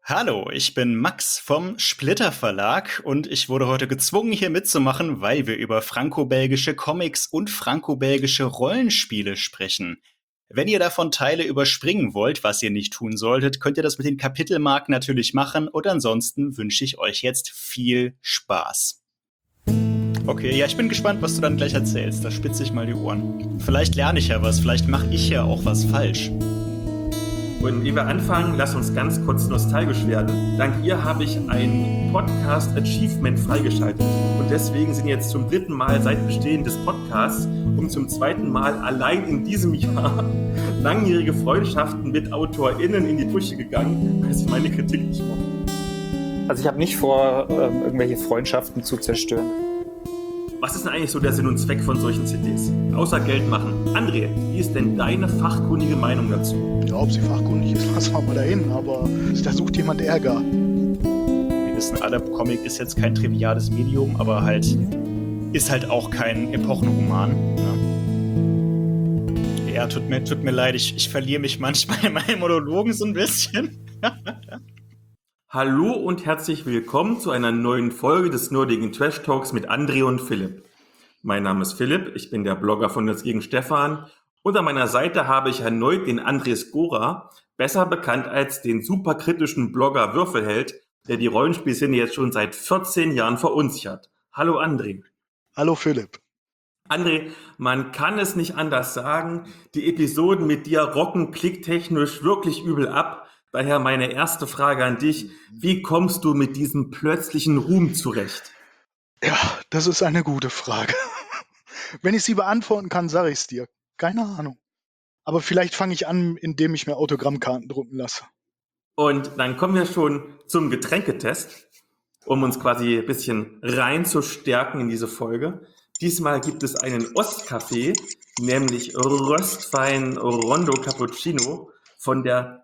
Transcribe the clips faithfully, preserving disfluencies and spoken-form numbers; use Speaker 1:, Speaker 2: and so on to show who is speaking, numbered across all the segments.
Speaker 1: Hallo, ich bin Max vom Splitter Verlag und ich wurde heute gezwungen, hier mitzumachen, weil wir über franco-belgische Comics und franco-belgische Rollenspiele sprechen. Wenn ihr davon Teile überspringen wollt, was ihr nicht tun solltet, könnt ihr das mit den Kapitelmarken natürlich machen und ansonsten wünsche ich euch jetzt viel Spaß. Okay, ja, ich bin gespannt, was du dann gleich erzählst. Da spitze ich mal die Ohren. Vielleicht lerne ich ja was, vielleicht mache ich ja auch was falsch.
Speaker 2: Und ehe wir anfangen, lass uns ganz kurz nostalgisch werden. Dank ihr habe ich ein Podcast-Achievement freigeschaltet. Und deswegen sind jetzt zum dritten Mal seit Bestehen des Podcasts und zum zweiten Mal allein in diesem Jahr langjährige Freundschaften mit AutorInnen in die Brüche gegangen, weil sie meine Kritik nicht mochten.
Speaker 3: Also ich habe nicht vor, ähm, irgendwelche Freundschaften zu zerstören.
Speaker 2: Was ist denn eigentlich so der Sinn und Zweck von solchen C Ds? Außer Geld machen. André, wie ist denn deine fachkundige Meinung dazu?
Speaker 4: Ja, ob sie fachkundig ist, lassen wir mal dahin, aber da sucht jemand Ärger.
Speaker 1: Wir wissen alle, Comic ist jetzt kein triviales Medium, aber halt ist halt auch kein Epochenroman. Ne? Ja, tut mir, tut mir leid, ich, ich verliere mich manchmal in meinen Monologen so ein bisschen.
Speaker 2: Hallo und herzlich willkommen zu einer neuen Folge des nerdigen Trash Talks mit André und Philipp. Mein Name ist Philipp, ich bin der Blogger von Nerds gegen Stefan. Und an meiner Seite habe ich erneut den André Skora, besser bekannt als den superkritischen Blogger Würfelheld, der die Rollenspielszene jetzt schon seit vierzehn Jahren verunsichert. Hallo André.
Speaker 4: Hallo Philipp.
Speaker 2: André, man kann es nicht anders sagen, die Episoden mit dir rocken klicktechnisch wirklich übel ab. Daher meine erste Frage an dich, wie kommst du mit diesem plötzlichen Ruhm zurecht?
Speaker 4: Ja, das ist eine gute Frage. Wenn ich sie beantworten kann, sage ich es dir. Keine Ahnung. Aber vielleicht fange ich an, indem ich mir Autogrammkarten drucken lasse.
Speaker 2: Und dann kommen wir schon zum Getränketest, um uns quasi ein bisschen reinzustärken in diese Folge. Diesmal gibt es einen Ostkaffee, nämlich Röstwein Rondo Cappuccino von der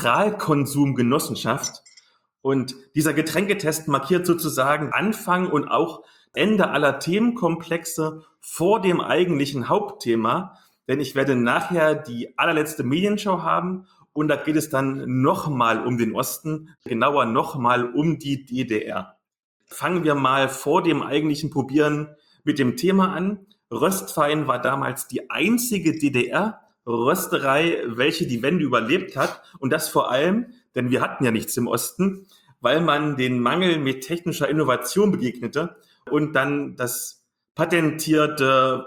Speaker 2: Zentralkonsumgenossenschaft. Und dieser Getränketest markiert sozusagen Anfang und auch Ende aller Themenkomplexe vor dem eigentlichen Hauptthema. Denn ich werde nachher die allerletzte Medienschau haben und da geht es dann nochmal um den Osten, genauer nochmal um die D D R. Fangen wir mal vor dem eigentlichen Probieren mit dem Thema an. Röstwein war damals die einzige D D R-Rösterei, welche die Wende überlebt hat. Und das vor allem, denn wir hatten ja nichts im Osten, weil man den Mangel mit technischer Innovation begegnete und dann das patentierte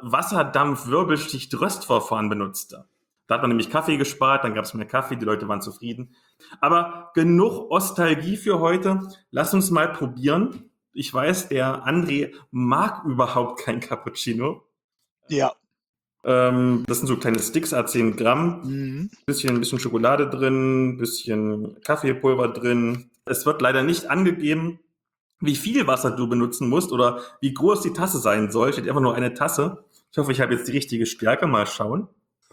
Speaker 2: Wasserdampf-Wirbelschicht-Röstverfahren benutzte. Da hat man nämlich Kaffee gespart, dann gab es mehr Kaffee, die Leute waren zufrieden. Aber genug Nostalgie für heute. Lass uns mal probieren. Ich weiß, der André mag überhaupt kein Cappuccino.
Speaker 4: Ja.
Speaker 2: Ähm, das sind so kleine Sticks, a zehn Gramm.
Speaker 4: Mhm.
Speaker 2: Bisschen, bisschen Schokolade drin, bisschen Kaffeepulver drin. Es wird leider nicht angegeben, wie viel Wasser du benutzen musst oder wie groß die Tasse sein soll. Steht einfach nur eine Tasse. Ich hoffe, ich habe jetzt die richtige Stärke. Mal schauen.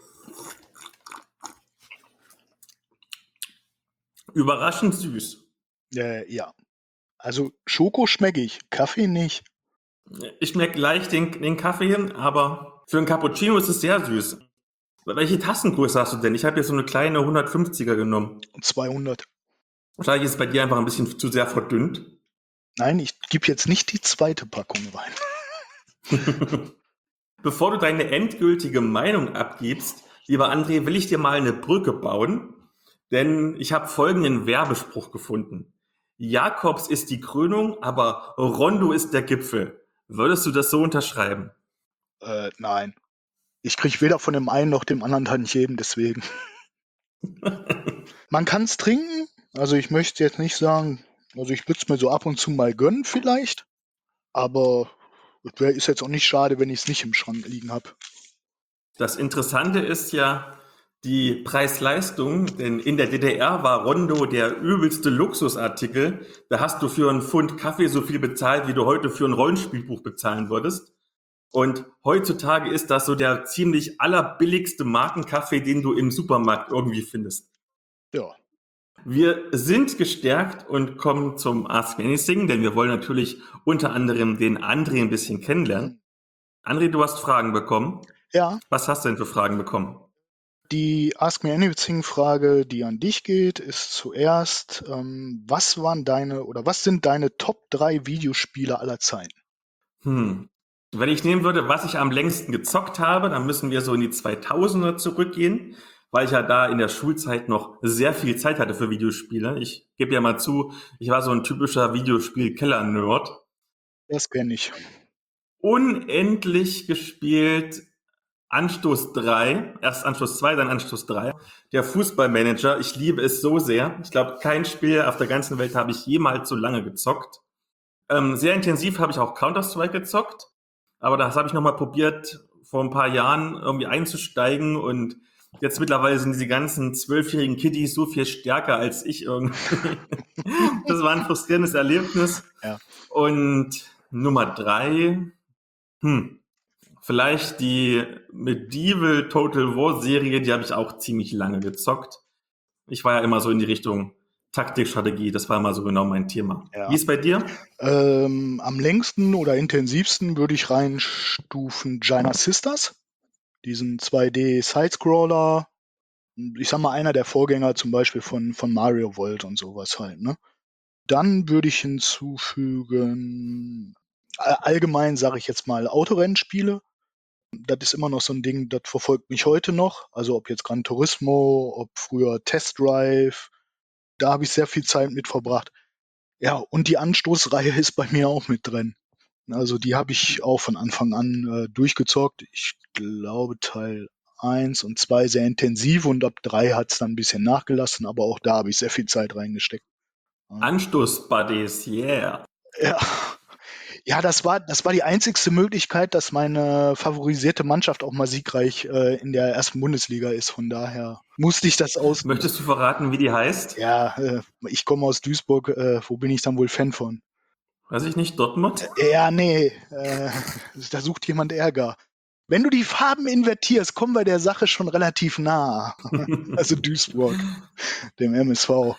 Speaker 2: Überraschend süß.
Speaker 4: Äh, ja. Also Schoko schmecke ich, Kaffee nicht.
Speaker 2: Ich schmecke leicht den, den Kaffee hin, aber für einen Cappuccino ist es sehr süß. Welche Tassengröße hast du denn? Ich habe jetzt so eine kleine hundertfünfziger genommen.
Speaker 4: zweihundert.
Speaker 2: Wahrscheinlich ist es bei dir einfach ein bisschen zu sehr verdünnt.
Speaker 4: Nein, ich gebe jetzt nicht die zweite Packung rein.
Speaker 2: Bevor du deine endgültige Meinung abgibst, lieber André, will ich dir mal eine Brücke bauen, denn ich habe folgenden Werbespruch gefunden. Jakobs ist die Krönung, aber Rondo ist der Gipfel. Würdest du das so unterschreiben?
Speaker 4: Äh, nein. Ich kriege weder von dem einen noch dem anderen Tantiemen, deswegen. Man kann es trinken, also ich möchte jetzt nicht sagen, also ich würde es mir so ab und zu mal gönnen vielleicht, aber es wär- ist jetzt auch nicht schade, wenn ich es nicht im Schrank liegen habe.
Speaker 2: Das Interessante ist ja die Preis-Leistung, denn in der D D R war Rondo der übelste Luxusartikel. Da hast du für einen Pfund Kaffee so viel bezahlt, wie du heute für ein Rollenspielbuch bezahlen würdest. Und heutzutage ist das so der ziemlich allerbilligste Markenkaffee, den du im Supermarkt irgendwie findest.
Speaker 4: Ja.
Speaker 2: Wir sind gestärkt und kommen zum Ask Me Anything, denn wir wollen natürlich unter anderem den André ein bisschen kennenlernen. André, du hast Fragen bekommen.
Speaker 4: Ja,
Speaker 2: Was hast du denn für Fragen bekommen?
Speaker 4: Die Ask Me Anything-Frage, die an dich geht, ist zuerst, ähm, was waren deine oder was sind deine Top drei Videospiele aller Zeiten?
Speaker 2: Hm. Wenn ich nehmen würde, was ich am längsten gezockt habe, dann müssen wir so in die zweitausender zurückgehen, weil ich ja da in der Schulzeit noch sehr viel Zeit hatte für Videospiele. Ich gebe ja mal zu, ich war so ein typischer Videospiel-Keller-Nerd.
Speaker 4: Das kenne ich.
Speaker 2: Unendlich gespielt Anstoß drei, erst Anstoß zwei, dann Anstoß drei. Der Fußballmanager, ich liebe es so sehr. Ich glaube, kein Spiel auf der ganzen Welt habe ich jemals so lange gezockt. Ähm, sehr intensiv habe ich auch Counter-Strike gezockt, aber das habe ich nochmal probiert, vor ein paar Jahren irgendwie einzusteigen und jetzt mittlerweile sind diese ganzen zwölfjährigen Kiddies so viel stärker als ich irgendwie. Das war ein frustrierendes Erlebnis.
Speaker 4: Ja.
Speaker 2: Und Nummer drei, hm, vielleicht die Medieval Total War Serie, die habe ich auch ziemlich lange gezockt. Ich war ja immer so in die Richtung Taktikstrategie, das war immer so genau mein Thema.
Speaker 4: Ja.
Speaker 2: Wie ist bei dir?
Speaker 4: Ähm, am längsten oder intensivsten würde ich reinstufen Giant Sisters, diesen zwei D-Sidescroller. Ich sag mal, einer der Vorgänger zum Beispiel von, von Mario World und sowas halt, ne? Dann würde ich hinzufügen, all- allgemein sage ich jetzt mal Autorennspiele. Das ist immer noch so ein Ding, das verfolgt mich heute noch. Also ob jetzt Gran Turismo, ob früher Test Drive, da habe ich sehr viel Zeit mit verbracht. Ja, und die Anstoßreihe ist bei mir auch mit drin. Also die habe ich auch von Anfang an äh, durchgezockt. Ich glaube Teil eins und zwei sehr intensiv und ab drei hat es dann ein bisschen nachgelassen, aber auch da habe ich sehr viel Zeit reingesteckt.
Speaker 2: Anstoß-Buddies, yeah.
Speaker 4: Ja. Ja, das war, das war die einzigste Möglichkeit, dass meine favorisierte Mannschaft auch mal siegreich äh, in der ersten Bundesliga ist. Von daher musste ich das aus.
Speaker 2: Möchtest du verraten, wie die heißt?
Speaker 4: Ja, äh, ich komme aus Duisburg. Äh, wo bin ich dann wohl Fan von?
Speaker 2: Weiß ich nicht, Dortmund?
Speaker 4: Äh, ja, nee, äh, da sucht jemand Ärger. Wenn du die Farben invertierst, kommen wir der Sache schon relativ nah. Also Duisburg, dem M S V.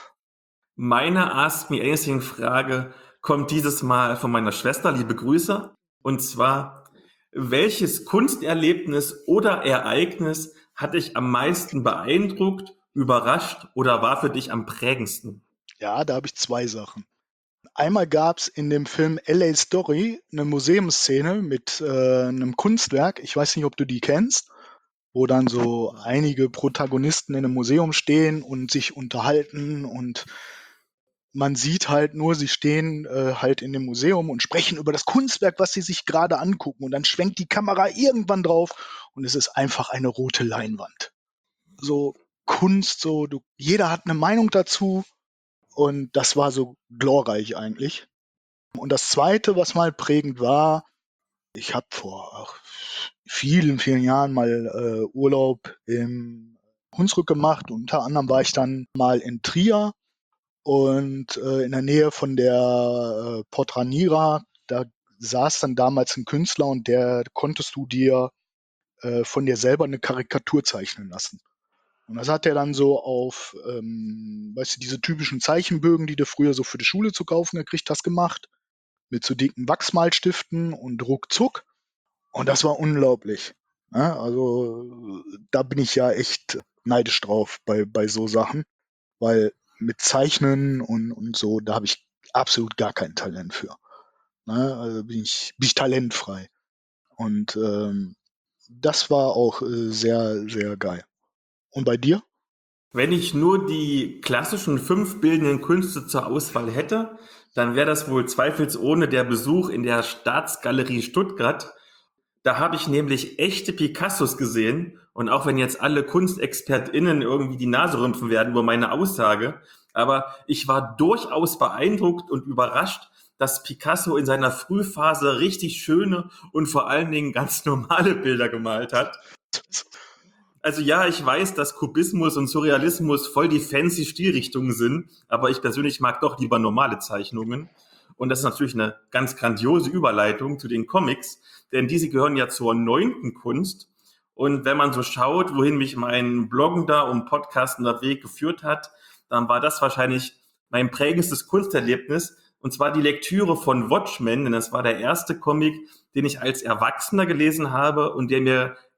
Speaker 2: Meine Ask Me Anything-Frage kommt dieses Mal von meiner Schwester, liebe Grüße. Und zwar, welches Kunsterlebnis oder Ereignis hat dich am meisten beeindruckt, überrascht oder war für dich am prägendsten?
Speaker 4: Ja, da habe ich zwei Sachen. Einmal gab es in dem Film L A Story eine Museumsszene mit äh, einem Kunstwerk. Ich weiß nicht, ob du die kennst, wo dann so einige Protagonisten in einem Museum stehen und sich unterhalten und man sieht halt nur, sie stehen äh, halt in dem Museum und sprechen über das Kunstwerk, was sie sich gerade angucken. Und dann schwenkt die Kamera irgendwann drauf und es ist einfach eine rote Leinwand. So Kunst, so du, jeder hat eine Meinung dazu und das war so glorreich eigentlich. Und das Zweite, was mal prägend war, ich habe vor ach, vielen, vielen Jahren mal äh, Urlaub im Hunsrück gemacht. Unter anderem war ich dann mal in Trier und äh, in der Nähe von der äh, Portranira. Da saß dann damals ein Künstler und der konntest du dir äh, von dir selber eine Karikatur zeichnen lassen. Und das hat er dann so auf, ähm, weißt du, diese typischen Zeichenbögen, die du früher so für die Schule zu kaufen gekriegt hast, gemacht. Mit so dicken Wachsmalstiften und ruckzuck. Und das war unglaublich. Ja, also da bin ich ja echt neidisch drauf bei, bei so Sachen, weil mit Zeichnen und, und so, da habe ich absolut gar kein Talent für. Ne? Also bin ich, bin ich talentfrei. Und ähm, das war auch äh, sehr, sehr geil. Und bei dir?
Speaker 2: Wenn ich nur die klassischen fünf bildenden Künste zur Auswahl hätte, dann wäre das wohl zweifelsohne der Besuch in der Staatsgalerie Stuttgart. Da habe ich nämlich echte Picassos gesehen. Und auch wenn jetzt alle KunstexpertInnen irgendwie die Nase rümpfen werden über meine Aussage, aber ich war durchaus beeindruckt und überrascht, dass Picasso in seiner Frühphase richtig schöne und vor allen Dingen ganz normale Bilder gemalt hat. Also ja, ich weiß, dass Kubismus und Surrealismus voll die fancy Stilrichtungen sind, aber ich persönlich mag doch lieber normale Zeichnungen. Und das ist natürlich eine ganz grandiose Überleitung zu den Comics, denn diese gehören ja zur neunten Kunst. Und wenn man so schaut, wohin mich mein bloggender und podcastender Weg geführt hat, dann war das wahrscheinlich mein prägendstes Kunsterlebnis, und zwar die Lektüre von Watchmen, denn das war der erste Comic, den ich als Erwachsener gelesen habe und der mir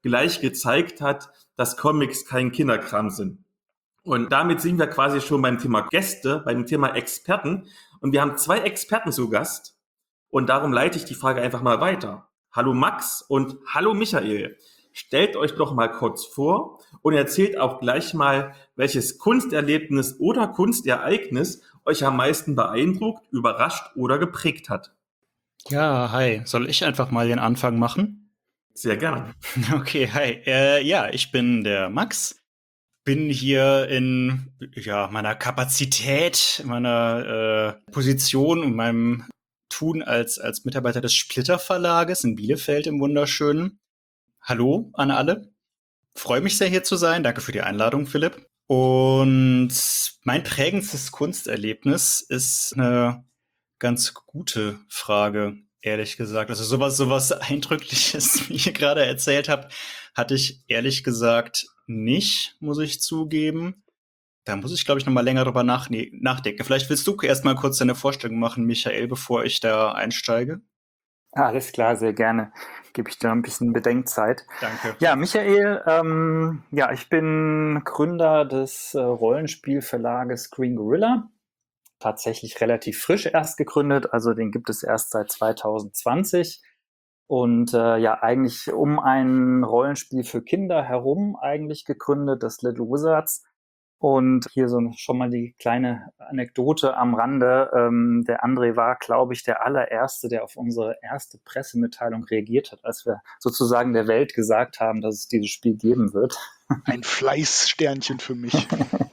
Speaker 2: gleich gezeigt hat, dass Comics kein Kinderkram sind. Und damit sind wir quasi schon beim Thema Gäste, beim Thema Experten. Und wir haben zwei Experten zu Gast. Und darum leite ich die Frage einfach mal weiter. Hallo Max und hallo Michael. Stellt euch doch mal kurz vor und erzählt auch gleich mal, welches Kunsterlebnis oder Kunstereignis euch am meisten beeindruckt, überrascht oder geprägt hat.
Speaker 1: Ja, hi. Soll ich einfach mal den Anfang machen?
Speaker 2: Sehr gerne.
Speaker 1: Okay, hi. Äh, ja, ich bin der Max. Bin hier in ja, meiner Kapazität, meiner äh, Position und meinem Tun als, als Mitarbeiter des Splitter Verlages in Bielefeld im Wunderschönen. Hallo an alle. Freue mich sehr, hier zu sein. Danke für die Einladung, Philipp. Und mein prägendstes Kunsterlebnis ist eine ganz gute Frage, ehrlich gesagt. Also sowas, sowas Eindrückliches, wie ihr gerade erzählt habt, hatte ich ehrlich gesagt nicht, muss ich zugeben. Da muss ich, glaube ich, noch mal länger drüber nach- nachdenken. Vielleicht willst du erst mal kurz deine Vorstellung machen, Michael, bevor ich da einsteige.
Speaker 3: Alles klar, sehr gerne. Gebe ich dir ein bisschen Bedenkzeit.
Speaker 1: Danke.
Speaker 3: Ja, Michael, ähm, ja, ich bin Gründer des äh, Rollenspielverlages Green Gorilla. Tatsächlich relativ frisch erst gegründet, also den gibt es erst seit zwanzig zwanzig. Und äh, ja, eigentlich um ein Rollenspiel für Kinder herum eigentlich gegründet, das Little Wizards. Und hier so schon mal die kleine Anekdote am Rande. Ähm, der André war, glaube ich, der allererste, der auf unsere erste Pressemitteilung reagiert hat, als wir sozusagen der Welt gesagt haben, dass es dieses Spiel geben wird.
Speaker 4: Ein Fleißsternchen für mich.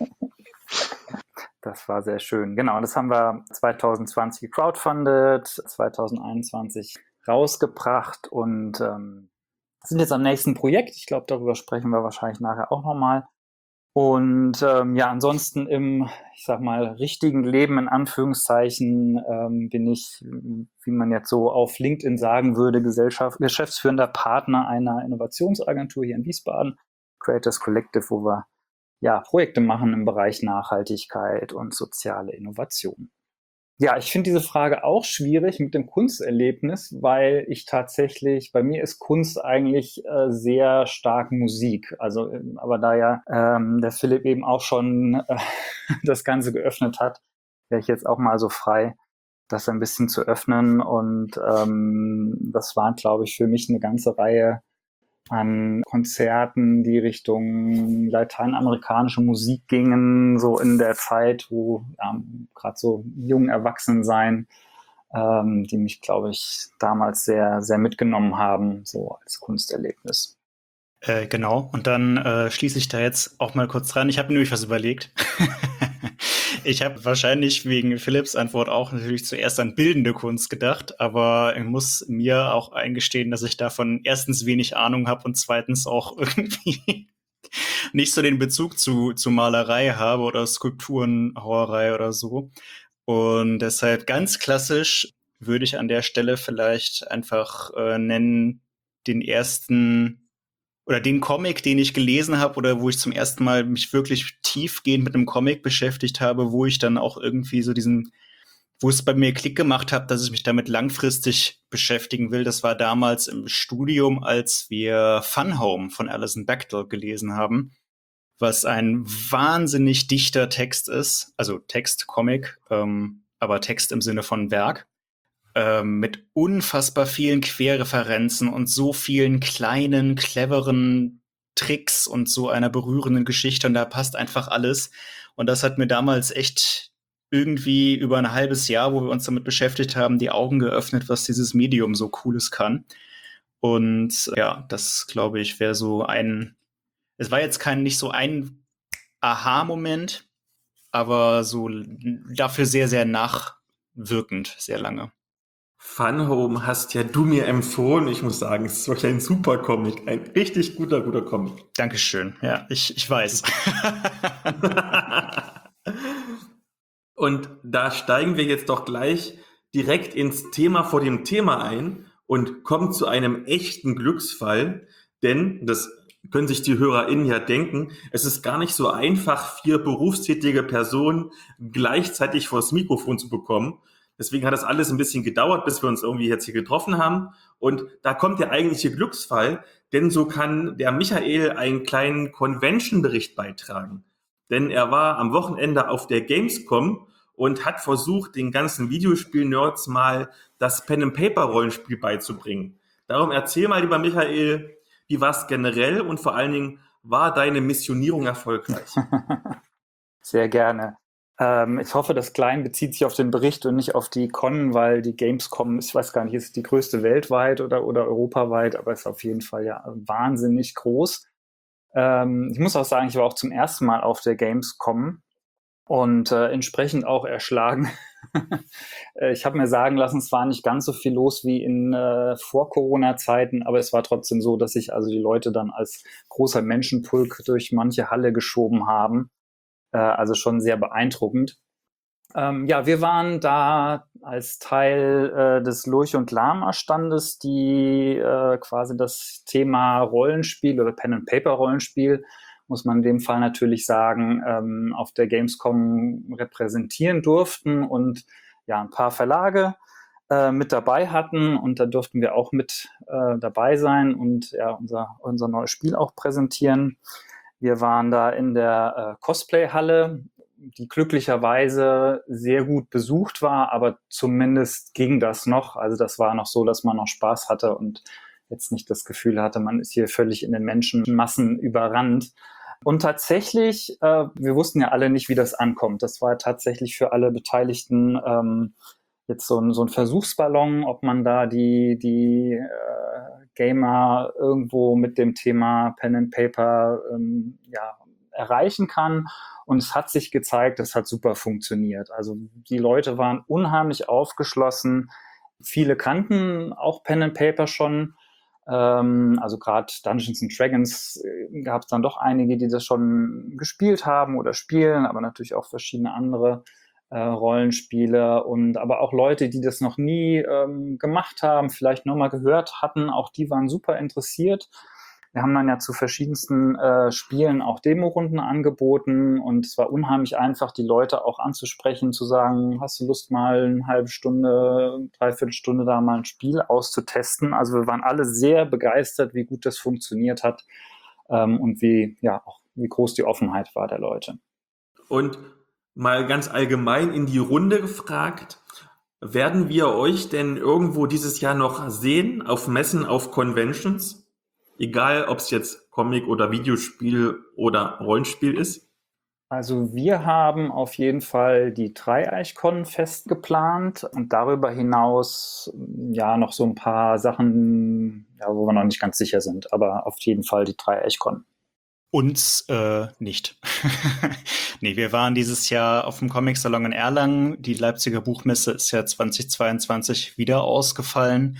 Speaker 3: Das war sehr schön. Genau, das haben wir zwanzig zwanzig gecrowdfundet, zwanzig einundzwanzig rausgebracht und ähm, sind jetzt am nächsten Projekt. Ich glaube, darüber sprechen wir wahrscheinlich nachher auch nochmal. Und ähm, ja, ansonsten im, ich sag mal, richtigen Leben in Anführungszeichen ähm, bin ich, wie man jetzt so auf LinkedIn sagen würde, Gesellschaft, geschäftsführender Partner einer Innovationsagentur hier in Wiesbaden, Creators Collective, wo wir ja Projekte machen im Bereich Nachhaltigkeit und soziale Innovation. Ja, ich finde diese Frage auch schwierig mit dem Kunsterlebnis, weil ich tatsächlich, bei mir ist Kunst eigentlich äh, sehr stark Musik. Also, ähm, aber da ja ähm, der Philipp eben auch schon äh, das Ganze geöffnet hat, wäre ich jetzt auch mal so frei, das ein bisschen zu öffnen. Und ähm, das waren, glaube ich, für mich eine ganze Reihe an Konzerten, die Richtung lateinamerikanische Musik gingen, so in der Zeit, wo ja, gerade so jung erwachsen sein, ähm, die mich, glaube ich, damals sehr, sehr mitgenommen haben, so als Kunsterlebnis.
Speaker 1: Äh, genau, und dann äh, schließe ich da jetzt auch mal kurz dran. Ich habe mir nämlich was überlegt. Ich habe wahrscheinlich wegen Philipps Antwort auch natürlich zuerst an bildende Kunst gedacht, aber ich muss mir auch eingestehen, dass ich davon erstens wenig Ahnung habe und zweitens auch irgendwie nicht so den Bezug zu, zu Malerei habe oder Skulpturenhauerei oder so. Und deshalb ganz klassisch würde ich an der Stelle vielleicht einfach äh, nennen den ersten oder den Comic, den ich gelesen habe oder wo ich zum ersten Mal mich wirklich tiefgehend mit einem Comic beschäftigt habe, wo ich dann auch irgendwie so diesen, wo es bei mir Klick gemacht hat, dass ich mich damit langfristig beschäftigen will. Das war damals im Studium, als wir Fun Home von Alison Bechdel gelesen haben, was ein wahnsinnig dichter Text ist, also Text, Comic, ähm, aber Text im Sinne von Werk. Ähm, mit unfassbar vielen Querreferenzen und so vielen kleinen, cleveren Tricks und so einer berührenden Geschichte. Und da passt einfach alles. Und das hat mir damals echt irgendwie über ein halbes Jahr, wo wir uns damit beschäftigt haben, die Augen geöffnet, was dieses Medium so Cooles kann. Und ja, das, glaube ich, wäre so ein, es war jetzt kein, nicht so ein Aha-Moment, aber so dafür sehr, sehr nachwirkend, sehr lange.
Speaker 2: Fun Home hast ja du mir empfohlen. Ich muss sagen, es ist wirklich ein super Comic. Ein richtig guter, guter Comic.
Speaker 1: Dankeschön. Ja, ich, ich weiß.
Speaker 2: Und da steigen wir jetzt doch gleich direkt ins Thema vor dem Thema ein und kommen zu einem echten Glücksfall. Denn, das können sich die HörerInnen ja denken, es ist gar nicht so einfach, vier berufstätige Personen gleichzeitig vors Mikrofon zu bekommen. Deswegen hat das alles ein bisschen gedauert, bis wir uns irgendwie jetzt hier getroffen haben. Und da kommt der eigentliche Glücksfall, denn so kann der Michael einen kleinen Convention-Bericht beitragen. Denn er war am Wochenende auf der Gamescom und hat versucht, den ganzen Videospiel-Nerds mal das Pen-and-Paper-Rollenspiel beizubringen. Darum erzähl mal, lieber Michael, wie war es generell und vor allen Dingen, war deine Missionierung erfolgreich?
Speaker 3: Sehr gerne. Ähm, ich hoffe, das Klein bezieht sich auf den Bericht und nicht auf die Con, weil die Gamescom, ich weiß gar nicht, ist die größte weltweit oder, oder europaweit, aber ist auf jeden Fall ja wahnsinnig groß. Ähm, ich muss auch sagen, ich war auch zum ersten Mal auf der Gamescom und äh, entsprechend auch erschlagen. Ich habe mir sagen lassen, es war nicht ganz so viel los wie in äh, Vor-Corona-Zeiten, aber es war trotzdem so, dass sich also die Leute dann als großer Menschenpulk durch manche Halle geschoben haben. Äh, also schon sehr beeindruckend. Ähm, ja, wir waren da als Teil äh, des Lurch- und Lama-Standes, die äh, quasi das Thema Rollenspiel oder Pen-and-Paper-Rollenspiel, muss man in dem Fall natürlich sagen, ähm, auf der Gamescom repräsentieren durften und ja, ein paar Verlage äh, mit dabei hatten und da durften wir auch mit äh, dabei sein und ja, unser, unser neues Spiel auch präsentieren. Wir waren da in der äh, Cosplay-Halle, die glücklicherweise sehr gut besucht war, aber zumindest ging das noch. Also das war noch so, dass man noch Spaß hatte und jetzt nicht das Gefühl hatte, man ist hier völlig in den Menschenmassen überrannt. Und tatsächlich, äh, wir wussten ja alle nicht, wie das ankommt. Das war tatsächlich für alle Beteiligten ähm, jetzt so ein, so ein Versuchsballon, ob man da die, die äh, Gamer irgendwo mit dem Thema Pen and Paper ähm, ja, erreichen kann. Und es hat sich gezeigt, es hat super funktioniert. Also die Leute waren unheimlich aufgeschlossen. Viele kannten auch Pen and Paper schon. Ähm, also gerade Dungeons and Dragons äh, gab es dann doch einige, die das schon gespielt haben oder spielen, aber natürlich auch verschiedene andere äh, Rollenspiele und aber auch Leute, die das noch nie ähm, gemacht haben, vielleicht nur mal gehört hatten, auch die waren super interessiert. Wir haben dann ja zu verschiedensten äh, Spielen auch Demorunden angeboten und es war unheimlich einfach, die Leute auch anzusprechen, zu sagen, hast du Lust mal eine halbe Stunde, dreiviertel Stunde da mal ein Spiel auszutesten. Also wir waren alle sehr begeistert, wie gut das funktioniert hat ähm, und wie, ja, auch wie groß die Offenheit war der Leute.
Speaker 2: Und mal ganz allgemein in die Runde gefragt, werden wir euch denn irgendwo dieses Jahr noch sehen, auf Messen, auf Conventions? Egal, ob es jetzt Comic oder Videospiel oder Rollenspiel ist?
Speaker 3: Also wir haben auf jeden Fall die Dreieichkon fest geplant und darüber hinaus ja noch so ein paar Sachen, ja, wo wir noch nicht ganz sicher sind, aber auf jeden Fall die Dreieichkon.
Speaker 1: Uns äh, nicht. Nee, wir waren dieses Jahr auf dem Comic-Salon in Erlangen. Die Leipziger Buchmesse ist ja zweitausendzweiundzwanzig wieder ausgefallen.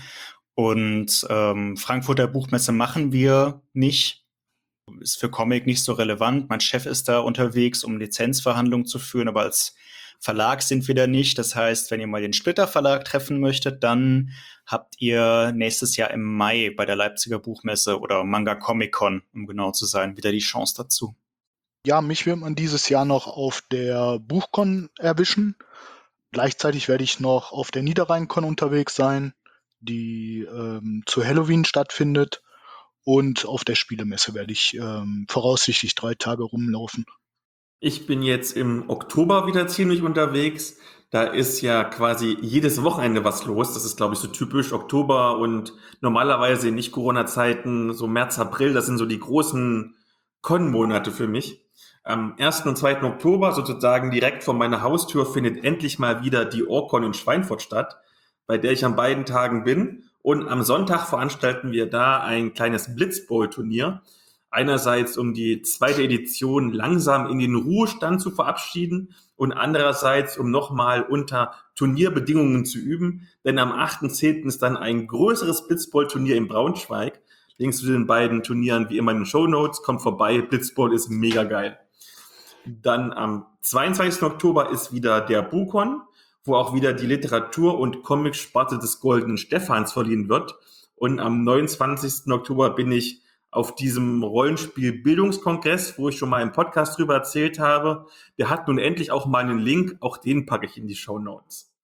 Speaker 1: Und ähm, Frankfurter Buchmesse machen wir nicht. Ist für Comic nicht so relevant. Mein Chef ist da unterwegs, um Lizenzverhandlungen zu führen, aber als Verlag sind wir da nicht. Das heißt, wenn ihr mal den Splitter Verlag treffen möchtet, dann habt ihr nächstes Jahr im Mai bei der Leipziger Buchmesse oder Manga Comic Con, um genau zu sein, wieder die Chance dazu.
Speaker 4: Ja, mich wird man dieses Jahr noch auf der Buchcon erwischen. Gleichzeitig werde ich noch auf der Niederrhein-Con unterwegs sein, die ähm, zu Halloween stattfindet. Und auf der Spielemesse werde ich ähm, voraussichtlich drei Tage rumlaufen.
Speaker 2: Ich bin jetzt im Oktober wieder ziemlich unterwegs. Da ist ja quasi jedes Wochenende was los. Das ist, glaube ich, so typisch Oktober und normalerweise in Nicht-Corona-Zeiten, so März, April, das sind so die großen Con-Monate für mich. Am ersten und zweiten Oktober, sozusagen direkt vor meiner Haustür, findet endlich mal wieder die Orcon in Schweinfurt statt, bei der ich an beiden Tagen bin. Und am Sonntag veranstalten wir da ein kleines Blitzbowl-Turnier. Einerseits, um die zweite Edition langsam in den Ruhestand zu verabschieden und andererseits, um nochmal unter Turnierbedingungen zu üben. Denn am achten zehnten ist dann ein größeres Blitzbowl-Turnier in Braunschweig. Links zu den beiden Turnieren wie immer in den Shownotes. Kommt vorbei, Blitzbowl ist mega geil. Dann am zweiundzwanzigsten Oktober ist wieder der BuCon, wo auch wieder die Literatur- und Comic-Sparte des Goldenen Stephans verliehen wird. Und am neunundzwanzigsten Oktober bin ich auf diesem Rollenspiel-Bildungskongress, wo ich schon mal im Podcast drüber erzählt habe. Der hat nun endlich auch mal einen Link, auch den packe ich in die Shownotes.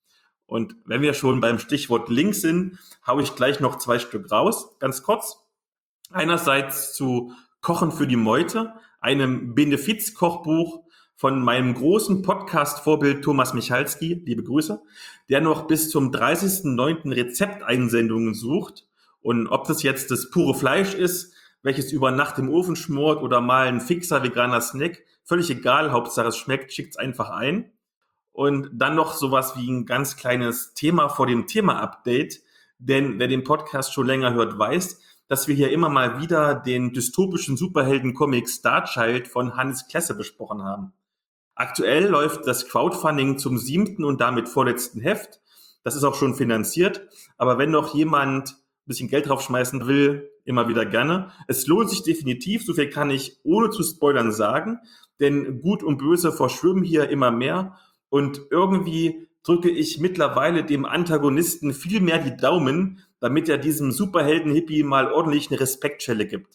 Speaker 2: Und wenn wir schon beim Stichwort Link sind, haue ich gleich noch zwei Stück raus, ganz kurz. Einerseits zu Kochen für die Meute, einem Benefiz-Kochbuch von meinem großen Podcast-Vorbild Thomas Michalski, liebe Grüße, der noch bis zum dreißigsten neunten Rezepteinsendungen sucht. Und ob das jetzt das pure Fleisch ist, welches über Nacht im Ofen schmort oder mal ein fixer veganer Snack, völlig egal, Hauptsache es schmeckt, schickt's einfach ein. Und dann noch sowas wie ein ganz kleines Thema vor dem Thema-Update, denn wer den Podcast schon länger hört, weiß, dass wir hier immer mal wieder den dystopischen Superhelden-Comic Starchild von Hannes Klesse besprochen haben. Aktuell läuft das Crowdfunding zum siebten und damit vorletzten Heft. Das ist auch schon finanziert, aber wenn noch jemand ein bisschen Geld draufschmeißen will, immer wieder gerne. Es lohnt sich definitiv, so viel kann ich ohne zu spoilern sagen, denn Gut und Böse verschwimmen hier immer mehr und irgendwie drücke ich mittlerweile dem Antagonisten viel mehr die Daumen, damit er diesem Superhelden-Hippie mal ordentlich eine Respektschelle gibt.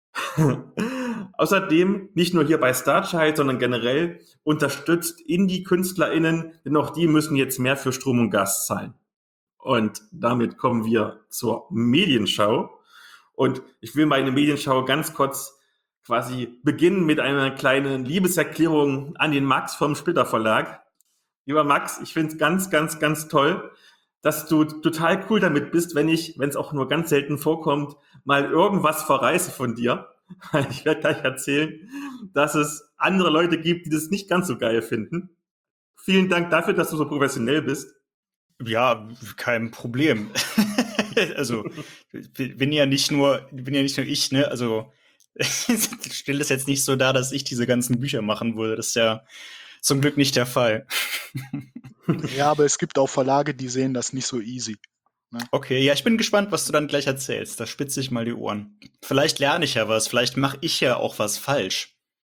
Speaker 2: Außerdem, nicht nur hier bei Starchild, sondern generell unterstützt Indie-KünstlerInnen, denn auch die müssen jetzt mehr für Strom und Gas zahlen. Und damit kommen wir zur Medienschau. Und ich will meine Medienschau ganz kurz quasi beginnen mit einer kleinen Liebeserklärung an den Max vom Splitter Verlag. Lieber Max, ich finde es ganz, ganz, ganz toll, dass du total cool damit bist, wenn ich, wenn es auch nur ganz selten vorkommt, mal irgendwas verreiße von dir. Ich werde gleich erzählen, dass es andere Leute gibt, die das nicht ganz so geil finden. Vielen Dank dafür, dass du so professionell bist.
Speaker 1: Ja, kein Problem. Also, bin ja nicht nur, bin ja nicht nur ich, ne? Also, stell es jetzt nicht so dar, dass ich diese ganzen Bücher machen würde. Das ist ja zum Glück nicht der Fall.
Speaker 4: Ja, aber es gibt auch Verlage, die sehen das nicht so easy. Ne?
Speaker 1: Okay, ja, ich bin gespannt, was du dann gleich erzählst. Da spitze ich mal die Ohren. Vielleicht lerne ich ja was, vielleicht mache ich ja auch was falsch.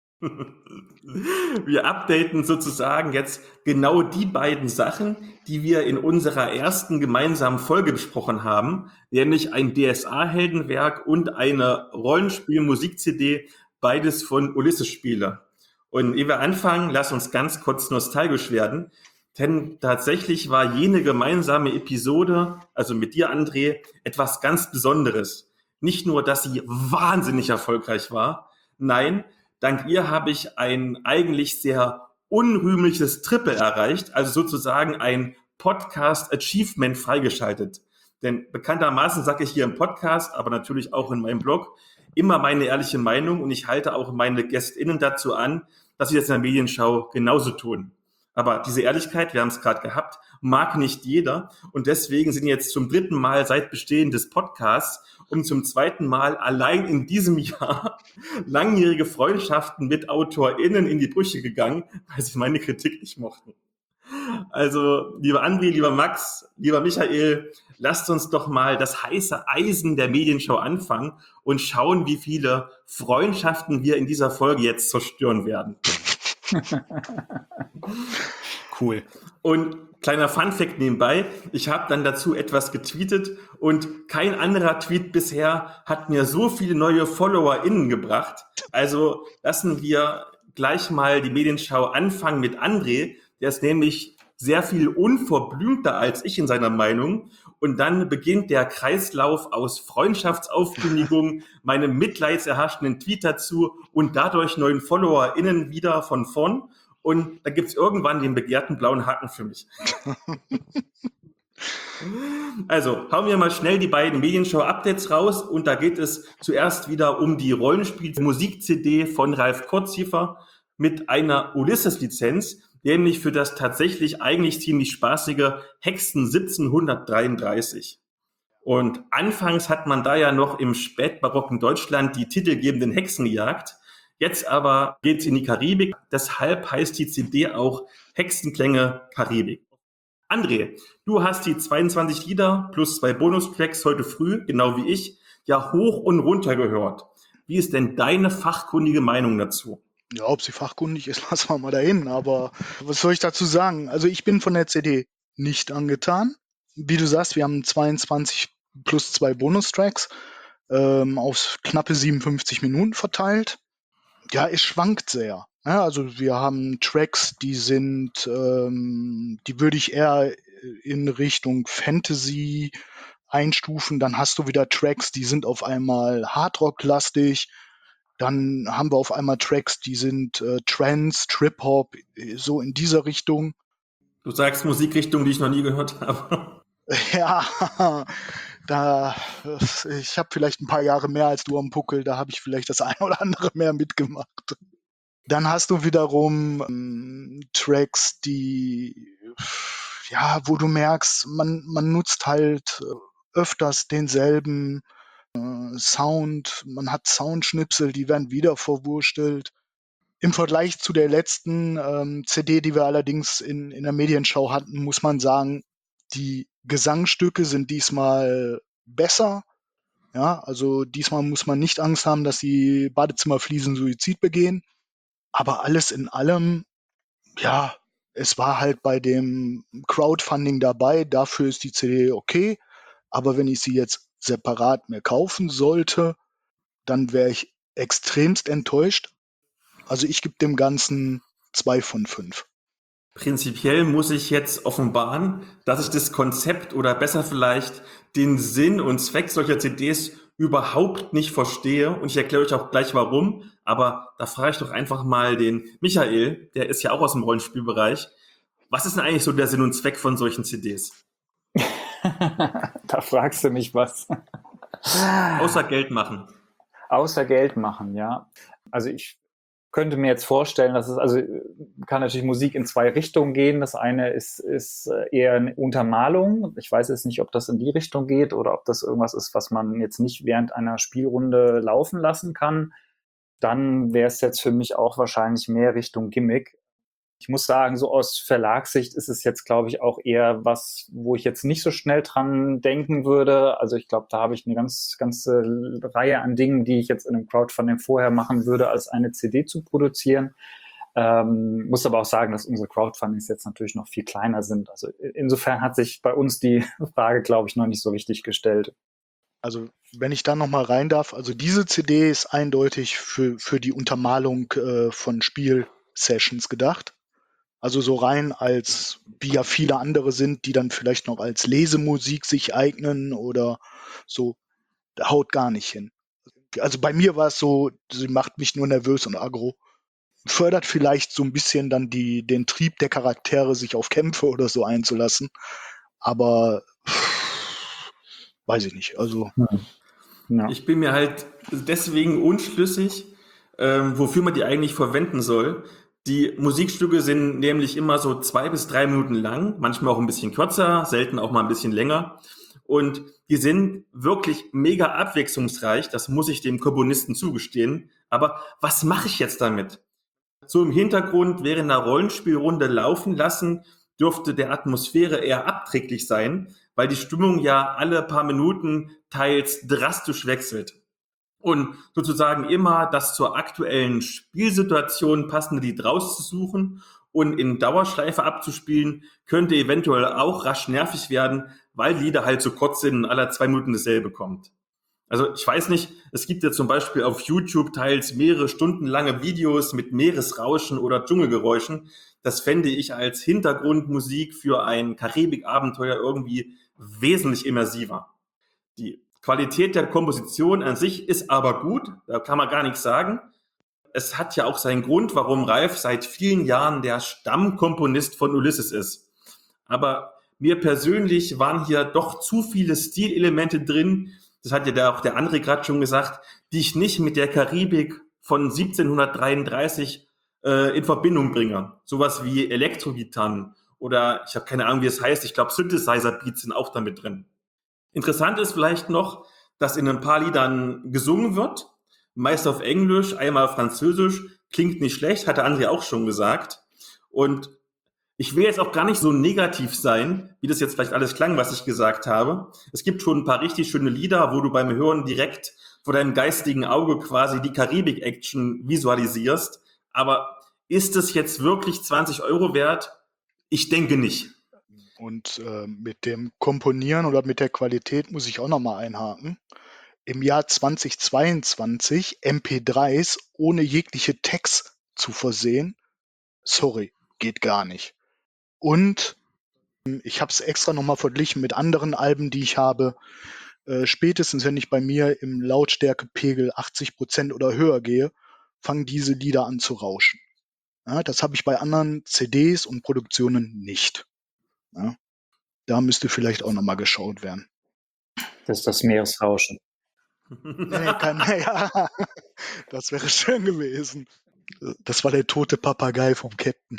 Speaker 2: Wir updaten sozusagen jetzt genau die beiden Sachen, die wir in unserer ersten gemeinsamen Folge besprochen haben, nämlich ein D S A-Heldenwerk und eine Rollenspiel-Musik-C D, beides von Ulysses-Spiele. Und ehe wir anfangen, lass uns ganz kurz nostalgisch werden, denn tatsächlich war jene gemeinsame Episode, also mit dir, André, etwas ganz Besonderes. Nicht nur, dass sie wahnsinnig erfolgreich war, nein, dank ihr habe ich ein eigentlich sehr unrühmliches Triple erreicht, also sozusagen ein Podcast-Achievement freigeschaltet. Denn bekanntermaßen sage ich hier im Podcast, aber natürlich auch in meinem Blog, immer meine ehrliche Meinung und ich halte auch meine GästInnen dazu an, dass sie das in der Medienschau genauso tun. Aber diese Ehrlichkeit, wir haben es gerade gehabt, mag nicht jeder und deswegen sind jetzt zum dritten Mal seit Bestehen des Podcasts und zum zweiten Mal allein in diesem Jahr langjährige Freundschaften mit AutorInnen in die Brüche gegangen, weil sie meine Kritik nicht mochten. Also, lieber André, lieber Max, lieber Michael, lasst uns doch mal das heiße Eisen der Medienschau anfangen und schauen, wie viele Freundschaften wir in dieser Folge jetzt zerstören werden.
Speaker 1: Cool.
Speaker 2: Und kleiner Funfact nebenbei, ich habe dann dazu etwas getweetet und kein anderer Tweet bisher hat mir so viele neue FollowerInnen gebracht. Also lassen wir gleich mal die Medienschau anfangen mit André, der ist nämlich sehr viel unverblümter als ich in seiner Meinung. Und dann beginnt der Kreislauf aus Freundschaftsaufkündigungen, meinem mitleidserhaschenden Tweet dazu und dadurch neuen FollowerInnen wieder von vorn. Und da gibt's irgendwann den begehrten blauen Haken für mich. Also, hauen wir mal schnell die beiden Medienschau-Updates raus. Und da geht es zuerst wieder um die Rollenspiel-Musik-C D von Ralf Kurzhiefer mit einer Ulysses-Lizenz, nämlich für das tatsächlich eigentlich ziemlich spaßige Hexen siebzehnhundertdreiunddreißig. Und anfangs hat man da ja noch im spätbarocken Deutschland die titelgebenden Hexen gejagt. Jetzt aber geht's in die Karibik. Deshalb heißt die C D auch Hexenklänge Karibik. André, du hast die zweiundzwanzig Lieder plus zwei Bonustracks heute früh, genau wie ich, ja hoch und runter gehört. Wie ist denn deine fachkundige Meinung dazu?
Speaker 4: Ja, ob sie fachkundig ist, lassen wir mal dahin. Aber was soll ich dazu sagen? Also ich bin von der C D nicht angetan. Wie du sagst, wir haben zweiundzwanzig plus zwei Bonustracks ähm, auf knappe siebenundfünfzig Minuten verteilt. Ja, es schwankt sehr. Ja, also wir haben Tracks, die sind, ähm, die würde ich eher in Richtung Fantasy einstufen. Dann hast du wieder Tracks, die sind auf einmal Hardrock-lastig. Dann haben wir auf einmal Tracks, die sind äh, Trance, Trip-Hop, äh, so in dieser Richtung.
Speaker 2: Du sagst Musikrichtung, die ich noch nie gehört habe.
Speaker 4: Ja, da ich habe vielleicht ein paar Jahre mehr als du am Puckel, da habe ich vielleicht das eine oder andere mehr mitgemacht. Dann hast du wiederum ähm, Tracks, die ja, wo du merkst, man man nutzt halt äh, öfters denselben äh, Sound, man hat Soundschnipsel, die werden wieder verwurstelt. Im Vergleich zu der letzten ähm, C D, die wir allerdings in, in der Medienschau hatten, muss man sagen, die Gesangstücke sind diesmal besser. Ja, also diesmal muss man nicht Angst haben, dass die Badezimmerfliesen Suizid begehen. Aber alles in allem, ja, es war halt bei dem Crowdfunding dabei. Dafür ist die C D okay. Aber wenn ich sie jetzt separat mir kaufen sollte, dann wäre ich extremst enttäuscht. Also ich gebe dem Ganzen zwei von fünf.
Speaker 2: Prinzipiell muss ich jetzt offenbaren, dass ich das Konzept oder besser vielleicht den Sinn und Zweck solcher C Ds überhaupt nicht verstehe. Und ich erkläre euch auch gleich warum. Aber da frage ich doch einfach mal den Michael, der ist ja auch aus dem Rollenspielbereich. Was ist denn eigentlich so der Sinn und Zweck von solchen C Ds?
Speaker 3: Da fragst du mich was.
Speaker 2: Außer Geld machen.
Speaker 3: Außer Geld machen, ja. Also ich könnte mir jetzt vorstellen, dass es, also kann natürlich Musik in zwei Richtungen gehen. Das eine ist, ist eher eine Untermalung. Ich weiß jetzt nicht, ob das in die Richtung geht oder ob das irgendwas ist, was man jetzt nicht während einer Spielrunde laufen lassen kann. Dann wäre es jetzt für mich auch wahrscheinlich mehr Richtung Gimmick. Ich muss sagen, so aus Verlagssicht ist es jetzt, glaube ich, auch eher was, wo ich jetzt nicht so schnell dran denken würde. Also ich glaube, da habe ich eine ganz ganze Reihe an Dingen, die ich jetzt in einem Crowdfunding vorher machen würde, als eine C D zu produzieren. Ähm, muss aber auch sagen, dass unsere Crowdfundings jetzt natürlich noch viel kleiner sind. Also insofern hat sich bei uns die Frage, glaube ich, noch nicht so richtig gestellt.
Speaker 4: Also wenn ich da nochmal rein darf, also diese C D ist eindeutig für, für die Untermalung äh, von Spielsessions gedacht. Also so rein als, wie ja viele andere sind, die dann vielleicht noch als Lesemusik sich eignen oder so, da haut gar nicht hin. Also bei mir war es so, sie macht mich nur nervös und aggro. Fördert vielleicht so ein bisschen dann die, den Trieb der Charaktere, sich auf Kämpfe oder so einzulassen. Aber pff, weiß ich nicht. Also
Speaker 3: Ja.
Speaker 2: Ich bin mir halt deswegen unschlüssig, ähm, wofür man die eigentlich verwenden soll. Die Musikstücke sind nämlich immer so zwei bis drei Minuten lang, manchmal auch ein bisschen kürzer, selten auch mal ein bisschen länger. Und die sind wirklich mega abwechslungsreich, das muss ich dem Komponisten zugestehen. Aber was mache ich jetzt damit? So im Hintergrund während einer Rollenspielrunde laufen lassen, dürfte der Atmosphäre eher abträglich sein, weil die Stimmung ja alle paar Minuten teils drastisch wechselt. Und sozusagen immer das zur aktuellen Spielsituation passende Lied rauszusuchen und in Dauerschleife abzuspielen, könnte eventuell auch rasch nervig werden, weil Lieder halt so kurz sind und alle zwei Minuten dasselbe kommt. Also ich weiß nicht, es gibt ja zum Beispiel auf YouTube teils mehrere Stunden lange Videos mit Meeresrauschen oder Dschungelgeräuschen. Das fände ich als Hintergrundmusik für ein Karibikabenteuer irgendwie wesentlich immersiver. Die Qualität der Komposition an sich ist aber gut, da kann man gar nichts sagen. Es hat ja auch seinen Grund, warum Ralf seit vielen Jahren der Stammkomponist von Ulysses ist. Aber mir persönlich waren hier doch zu viele Stilelemente drin, das hat ja auch der André gerade schon gesagt, die ich nicht mit der Karibik von siebzehnhundertdreiunddreißig äh, in Verbindung bringe. Sowas wie Elektrogitarren oder ich habe keine Ahnung, wie es heißt, ich glaube Synthesizer-Beats sind auch damit drin. Interessant ist vielleicht noch, dass in ein paar Liedern gesungen wird, meist auf Englisch, einmal auf Französisch, klingt nicht schlecht, hat der André auch schon gesagt. Und ich will jetzt auch gar nicht so negativ sein, wie das jetzt vielleicht alles klang, was ich gesagt habe. Es gibt schon ein paar richtig schöne Lieder, wo du beim Hören direkt vor deinem geistigen Auge quasi die Karibik-Action visualisierst. Aber ist es jetzt wirklich zwanzig Euro wert? Ich denke nicht.
Speaker 4: Und äh, mit dem Komponieren oder mit der Qualität muss ich auch nochmal einhaken. Im Jahr zweitausendzweiundzwanzig M P dreis ohne jegliche Text zu versehen, sorry, geht gar nicht. Und Ich habe es extra nochmal verglichen mit anderen Alben, die ich habe. Äh, spätestens, wenn ich bei mir im Lautstärkepegel achtzig Prozent oder höher gehe, fangen diese Lieder an zu rauschen. Ja, das habe ich bei anderen C Ds und Produktionen nicht. Ja, da müsste vielleicht auch nochmal geschaut werden.
Speaker 3: Das ist das Meeresrauschen.
Speaker 4: Nee, nee, kein, ja, das wäre schön gewesen. Das war der tote Papagei vom Captain.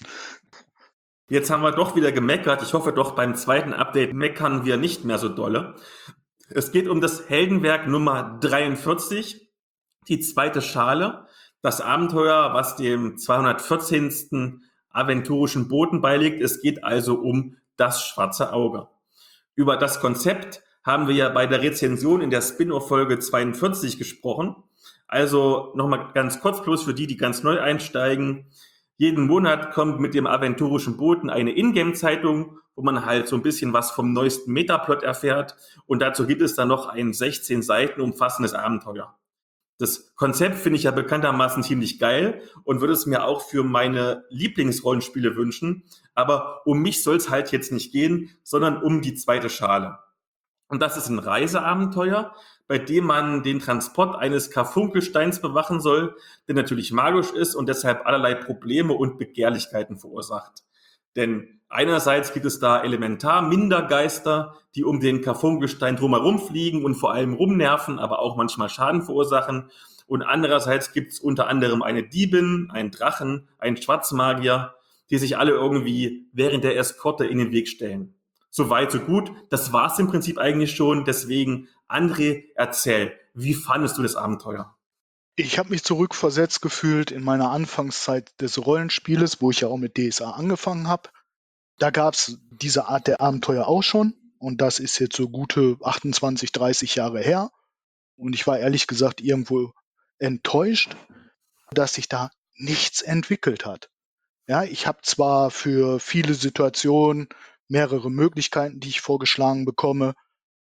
Speaker 2: Jetzt haben wir doch wieder gemeckert. Ich hoffe doch, beim zweiten Update meckern wir nicht mehr so dolle. Es geht um das Heldenwerk Nummer dreiundvierzig, die zweite Schale, das Abenteuer, was dem zweihundertvierzehnten aventurischen Boten beiliegt. Es geht also um das schwarze Auge. Über das Konzept haben wir ja bei der Rezension in der Spin-off-Folge zweiundvierzig gesprochen. Also nochmal ganz kurz bloß für die, die ganz neu einsteigen. Jeden Monat kommt mit dem aventurischen Boten eine Ingame-Zeitung, wo man halt so ein bisschen was vom neuesten Metaplot erfährt. Und dazu gibt es dann noch ein sechzehn Seiten umfassendes Abenteuer. Das Konzept finde ich ja bekanntermaßen ziemlich geil und würde es mir auch für meine Lieblingsrollenspiele wünschen. Aber um mich soll es halt jetzt nicht gehen, sondern um die zweite Schale. Und das ist ein Reiseabenteuer, bei dem man den Transport eines Karfunkelsteins bewachen soll, der natürlich magisch ist und deshalb allerlei Probleme und Begehrlichkeiten verursacht. Denn einerseits gibt es da Elementar-Mindergeister, die um den Karfunkelstein drumherum fliegen und vor allem rumnerven, aber auch manchmal Schaden verursachen. Und andererseits gibt es unter anderem eine Diebin, einen Drachen, einen Schwarzmagier, die sich alle irgendwie während der Eskorte in den Weg stellen. So weit, so gut. Das war's im Prinzip eigentlich schon. Deswegen, André, erzähl, wie fandest du das Abenteuer?
Speaker 4: Ich habe mich zurückversetzt gefühlt in meiner Anfangszeit des Rollenspieles, wo ich ja auch mit D S A angefangen habe. Da gab es diese Art der Abenteuer auch schon. Und das ist jetzt so gute achtundzwanzig, dreißig Jahre her. Und ich war ehrlich gesagt irgendwo enttäuscht, dass sich da nichts entwickelt hat. Ja, ich habe zwar für viele Situationen mehrere Möglichkeiten, die ich vorgeschlagen bekomme,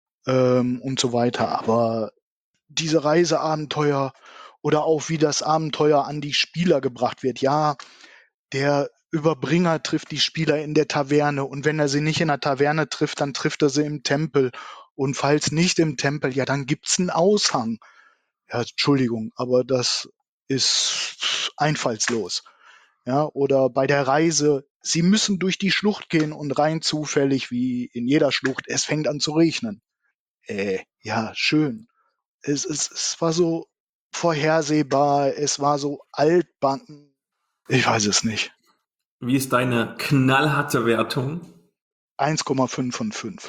Speaker 4: ähm, und so weiter, aber diese Reiseabenteuer oder auch wie das Abenteuer an die Spieler gebracht wird. Ja, der Überbringer trifft die Spieler in der Taverne und wenn er sie nicht in der Taverne trifft, dann trifft er sie im Tempel. Und falls nicht im Tempel, ja, dann gibt's einen Aushang. Ja, Entschuldigung, aber das ist einfallslos. Ja, oder bei der Reise, sie müssen durch die Schlucht gehen und rein zufällig, wie in jeder Schlucht, es fängt an zu regnen. Äh, ja, schön. Es, es, es war so vorhersehbar, es war so altbacken. Ich weiß es nicht.
Speaker 2: Wie ist deine knallharte Wertung?
Speaker 4: eins Komma fünf von fünf.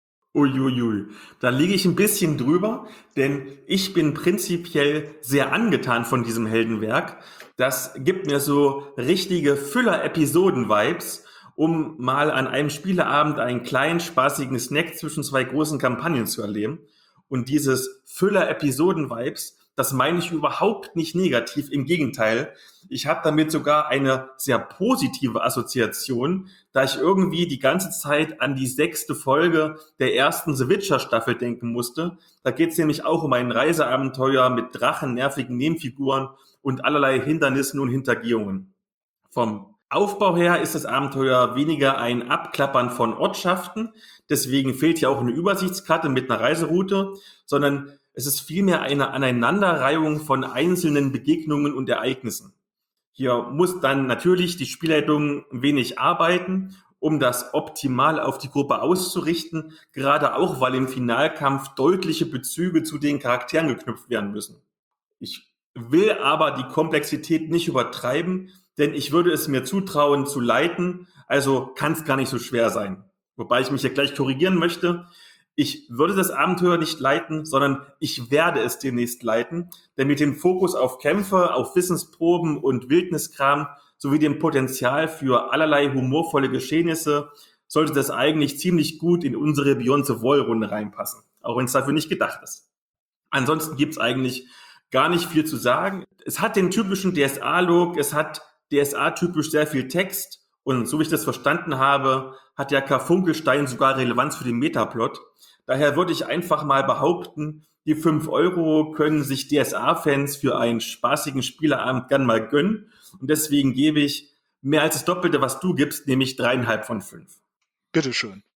Speaker 2: Uiuiui, da liege ich ein bisschen drüber, denn ich bin prinzipiell sehr angetan von diesem Heldenwerk. Das gibt mir so richtige Füller-Episoden-Vibes, um mal an einem Spieleabend einen kleinen, spaßigen Snack zwischen zwei großen Kampagnen zu erleben. Und dieses Füller-Episoden-Vibes, das meine ich überhaupt nicht negativ, im Gegenteil. Ich habe damit sogar eine sehr positive Assoziation, da ich irgendwie die ganze Zeit an die sechste Folge der ersten The Witcher-Staffel denken musste. Da geht es nämlich auch um ein Reiseabenteuer mit Drachen, nervigen Nebenfiguren und allerlei Hindernissen und Hintergehungen. Vom Aufbau her ist das Abenteuer weniger ein Abklappern von Ortschaften, deswegen fehlt hier auch eine Übersichtskarte mit einer Reiseroute, sondern es ist vielmehr eine Aneinanderreihung von einzelnen Begegnungen und Ereignissen. Hier muss dann natürlich die Spielleitung ein wenig arbeiten, um das optimal auf die Gruppe auszurichten, gerade auch, weil im Finalkampf deutliche Bezüge zu den Charakteren geknüpft werden müssen. Ich will aber die Komplexität nicht übertreiben, denn ich würde es mir zutrauen zu leiten, also kann es gar nicht so schwer sein. Wobei ich mich hier gleich korrigieren möchte. Ich würde das Abenteuer nicht leiten, sondern ich werde es demnächst leiten, denn mit dem Fokus auf Kämpfe, auf Wissensproben und Wildniskram sowie dem Potenzial für allerlei humorvolle Geschehnisse sollte das eigentlich ziemlich gut in unsere Beyond the Wall-Runde reinpassen, auch wenn es dafür nicht gedacht ist. Ansonsten gibt es eigentlich gar nicht viel zu sagen. Es hat den typischen D S A-Look, es hat D S A-typisch sehr viel Text und so wie ich das verstanden habe, hat der Karfunkelstein sogar Relevanz für den Metaplot. Daher würde ich einfach mal behaupten, die fünf Euro können sich D S A-Fans für einen spaßigen Spieleabend gern mal gönnen. Und deswegen gebe ich mehr als das Doppelte, was du gibst, nämlich dreieinhalb von fünf.
Speaker 4: Bitteschön.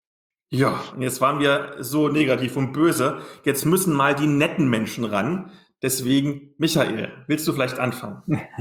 Speaker 2: Ja, und jetzt waren wir so negativ und böse. Jetzt müssen mal die netten Menschen ran. Deswegen, Michael, willst du vielleicht anfangen?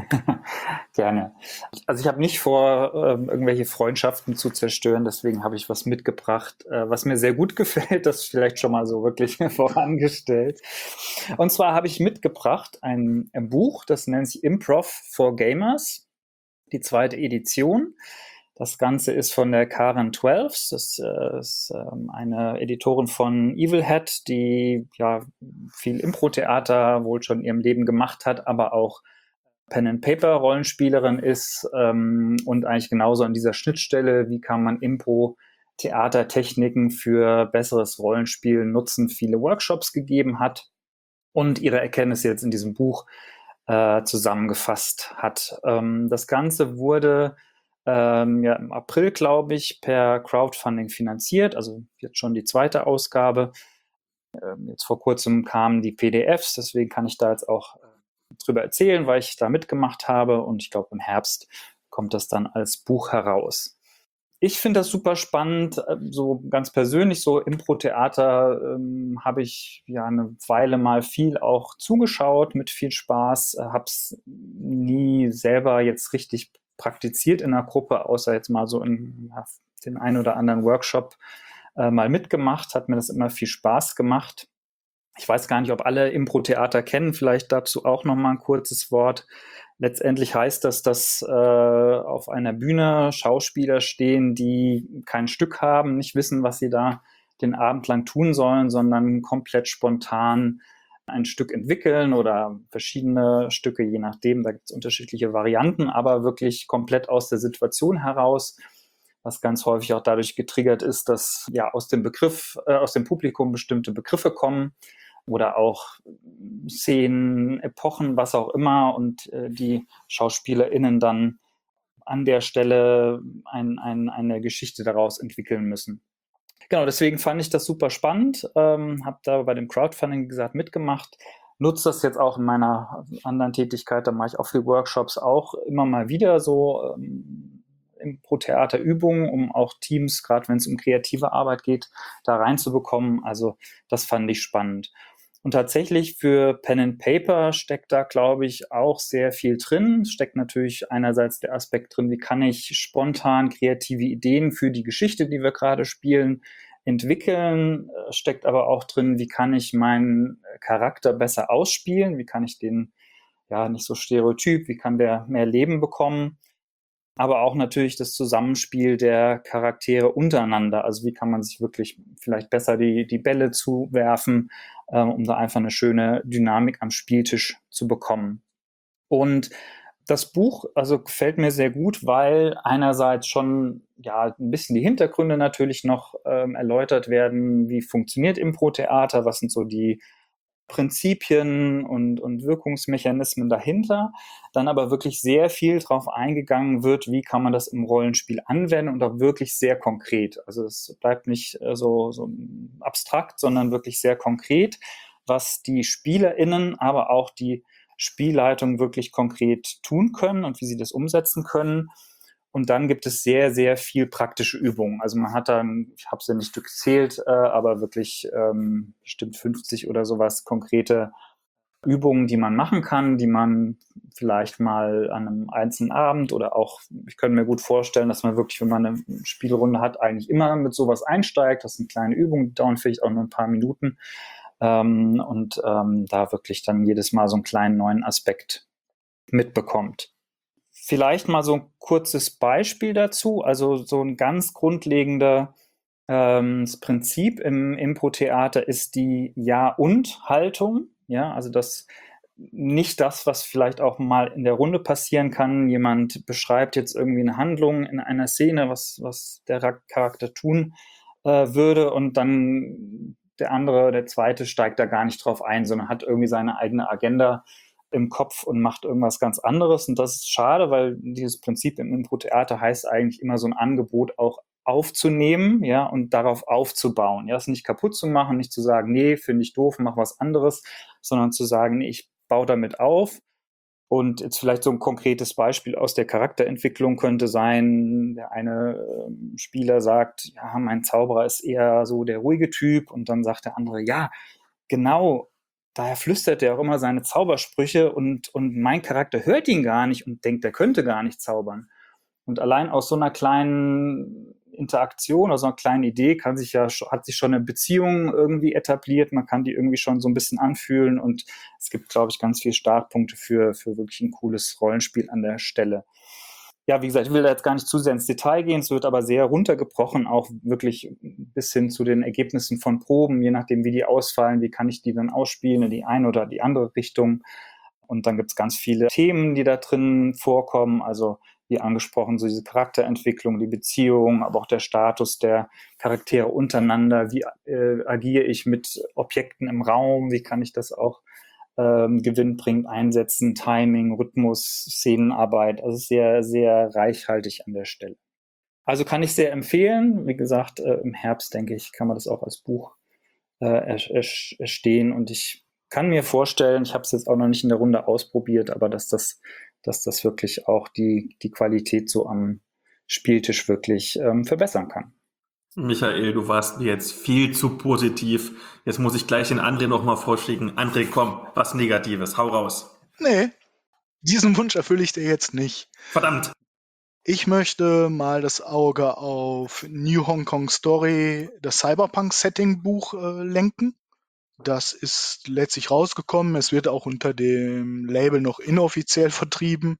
Speaker 3: Gerne. Also ich habe nicht vor, ähm, irgendwelche Freundschaften zu zerstören, deswegen habe ich was mitgebracht, äh, was mir sehr gut gefällt, das vielleicht schon mal so wirklich vorangestellt. Und zwar habe ich mitgebracht ein, ein Buch, das nennt sich Improv for Gamers, die zweite Edition. Das Ganze ist von der Karen Twelves. Das äh, ist ähm, eine Editorin von Evil Hat, die ja viel Impro-Theater wohl schon in ihrem Leben gemacht hat, aber auch Pen-and-Paper-Rollenspielerin ist ähm, und eigentlich genauso an dieser Schnittstelle, wie kann man Impro-Theatertechniken für besseres Rollenspiel nutzen, viele Workshops gegeben hat und ihre Erkenntnisse jetzt in diesem Buch äh, zusammengefasst hat. Ähm, das Ganze wurde ähm, ja, im April, glaube ich, per Crowdfunding finanziert, also jetzt schon die zweite Ausgabe. Ähm, jetzt vor kurzem kamen die P D Fs, deswegen kann ich da jetzt auch äh, drüber erzählen, weil ich da mitgemacht habe und ich glaube, im Herbst kommt das dann als Buch heraus. Ich finde das super spannend, äh, so ganz persönlich, so Impro-Theater ähm, habe ich ja eine Weile mal viel auch zugeschaut, mit viel Spaß, äh, habe es nie selber jetzt richtig praktiziert in einer Gruppe, außer jetzt mal so in ja, den einen oder anderen Workshop äh, mal mitgemacht, hat mir das immer viel Spaß gemacht. Ich weiß gar nicht, ob alle Impro-Theater kennen, vielleicht dazu auch noch mal ein kurzes Wort. Letztendlich heißt das, dass äh, auf einer Bühne Schauspieler stehen, die kein Stück haben, nicht wissen, was sie da den Abend lang tun sollen, sondern komplett spontan ein Stück entwickeln oder verschiedene Stücke, je nachdem, da gibt es unterschiedliche Varianten, aber wirklich komplett aus der Situation heraus, was ganz häufig auch dadurch getriggert ist, dass ja aus dem Begriff, äh, aus dem Publikum bestimmte Begriffe kommen oder auch Szenen, Epochen, was auch immer und äh, die SchauspielerInnen dann an der Stelle ein, ein, eine Geschichte daraus entwickeln müssen. Genau, deswegen fand ich das super spannend, ähm, habe da bei dem Crowdfunding, wie gesagt, mitgemacht, nutze das jetzt auch in meiner anderen Tätigkeit, da mache ich auch viel Workshops, auch immer mal wieder so ähm, Impro-Theater-Übungen, um auch Teams, gerade wenn es um kreative Arbeit geht, da reinzubekommen. Also das fand ich spannend. Und tatsächlich für Pen and Paper steckt da, glaube ich, auch sehr viel drin. Steckt natürlich einerseits der Aspekt drin, wie kann ich spontan kreative Ideen für die Geschichte, die wir gerade spielen, entwickeln. Steckt aber auch drin, wie kann ich meinen Charakter besser ausspielen, wie kann ich den ja nicht so stereotyp, wie kann der mehr Leben bekommen. Aber auch natürlich das Zusammenspiel der Charaktere untereinander. Also wie kann man sich wirklich vielleicht besser die, die Bälle zuwerfen, ähm, um da einfach eine schöne Dynamik am Spieltisch zu bekommen. Und das Buch, also gefällt mir sehr gut, weil einerseits schon ja ein bisschen die Hintergründe natürlich noch ähm, erläutert werden, wie funktioniert Impro-Theater, was sind so die Prinzipien und, und Wirkungsmechanismen dahinter, dann aber wirklich sehr viel drauf eingegangen wird, wie kann man das im Rollenspiel anwenden und auch wirklich sehr konkret. Also es bleibt nicht äh, so, so abstrakt, sondern wirklich sehr konkret, was die SpielerInnen, aber auch die Spielleitung wirklich konkret tun können und wie sie das umsetzen können. Und dann gibt es sehr, sehr viel praktische Übungen. Also man hat dann, ich habe es ja nicht gezählt, äh, aber wirklich ähm, bestimmt fünfzig oder sowas konkrete Übungen, die man machen kann, die man vielleicht mal an einem einzelnen Abend oder auch, ich könnte mir gut vorstellen, dass man wirklich, wenn man eine Spielrunde hat, eigentlich immer mit sowas einsteigt. Das sind kleine Übungen, die dauern vielleicht auch nur ein paar Minuten ähm, und ähm, da wirklich dann jedes Mal so einen kleinen neuen Aspekt mitbekommt. Vielleicht mal so ein kurzes Beispiel dazu. Also so ein ganz grundlegender ähm, das Prinzip im Impro-Theater ist die Ja-und-Haltung. Ja, also das nicht das, was vielleicht auch mal in der Runde passieren kann. Jemand beschreibt jetzt irgendwie eine Handlung in einer Szene, was, was der Charakter tun äh, würde und dann der andere, der zweite steigt da gar nicht drauf ein, sondern hat irgendwie seine eigene Agenda im Kopf und macht irgendwas ganz anderes. Und das ist schade, weil dieses Prinzip im Impro-Theater heißt eigentlich immer so ein Angebot auch aufzunehmen, ja, und darauf aufzubauen. Ja, es nicht kaputt zu machen, nicht zu sagen, nee, finde ich doof, mach was anderes, sondern zu sagen, nee, ich baue damit auf Und jetzt vielleicht so ein konkretes Beispiel aus der Charakterentwicklung könnte sein, der eine äh, Spieler sagt, ja, mein Zauberer ist eher so der ruhige Typ, und dann sagt der andere, ja, genau, daher flüstert er auch immer seine Zaubersprüche, und, und mein Charakter hört ihn gar nicht und denkt, er könnte gar nicht zaubern. Und allein aus so einer kleinen Interaktion, aus so einer kleinen Idee kann sich ja, hat sich schon eine Beziehung irgendwie etabliert. Man kann die irgendwie schon so ein bisschen anfühlen, und es gibt, glaube ich, ganz viele Startpunkte für, für wirklich ein cooles Rollenspiel an der Stelle. Ja, wie gesagt, ich will da jetzt gar nicht zu sehr ins Detail gehen. Es wird aber sehr runtergebrochen, auch wirklich bis hin zu den Ergebnissen von Proben, je nachdem, wie die ausfallen, wie kann ich die dann ausspielen in die eine oder die andere Richtung. Und dann gibt es ganz viele Themen, die da drin vorkommen. Also wie angesprochen, so diese Charakterentwicklung, die Beziehung, aber auch der Status der Charaktere untereinander. Wie äh, agiere ich mit Objekten im Raum? Wie kann ich das auch ähm, gewinnbringend einsetzen? Timing, Rhythmus, Szenenarbeit. Also sehr, sehr reichhaltig an der Stelle. Also kann ich sehr empfehlen. Wie gesagt, äh, im Herbst, denke ich, kann man das auch als Buch äh, erstehen. Und ich kann mir vorstellen, ich habe es jetzt auch noch nicht in der Runde ausprobiert, aber dass das, dass das wirklich auch die, die Qualität so am Spieltisch wirklich ähm, verbessern kann.
Speaker 2: Michael, du warst mir jetzt viel zu positiv. Jetzt muss ich gleich den André nochmal vorschlagen. André, komm, was Negatives, hau raus.
Speaker 4: Nee, diesen Wunsch erfülle ich dir jetzt nicht.
Speaker 2: Verdammt.
Speaker 4: Ich möchte mal das Auge auf New Hong Kong Story, das Cyberpunk-Setting-Buch, äh, lenken. Das ist letztlich rausgekommen. Es wird auch unter dem Label noch inoffiziell vertrieben.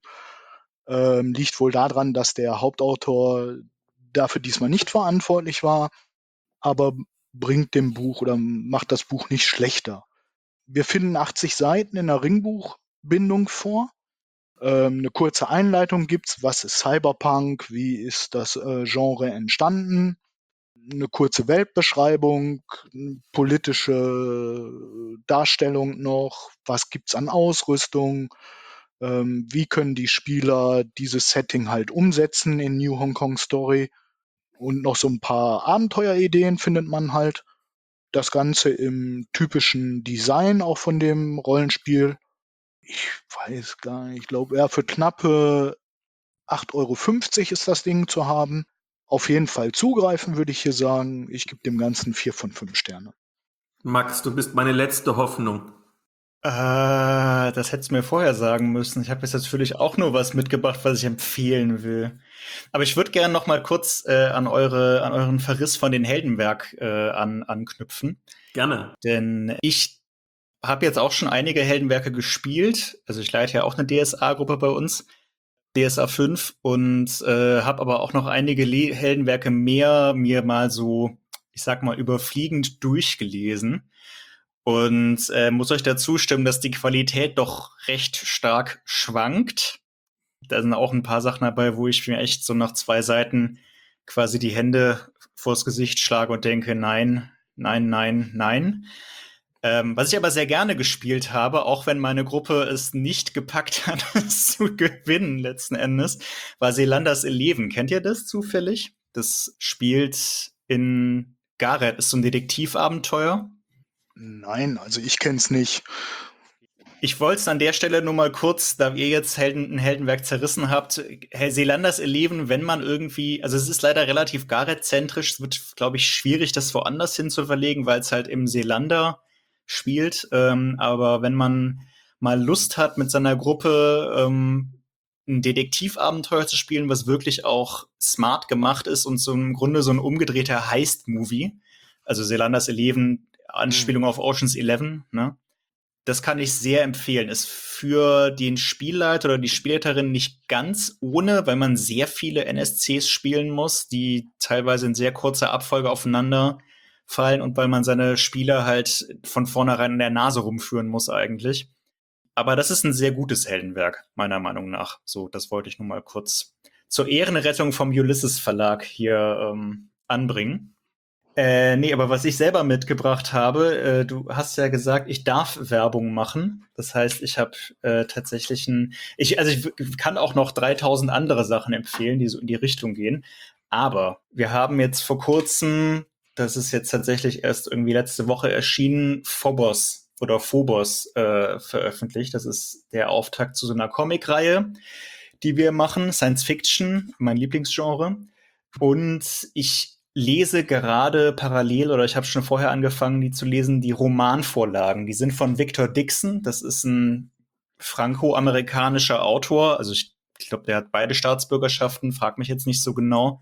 Speaker 4: Ähm, liegt wohl daran, dass der Hauptautor dafür diesmal nicht verantwortlich war, aber bringt dem Buch oder macht das Buch nicht schlechter. Wir finden achtzig Seiten in der Ringbuchbindung vor. Ähm, eine kurze Einleitung gibt's. Was ist Cyberpunk? Wie ist das äh, Genre entstanden? Eine kurze Weltbeschreibung, politische Darstellung noch, was gibt's an Ausrüstung, ähm, wie können die Spieler dieses Setting halt umsetzen in New Hong Kong Story, und noch so ein paar Abenteuerideen findet man halt. Das Ganze im typischen Design auch von dem Rollenspiel. Ich weiß gar nicht, ich glaube, ja, für knappe acht Euro fünfzig ist das Ding zu haben. Auf jeden Fall zugreifen, würde ich hier sagen. Ich gebe dem Ganzen vier von fünf Sterne.
Speaker 2: Max, du bist meine letzte Hoffnung.
Speaker 1: Äh, das hättest du mir vorher sagen müssen. Ich habe jetzt natürlich auch nur was mitgebracht, was ich empfehlen will. Aber ich würde gerne noch mal kurz äh, an eure, an euren Verriss von den Heldenwerk äh, an, anknüpfen.
Speaker 2: Gerne.
Speaker 1: Denn ich habe jetzt auch schon einige Heldenwerke gespielt. Also ich leite ja auch eine D S A-Gruppe bei uns, D S A fünf, und äh, habe aber auch noch einige Le- Heldenwerke mehr mir mal so, ich sag mal, überfliegend durchgelesen. Und äh, muss euch dazu stimmen, dass die Qualität doch recht stark schwankt. Da sind auch ein paar Sachen dabei, wo ich mir echt so nach zwei Seiten quasi die Hände vors Gesicht schlage und denke, nein, nein, nein, nein. Ähm, was ich aber sehr gerne gespielt habe, auch wenn meine Gruppe es nicht gepackt hat, es zu gewinnen letzten Endes, war Selanders Eleven. Kennt ihr das zufällig? Das spielt in Gareth, ist so ein Detektivabenteuer.
Speaker 4: Nein, also ich kenn's nicht.
Speaker 1: Ich wollte es an der Stelle nur mal kurz, da ihr jetzt Helden, ein Heldenwerk zerrissen habt, Herr Selanders Eleven, wenn man irgendwie, also es ist leider relativ Gareth-zentrisch, es wird, glaube ich, schwierig, das woanders hin zu verlegen, weil es halt im Seelander spielt. Ähm, aber wenn man mal Lust hat, mit seiner Gruppe ähm, ein Detektivabenteuer zu spielen, was wirklich auch smart gemacht ist und so im Grunde so ein umgedrehter Heist-Movie, also Selanders Eleven, Anspielung auf Ocean's Eleven, ne? Das kann ich sehr empfehlen. Ist für den Spielleiter oder die Spielleiterin nicht ganz ohne, weil man sehr viele N S Cs spielen muss, die teilweise in sehr kurzer Abfolge aufeinander fallen, und weil man seine Spieler halt von vornherein in der Nase rumführen muss eigentlich. Aber das ist ein sehr gutes Heldenwerk, meiner Meinung nach. So, das wollte ich nur mal kurz zur Ehrenrettung vom Ulysses Verlag hier ähm, anbringen. Äh, nee, aber was ich selber mitgebracht habe, äh, du hast ja gesagt, ich darf Werbung machen. Das heißt, ich habe äh, tatsächlich ein, ich, also ich w- kann auch noch dreitausend andere Sachen empfehlen, die so in die Richtung gehen. Aber wir haben jetzt vor kurzem, das ist jetzt tatsächlich erst irgendwie letzte Woche erschienen, Phobos oder Phobos äh, veröffentlicht. Das ist der Auftakt zu so einer Comicreihe, die wir machen. Science Fiction, mein Lieblingsgenre. Und ich lese gerade parallel, oder ich habe schon vorher angefangen, die zu lesen, die Romanvorlagen. Die sind von Victor Dixon. Das ist ein franco-amerikanischer Autor. Also ich, ich glaube, der hat beide Staatsbürgerschaften. Frag mich jetzt nicht so genau,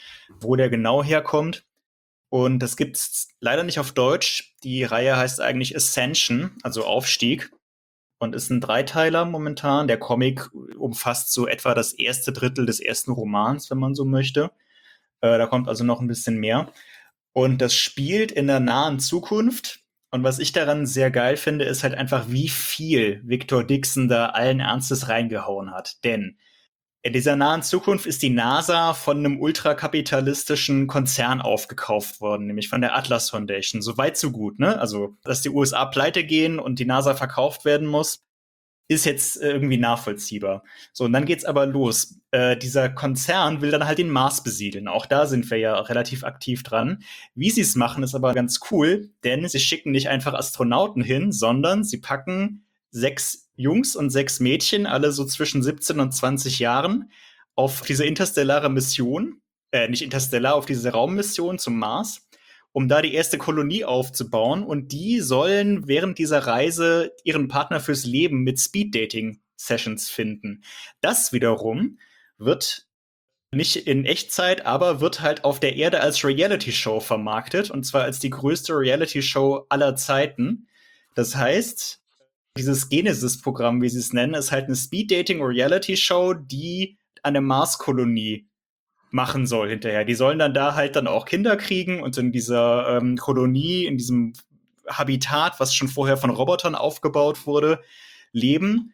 Speaker 1: wo der genau herkommt. Und das gibt's leider nicht auf Deutsch. Die Reihe heißt eigentlich Ascension, also Aufstieg. Und ist ein Dreiteiler momentan. Der Comic umfasst so etwa das erste Drittel des ersten Romans, wenn man so möchte. Äh, da kommt also noch ein bisschen mehr. Und das spielt in der nahen Zukunft. Und was ich daran sehr geil finde, ist halt einfach, wie viel Victor Dixon da allen Ernstes reingehauen hat. Denn in dieser nahen Zukunft ist die NASA von einem ultrakapitalistischen Konzern aufgekauft worden, nämlich von der Atlas Foundation. So weit, so gut, ne? Also, dass die U S A pleite gehen und die NASA verkauft werden muss, ist jetzt irgendwie nachvollziehbar. So, und dann geht's aber los. Äh, dieser Konzern will dann halt den Mars besiedeln. Auch da sind wir ja relativ aktiv dran. Wie sie es machen, ist aber ganz cool, denn sie schicken nicht einfach Astronauten hin, sondern sie packen sechs Jungs und sechs Mädchen, alle so zwischen siebzehn und zwanzig Jahren, auf diese interstellare Mission, äh, nicht interstellar, auf diese Raummission zum Mars, um da die erste Kolonie aufzubauen. Und die sollen während dieser Reise ihren Partner fürs Leben mit Speed-Dating-Sessions finden. Das wiederum wird nicht in Echtzeit, aber wird halt auf der Erde als Reality-Show vermarktet. Und zwar als die größte Reality-Show aller Zeiten. Das heißt, dieses Genesis-Programm, wie sie es nennen, ist halt eine Speed-Dating-Reality-Show, die eine Mars-Kolonie machen soll hinterher. Die sollen dann da halt dann auch Kinder kriegen und in dieser ähm, Kolonie, in diesem Habitat, was schon vorher von Robotern aufgebaut wurde, leben.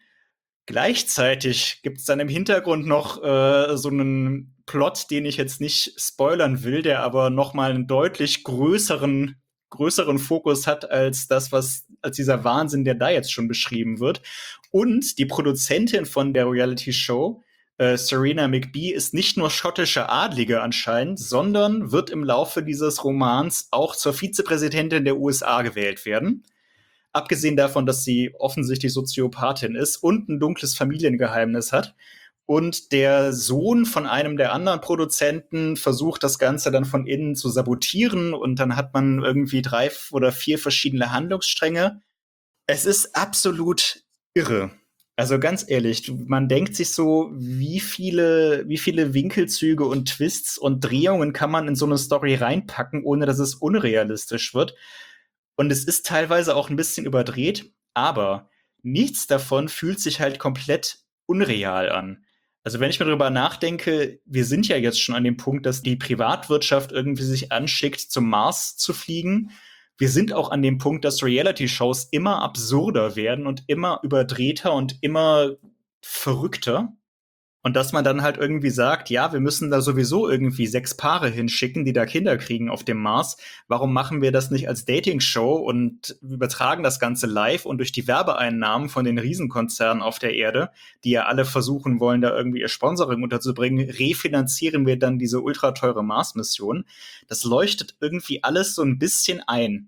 Speaker 1: Gleichzeitig gibt es dann im Hintergrund noch äh, so einen Plot, den ich jetzt nicht spoilern will, der aber noch mal einen deutlich größeren größeren Fokus hat als das, was als dieser Wahnsinn, der da jetzt schon beschrieben wird. Und die Produzentin von der Reality-Show, äh, Serena McBee, ist nicht nur schottische Adlige anscheinend, sondern wird im Laufe dieses Romans auch zur Vizepräsidentin der U S A gewählt werden. Abgesehen davon, dass sie offensichtlich Soziopathin ist und ein dunkles Familiengeheimnis hat. Und der Sohn von einem der anderen Produzenten versucht, das Ganze dann von innen zu sabotieren. Und dann hat man irgendwie drei oder vier verschiedene Handlungsstränge. Es ist absolut irre. Also ganz ehrlich, man denkt sich so, wie viele, wie viele Winkelzüge und Twists und Drehungen kann man in so eine Story reinpacken, ohne dass es unrealistisch wird. Und es ist teilweise auch ein bisschen überdreht, aber nichts davon fühlt sich halt komplett unreal an. Also wenn ich mir darüber nachdenke, wir sind ja jetzt schon an dem Punkt, dass die Privatwirtschaft irgendwie sich anschickt, zum Mars zu fliegen. Wir sind auch an dem Punkt, dass Reality-Shows immer absurder werden und immer überdrehter und immer verrückter. Und dass man dann halt irgendwie sagt, ja, wir müssen da sowieso irgendwie sechs Paare hinschicken, die da Kinder kriegen auf dem Mars. Warum machen wir das nicht als Dating-Show und übertragen das Ganze live und durch die Werbeeinnahmen von den Riesenkonzernen auf der Erde, die ja alle versuchen wollen, da irgendwie ihr Sponsoring unterzubringen, refinanzieren wir dann diese ultrateure Mars-Mission. Das leuchtet irgendwie alles so ein bisschen ein.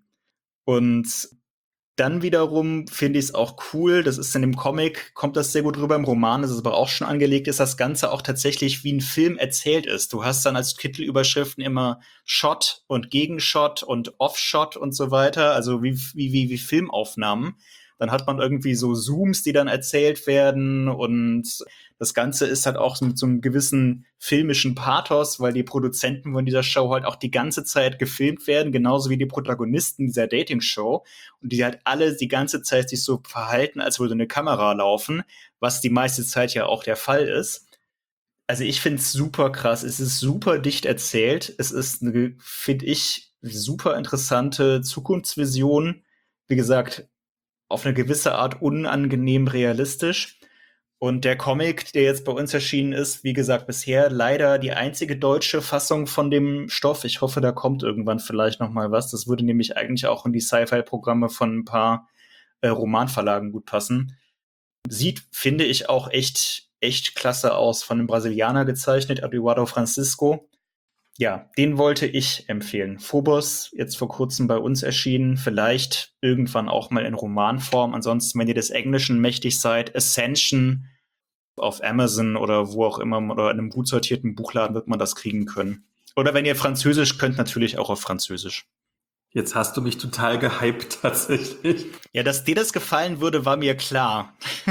Speaker 1: Und dann wiederum finde ich es auch cool, das ist in dem Comic, kommt das sehr gut rüber, im Roman ist es aber auch schon angelegt, ist das Ganze auch tatsächlich wie ein Film erzählt ist. Du hast dann als Titelüberschriften immer Shot und Gegenshot und Offshot und so weiter, also wie, wie, wie, wie Filmaufnahmen. Dann hat man irgendwie so Zooms, die dann erzählt werden und das Ganze ist halt auch mit so einem gewissen filmischen Pathos, weil die Produzenten von dieser Show halt auch die ganze Zeit gefilmt werden, genauso wie die Protagonisten dieser Dating-Show und die halt alle die ganze Zeit sich so verhalten, als würde eine Kamera laufen, was die meiste Zeit ja auch der Fall ist. Also ich finde es super krass, es ist super dicht erzählt, es ist eine, finde ich, super interessante Zukunftsvision, wie gesagt, auf eine gewisse Art unangenehm realistisch. Und der Comic, der jetzt bei uns erschienen ist, wie gesagt, bisher leider die einzige deutsche Fassung von dem Stoff. Ich hoffe, da kommt irgendwann vielleicht noch mal was. Das würde nämlich eigentlich auch in die Sci-Fi-Programme von ein paar äh, Romanverlagen gut passen. Sieht, finde ich, auch echt, echt klasse aus. Von einem Brasilianer gezeichnet, Eduardo Francisco. Ja, den wollte ich empfehlen. Phobos, jetzt vor kurzem bei uns erschienen, vielleicht irgendwann auch mal in Romanform. Ansonsten, wenn ihr des Englischen mächtig seid, Ascension auf Amazon oder wo auch immer oder in einem gut sortierten Buchladen wird man das kriegen können. Oder wenn ihr Französisch könnt, natürlich auch auf Französisch.
Speaker 2: Jetzt hast du mich total gehypt, tatsächlich.
Speaker 1: Ja, dass dir das gefallen würde, war mir klar.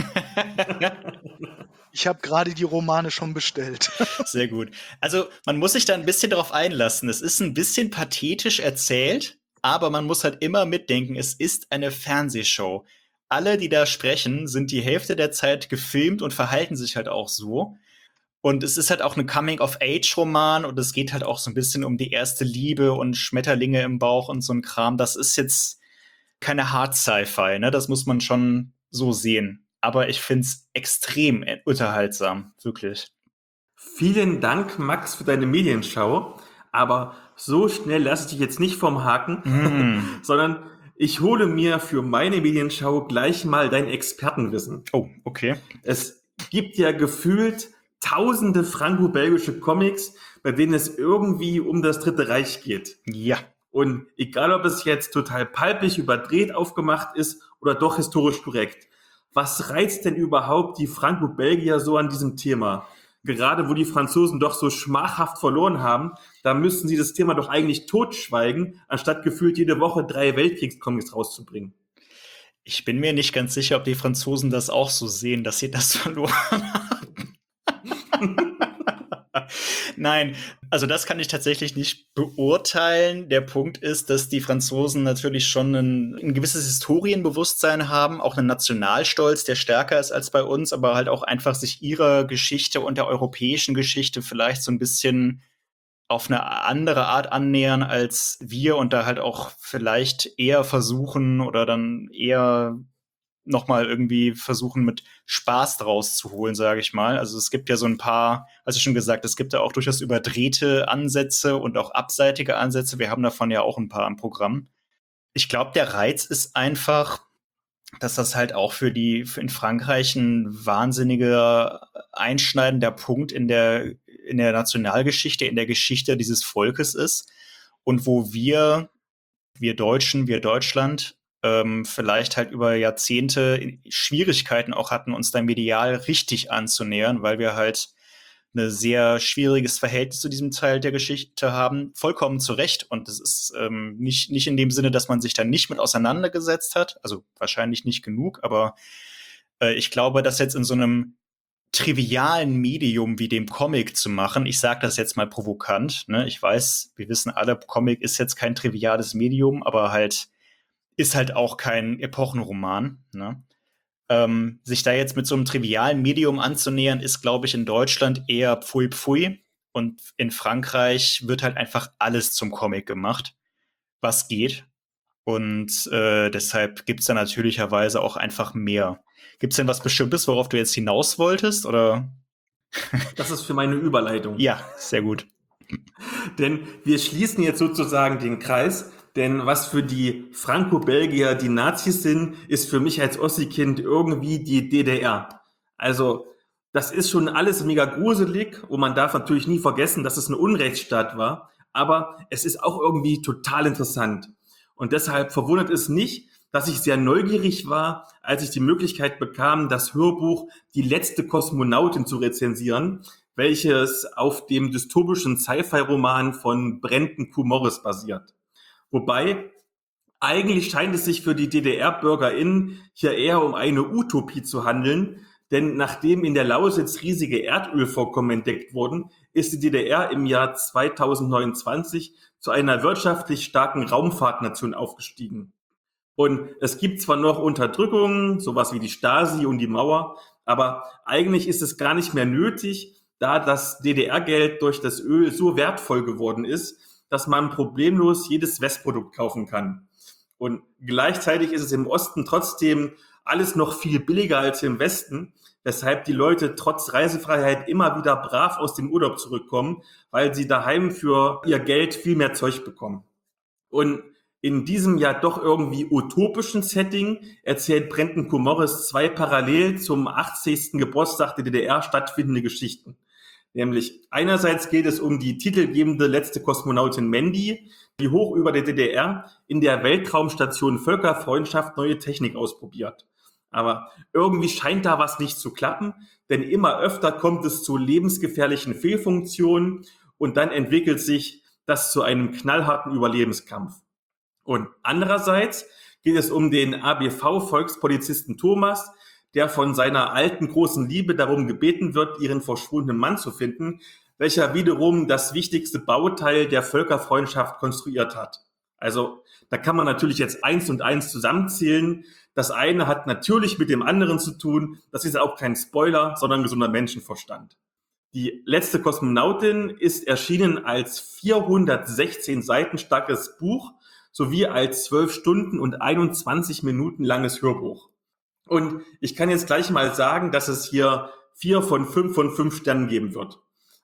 Speaker 4: Ich habe gerade die Romane schon bestellt.
Speaker 1: Sehr gut. Also man muss sich da ein bisschen darauf einlassen. Es ist ein bisschen pathetisch erzählt, aber man muss halt immer mitdenken, es ist eine Fernsehshow. Alle, die da sprechen, sind die Hälfte der Zeit gefilmt und verhalten sich halt auch so. Und es ist halt auch ein Coming-of-Age-Roman und es geht halt auch so ein bisschen um die erste Liebe und Schmetterlinge im Bauch und so ein Kram. Das ist jetzt keine Hard-Sci-Fi, ne? Das muss man schon so sehen. Aber ich find's extrem unterhaltsam, wirklich.
Speaker 2: Vielen Dank, Max, für deine Medienschau. Aber so schnell lasse ich dich jetzt nicht vom Haken,
Speaker 1: Mm.
Speaker 2: sondern ich hole mir für meine Medienschau gleich mal dein Expertenwissen.
Speaker 1: Oh, okay.
Speaker 2: Es gibt ja gefühlt tausende franco-belgische Comics, bei denen es irgendwie um das Dritte Reich geht.
Speaker 1: Ja.
Speaker 2: Und egal, ob es jetzt total palpig, überdreht aufgemacht ist oder doch historisch korrekt. Was reizt denn überhaupt die Franco-Belgier so an diesem Thema? Gerade wo die Franzosen doch so schmachhaft verloren haben, da müssten sie das Thema doch eigentlich totschweigen, anstatt gefühlt jede Woche drei Weltkriegscomics rauszubringen.
Speaker 1: Ich bin mir nicht ganz sicher, ob die Franzosen das auch so sehen, dass sie das verloren haben. Nein, also das kann ich tatsächlich nicht beurteilen. Der Punkt ist, dass die Franzosen natürlich schon ein, ein gewisses Historienbewusstsein haben, auch einen Nationalstolz, der stärker ist als bei uns, aber halt auch einfach sich ihrer Geschichte und der europäischen Geschichte vielleicht so ein bisschen auf eine andere Art annähern als wir und da halt auch vielleicht eher versuchen oder dann eher noch mal irgendwie versuchen, mit Spaß draus zu holen, sage ich mal. Also es gibt ja so ein paar, also schon gesagt, es gibt ja auch durchaus überdrehte Ansätze und auch abseitige Ansätze. Wir haben davon ja auch ein paar im Programm. Ich glaube, der Reiz ist einfach, dass das halt auch für die für in Frankreich ein wahnsinniger einschneidender Punkt in der in der Nationalgeschichte, in der Geschichte dieses Volkes ist und wo wir wir Deutschen, wir Deutschland ähm, vielleicht halt über Jahrzehnte Schwierigkeiten auch hatten, uns da medial richtig anzunähern, weil wir halt ein sehr schwieriges Verhältnis zu diesem Teil der Geschichte haben, vollkommen zu Recht. Und das ist ähm, nicht, nicht in dem Sinne, dass man sich da nicht mit auseinandergesetzt hat, also wahrscheinlich nicht genug, aber äh, ich glaube, dass jetzt in so einem trivialen Medium wie dem Comic zu machen, ich sage das jetzt mal provokant, ne? Ich weiß, wir wissen alle, Comic ist jetzt kein triviales Medium, aber halt ist halt auch kein Epochenroman, ne? Ähm, sich da jetzt mit so einem trivialen Medium anzunähern, ist, glaube ich, in Deutschland eher pfui pfui. Und in Frankreich wird halt einfach alles zum Comic gemacht, was geht. Und äh, deshalb gibt's da natürlicherweise auch einfach mehr. Gibt's denn was Bestimmtes, worauf du jetzt hinaus wolltest? Oder?
Speaker 2: Das ist für meine Überleitung.
Speaker 1: Ja, sehr gut.
Speaker 2: Denn wir schließen jetzt sozusagen den Kreis. Denn was für die Franco-Belgier die Nazis sind, ist für mich als Ossi-Kind irgendwie die D D R. Also das ist schon alles mega gruselig und man darf natürlich nie vergessen, dass es ein Unrechtsstaat war. Aber es ist auch irgendwie total interessant. Und deshalb verwundert es nicht, dass ich sehr neugierig war, als ich die Möglichkeit bekam, das Hörbuch Die letzte Kosmonautin zu rezensieren, welches auf dem dystopischen Sci-Fi-Roman von Brendan Q. Morris basiert. Wobei, eigentlich scheint es sich für die D D R-BürgerInnen hier eher um eine Utopie zu handeln, denn nachdem in der Lausitz riesige Erdölvorkommen entdeckt wurden, ist die D D R im Jahr zweitausendneunundzwanzig zu einer wirtschaftlich starken Raumfahrtnation aufgestiegen. Und es gibt zwar noch Unterdrückungen, sowas wie die Stasi und die Mauer, aber eigentlich ist es gar nicht mehr nötig, da das D D R-Geld durch das Öl so wertvoll geworden ist, dass man problemlos jedes Westprodukt kaufen kann. Und gleichzeitig ist es im Osten trotzdem alles noch viel billiger als im Westen, weshalb die Leute trotz Reisefreiheit immer wieder brav aus dem Urlaub zurückkommen, weil sie daheim für ihr Geld viel mehr Zeug bekommen. Und in diesem ja doch irgendwie utopischen Setting erzählt Brendan Q. Morris zwei parallel zum achtzigsten Geburtstag der D D R stattfindende Geschichten. Nämlich einerseits geht es um die titelgebende letzte Kosmonautin Mandy, die hoch über der D D R in der Weltraumstation Völkerfreundschaft neue Technik ausprobiert. Aber irgendwie scheint da was nicht zu klappen, denn immer öfter kommt es zu lebensgefährlichen Fehlfunktionen und dann entwickelt sich das zu einem knallharten Überlebenskampf. Und andererseits geht es um den A B V-Volkspolizisten Thomas, der von seiner alten großen Liebe darum gebeten wird, ihren verschwundenen Mann zu finden, welcher wiederum das wichtigste Bauteil der Völkerfreundschaft konstruiert hat. Also da kann man natürlich jetzt eins und eins zusammenzählen. Das eine hat natürlich mit dem anderen zu tun. Das ist auch kein Spoiler, sondern gesunder Menschenverstand. Die letzte Kosmonautin ist erschienen als vierhundertsechzehn Seiten starkes Buch sowie als zwölf Stunden und einundzwanzig Minuten langes Hörbuch. Und ich kann jetzt gleich mal sagen, dass es hier vier von fünf von fünf Sternen geben wird.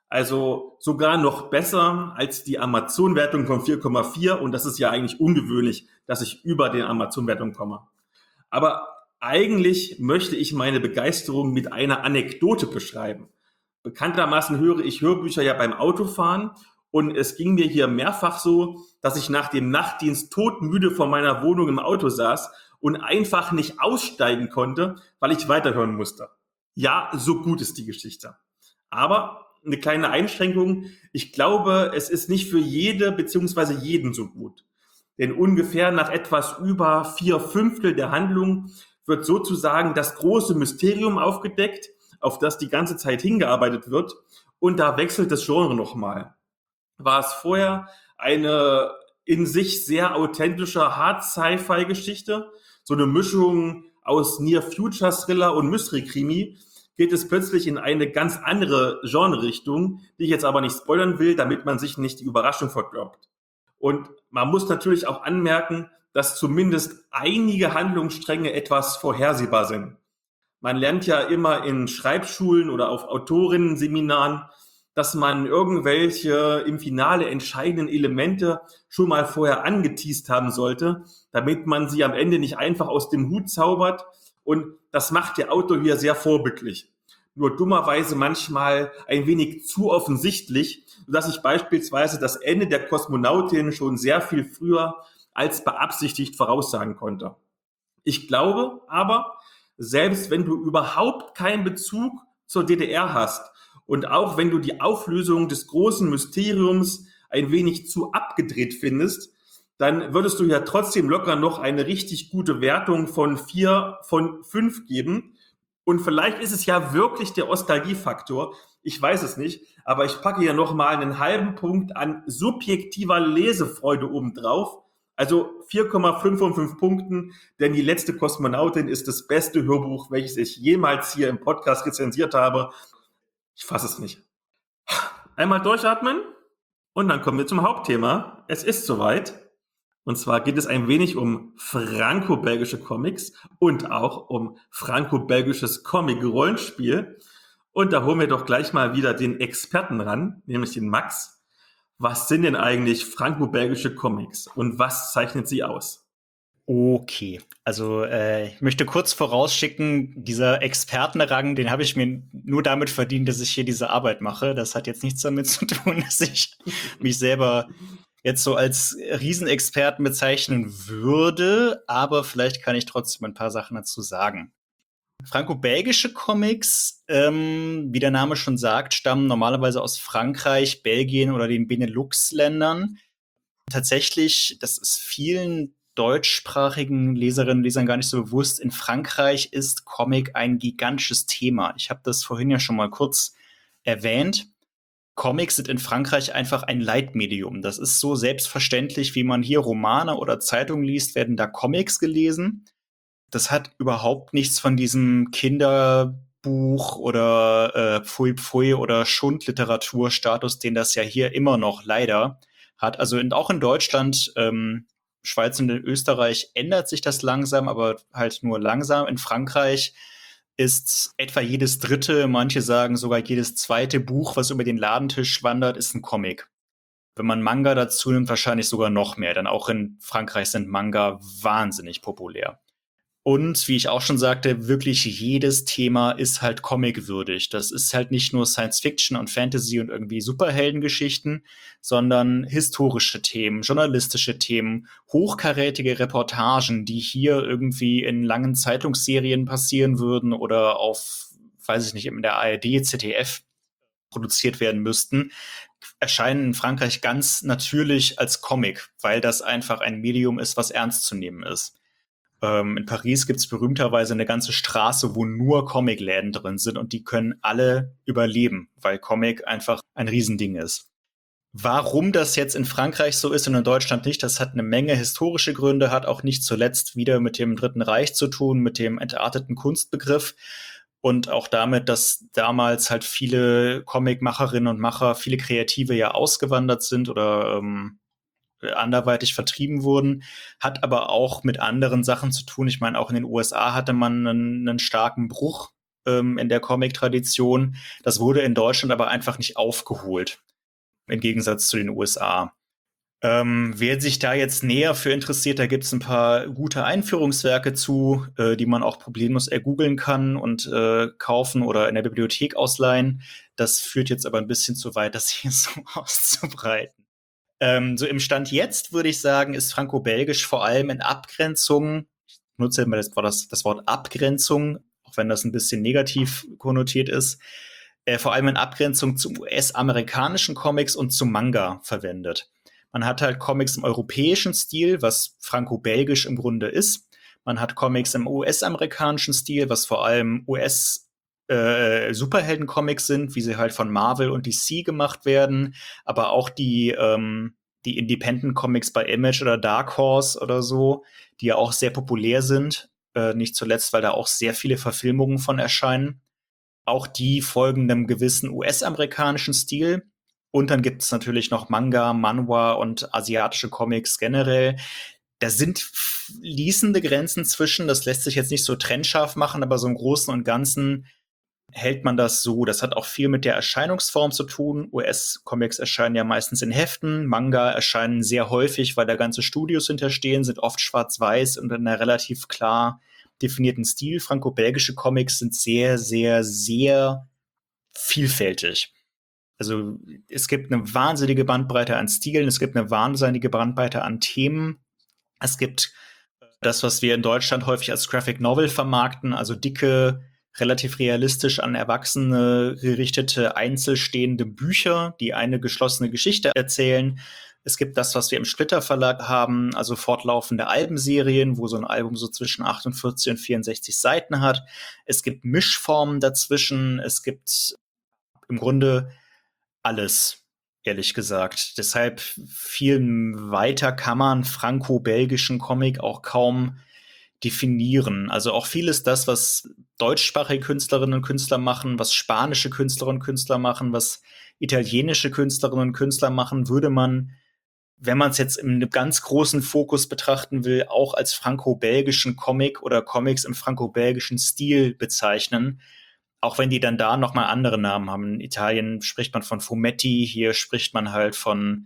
Speaker 2: Also sogar noch besser als die Amazon-Wertung von vier Komma vier. Und das ist ja eigentlich ungewöhnlich, dass ich über den Amazon-Wertung komme. Aber eigentlich möchte ich meine Begeisterung mit einer Anekdote beschreiben. Bekanntermaßen höre ich Hörbücher ja beim Autofahren. Und es ging mir hier mehrfach so, dass ich nach dem Nachtdienst todmüde vor meiner Wohnung im Auto saß und einfach nicht aussteigen konnte, weil ich weiterhören musste. Ja, so gut ist die Geschichte. Aber eine kleine Einschränkung. Ich glaube, es ist nicht für jede bzw. jeden so gut. Denn ungefähr nach etwas über vier Fünftel der Handlung wird sozusagen das große Mysterium aufgedeckt, auf das die ganze Zeit hingearbeitet wird. Und da wechselt das Genre nochmal. War es vorher eine in sich sehr authentische Hard-Sci-Fi-Geschichte, so eine Mischung aus Near-Future-Thriller und Mystery-Krimi, geht es plötzlich in eine ganz andere Genre-Richtung, die ich jetzt aber nicht spoilern will, damit man sich nicht die Überraschung verdirbt. Und man muss natürlich auch anmerken, dass zumindest einige Handlungsstränge etwas vorhersehbar sind. Man lernt ja immer in Schreibschulen oder auf Autorinnen-Seminaren, dass man irgendwelche im Finale entscheidenden Elemente schon mal vorher angeteast haben sollte, damit man sie am Ende nicht einfach aus dem Hut zaubert. Und das macht der Autor hier sehr vorbildlich. Nur dummerweise manchmal ein wenig zu offensichtlich, sodass ich beispielsweise das Ende der Kosmonautin schon sehr viel früher als beabsichtigt voraussagen konnte. Ich glaube aber, selbst wenn du überhaupt keinen Bezug zur D D R hast und auch wenn du die Auflösung des großen Mysteriums ein wenig zu abgedreht findest, dann würdest du ja trotzdem locker noch eine richtig gute Wertung von vier von fünf geben. Und vielleicht ist es ja wirklich der Nostalgiefaktor. Ich weiß es nicht, aber ich packe hier nochmal einen halben Punkt an subjektiver Lesefreude obendrauf. Also vier Komma fünf von fünf Punkten, denn die letzte Kosmonautin ist das beste Hörbuch, welches ich jemals hier im Podcast rezensiert habe. Ich fasse es nicht. Einmal durchatmen und dann kommen wir zum Hauptthema. Es ist soweit. Und zwar geht es ein wenig um franco-belgische Comics und auch um franco-belgisches Comic-Rollenspiel. Und da holen wir doch gleich mal wieder den Experten ran, nämlich den Max. Was sind denn eigentlich franco-belgische Comics und was zeichnet sie aus?
Speaker 1: Okay, also äh, ich möchte kurz vorausschicken, dieser Expertenrang, den habe ich mir nur damit verdient, dass ich hier diese Arbeit mache. Das hat jetzt nichts damit zu tun, dass ich mich selber jetzt so als Riesenexperten bezeichnen würde, aber vielleicht kann ich trotzdem ein paar Sachen dazu sagen. Franco-belgische Comics, ähm, wie der Name schon sagt, stammen normalerweise aus Frankreich, Belgien oder den Benelux-Ländern. Tatsächlich, das ist vielen deutschsprachigen Leserinnen und Lesern gar nicht so bewusst, in Frankreich ist Comic ein gigantisches Thema. Ich habe das vorhin ja schon mal kurz erwähnt. Comics sind in Frankreich einfach ein Leitmedium. Das ist so selbstverständlich, wie man hier Romane oder Zeitungen liest, werden da Comics gelesen. Das hat überhaupt nichts von diesem Kinderbuch oder äh, Pfui Pfui oder Schundliteraturstatus, den das ja hier immer noch leider hat. Also in, auch in Deutschland, ähm, Schweiz und in Österreich ändert sich das langsam, aber halt nur langsam. In Frankreich ist etwa jedes dritte, manche sagen sogar jedes zweite Buch, was über den Ladentisch wandert, ist ein Comic. Wenn man Manga dazu nimmt, wahrscheinlich sogar noch mehr, denn auch in Frankreich sind Manga wahnsinnig populär. Und wie ich auch schon sagte, wirklich jedes Thema ist halt comicwürdig. Das ist halt nicht nur Science-Fiction und Fantasy und irgendwie Superheldengeschichten, sondern historische Themen, journalistische Themen, hochkarätige Reportagen, die hier irgendwie in langen Zeitungsserien passieren würden oder auf, weiß ich nicht, in der A R D, Z D F produziert werden müssten, erscheinen in Frankreich ganz natürlich als Comic, weil das einfach ein Medium ist, was ernst zu nehmen ist. Ähm, in Paris gibt's berühmterweise eine ganze Straße, wo nur Comicläden drin sind und die können alle überleben, weil Comic einfach ein Riesending ist. Warum das jetzt in Frankreich so ist und in Deutschland nicht, das hat eine Menge historische Gründe, hat auch nicht zuletzt wieder mit dem Dritten Reich zu tun, mit dem entarteten Kunstbegriff und auch damit, dass damals halt viele Comicmacherinnen und Macher, viele Kreative ja ausgewandert sind oder ähm, anderweitig vertrieben wurden, hat aber auch mit anderen Sachen zu tun. Ich meine, auch in den U S A hatte man einen, einen starken Bruch ähm, in der Comic-Tradition. Das wurde in Deutschland aber einfach nicht aufgeholt, im Gegensatz zu den U S A. Ähm, wer sich da jetzt näher für interessiert, da gibt's ein paar gute Einführungswerke zu, äh, die man auch problemlos ergoogeln kann und äh, kaufen oder in der Bibliothek ausleihen. Das führt jetzt aber ein bisschen zu weit, das hier so auszubreiten. Ähm, so im Stand jetzt würde ich sagen, ist Franco-Belgisch vor allem in Abgrenzung, ich nutze immer das, das, das Wort Abgrenzung, auch wenn das ein bisschen negativ konnotiert ist, äh, vor allem in Abgrenzung zu U S-amerikanischen Comics und zu Manga verwendet. Man hat halt Comics im europäischen Stil, was Franco-Belgisch im Grunde ist. Man hat Comics im U S-amerikanischen Stil, was vor allem U S Äh, Superhelden-Comics sind, wie sie halt von Marvel und D C gemacht werden, aber auch die, ähm, die Independent-Comics bei Image oder Dark Horse oder so, die ja auch sehr populär sind, äh, nicht zuletzt, weil da auch sehr viele Verfilmungen von erscheinen. Auch die folgen einem gewissen U S-amerikanischen Stil. Und dann gibt es natürlich noch Manga, Manhwa und asiatische Comics generell. Da sind fließende Grenzen zwischen, das lässt sich jetzt nicht so trennscharf machen, aber so im Großen und Ganzen hält man das so. Das hat auch viel mit der Erscheinungsform zu tun. U S-Comics erscheinen ja meistens in Heften. Manga erscheinen sehr häufig, weil da ganze Studios hinterstehen, sind oft schwarz-weiß und in einer relativ klar definierten Stil. Franco-belgische Comics sind sehr, sehr, sehr vielfältig. Also es gibt eine wahnsinnige Bandbreite an Stilen, es gibt eine wahnsinnige Bandbreite an Themen. Es gibt das, was wir in Deutschland häufig als Graphic Novel vermarkten, also dicke, relativ realistisch an Erwachsene gerichtete, einzelstehende Bücher, die eine geschlossene Geschichte erzählen. Es gibt das, was wir im Splitter Verlag haben, also fortlaufende Albenserien, wo so ein Album so zwischen achtundvierzig und vierundsechzig Seiten hat. Es gibt Mischformen dazwischen. Es gibt im Grunde alles, ehrlich gesagt. Deshalb viel weiter kann man franco-belgischen Comic auch kaum definieren. Also auch vieles das, was deutschsprachige Künstlerinnen und Künstler machen, was spanische Künstlerinnen und Künstler machen, was italienische Künstlerinnen und Künstler machen, würde man, wenn man es jetzt in einem ganz großen Fokus betrachten will, auch als franco-belgischen Comic oder Comics im franco-belgischen Stil bezeichnen. Auch wenn die dann da nochmal andere Namen haben. In Italien spricht man von Fumetti, hier spricht man halt von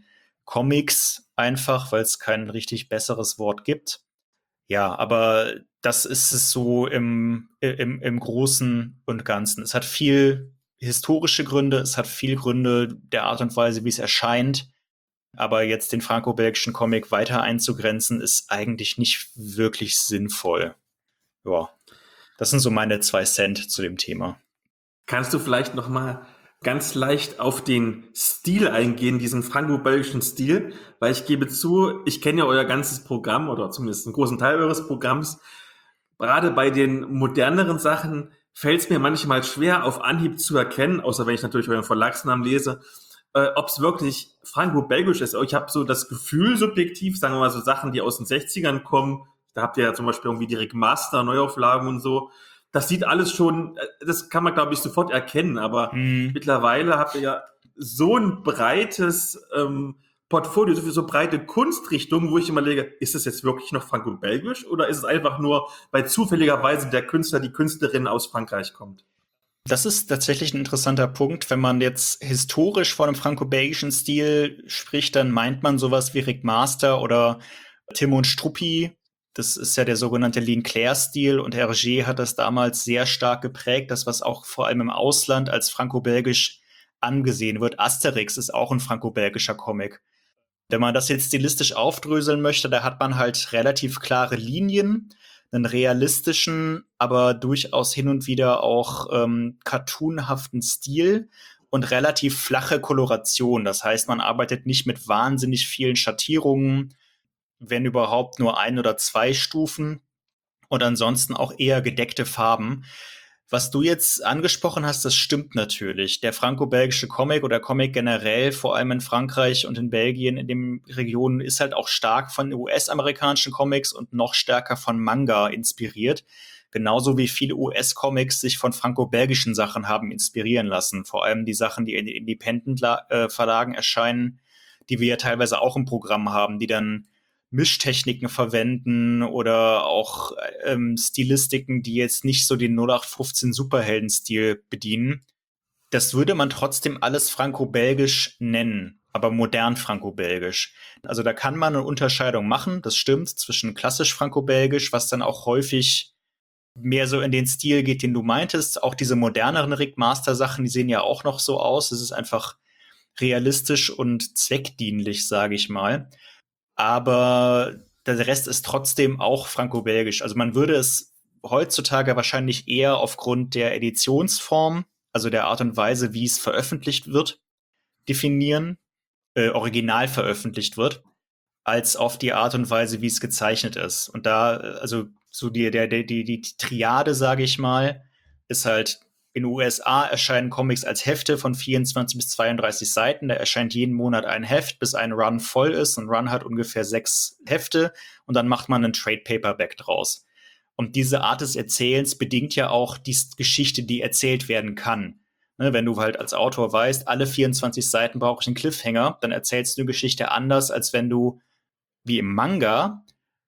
Speaker 1: Comics einfach, weil es kein richtig besseres Wort gibt. Ja, aber das ist es so im, im, im Großen und Ganzen. Es hat viel historische Gründe, es hat viel Gründe der Art und Weise, wie es erscheint. Aber jetzt den franco-belgischen Comic weiter einzugrenzen, ist eigentlich nicht wirklich sinnvoll. Ja, das sind so meine zwei Cent zu dem Thema.
Speaker 2: Kannst du vielleicht noch mal ganz leicht auf den Stil eingehen, diesen franco-belgischen Stil? Weil ich gebe zu, ich kenne ja euer ganzes Programm oder zumindest einen großen Teil eures Programms. Gerade bei den moderneren Sachen fällt es mir manchmal schwer, auf Anhieb zu erkennen, außer wenn ich natürlich euren Verlagsnamen lese, äh, ob es wirklich franco-belgisch ist. Ich habe so das Gefühl, subjektiv, sagen wir mal so Sachen, die aus den sechzigern kommen, da habt ihr ja zum Beispiel irgendwie direkt Master, Neuauflagen und so. Das sieht alles schon, das kann man, glaube ich, sofort erkennen, aber hm. mittlerweile habt ihr ja so ein breites ähm, Portfolio, so, so breite Kunstrichtungen, wo ich immer lege, ist das jetzt wirklich noch franco-belgisch oder ist es einfach nur, weil zufälligerweise der Künstler, die Künstlerin aus Frankreich kommt?
Speaker 1: Das ist tatsächlich ein interessanter Punkt. Wenn man jetzt historisch von einem franco-belgischen Stil spricht, dann meint man sowas wie Rick Master oder Timon Struppi, Das ist ja der sogenannte Linclair-Stil und Hergé hat das damals sehr stark geprägt, das was auch vor allem im Ausland als franco-belgisch angesehen wird. Asterix ist auch ein franco-belgischer Comic. Wenn man das jetzt stilistisch aufdröseln möchte, da hat man halt relativ klare Linien, einen realistischen, aber durchaus hin und wieder auch ähm, cartoonhaften Stil und relativ flache Koloration. Das heißt, man arbeitet nicht mit wahnsinnig vielen Schattierungen, wenn überhaupt nur ein oder zwei Stufen und ansonsten auch eher gedeckte Farben. Was du jetzt angesprochen hast, das stimmt natürlich. Der franco-belgische Comic oder Comic generell, vor allem in Frankreich und in Belgien, in den Regionen, ist halt auch stark von U S-amerikanischen Comics und noch stärker von Manga inspiriert. Genauso wie viele U S-Comics sich von franco-belgischen Sachen haben inspirieren lassen. Vor allem die Sachen, die in Independent-Verlagen erscheinen, die wir ja teilweise auch im Programm haben, die dann Mischtechniken verwenden oder auch ähm, Stilistiken, die jetzt nicht so den null acht fünfzehn Superhelden-Stil bedienen. Das würde man trotzdem alles franco-belgisch nennen, aber modern franco-belgisch. Also da kann man eine Unterscheidung machen, das stimmt, zwischen klassisch franco-belgisch, was dann auch häufig mehr so in den Stil geht, den du meintest. Auch diese moderneren Rick-Master-Sachen, die sehen ja auch noch so aus. Es ist einfach realistisch und zweckdienlich, sage ich mal. Aber der Rest ist trotzdem auch franco-belgisch. Also man würde es heutzutage wahrscheinlich eher aufgrund der Editionsform, also der Art und Weise, wie es veröffentlicht wird, definieren, äh, original veröffentlicht wird, als auf die Art und Weise, wie es gezeichnet ist. Und da, also so die, der, die, die, die Triade, sage ich mal, ist halt, in den U S A erscheinen Comics als Hefte von vierundzwanzig bis zweiunddreißig Seiten. Da erscheint jeden Monat ein Heft, bis ein Run voll ist. Ein Run hat ungefähr sechs Hefte und dann macht man einen Trade Paperback draus. Und diese Art des Erzählens bedingt ja auch die Geschichte, die erzählt werden kann. Ne, wenn du halt als Autor weißt, alle vierundzwanzig Seiten brauche ich einen Cliffhanger, dann erzählst du eine Geschichte anders, als wenn du, wie im Manga,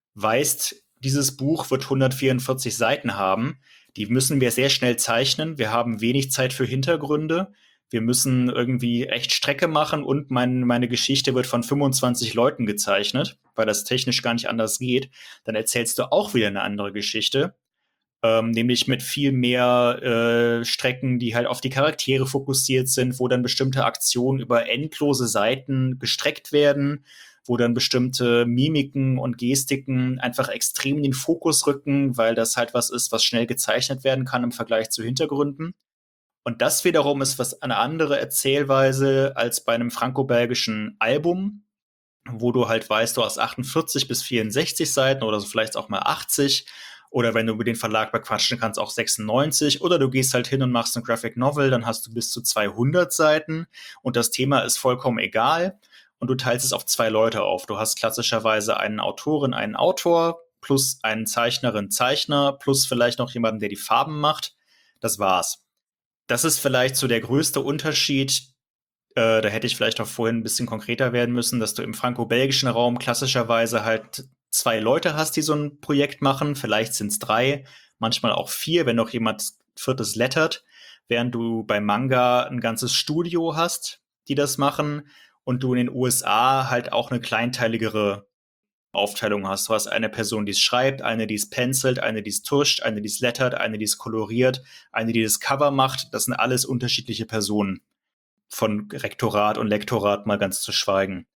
Speaker 1: weißt, dieses Buch wird hundertvierundvierzig Seiten haben. Die müssen wir sehr schnell zeichnen. Wir haben wenig Zeit für Hintergründe. Wir müssen irgendwie echt Strecke machen und mein, meine Geschichte wird von fünfundzwanzig Leuten gezeichnet, weil das technisch gar nicht anders geht. Dann erzählst du auch wieder eine andere Geschichte, ähm, nämlich mit viel mehr äh, Strecken, die halt auf die Charaktere fokussiert sind, wo dann bestimmte Aktionen über endlose Seiten gestreckt werden, wo dann bestimmte Mimiken und Gestiken einfach extrem in den Fokus rücken, weil das halt was ist, was schnell gezeichnet werden kann im Vergleich zu Hintergründen. Und das wiederum ist was eine andere Erzählweise als bei einem franco-belgischen Album, wo du halt weißt, du hast achtundvierzig bis vierundsechzig Seiten oder so vielleicht auch mal achtzig. Oder wenn du über den Verlag bequatschen kannst, auch sechsundneunzig. Oder du gehst halt hin und machst ein Graphic Novel, dann hast du bis zu zweihundert Seiten und das Thema ist vollkommen egal. Und du teilst es auf zwei Leute auf. Du hast klassischerweise einen Autorin, einen Autor, plus einen Zeichnerin, Zeichner, plus vielleicht noch jemanden, der die Farben macht. Das war's. Das ist vielleicht so der größte Unterschied. Äh, da hätte ich vielleicht auch vorhin ein bisschen konkreter werden müssen, dass du im franco-belgischen Raum klassischerweise halt zwei Leute hast, die so ein Projekt machen. Vielleicht sind es drei, manchmal auch vier, wenn noch jemand viertes lettert. Während du bei Manga ein ganzes Studio hast, die das machen. Und du in den U S A halt auch eine kleinteiligere Aufteilung hast. Du hast eine Person, die es schreibt, eine, die es pencelt, eine, die es tuscht, eine, die es lettert, eine, die es koloriert, eine, die das Cover macht. Das sind alles unterschiedliche Personen. Von Rektorat und Lektorat mal ganz zu schweigen.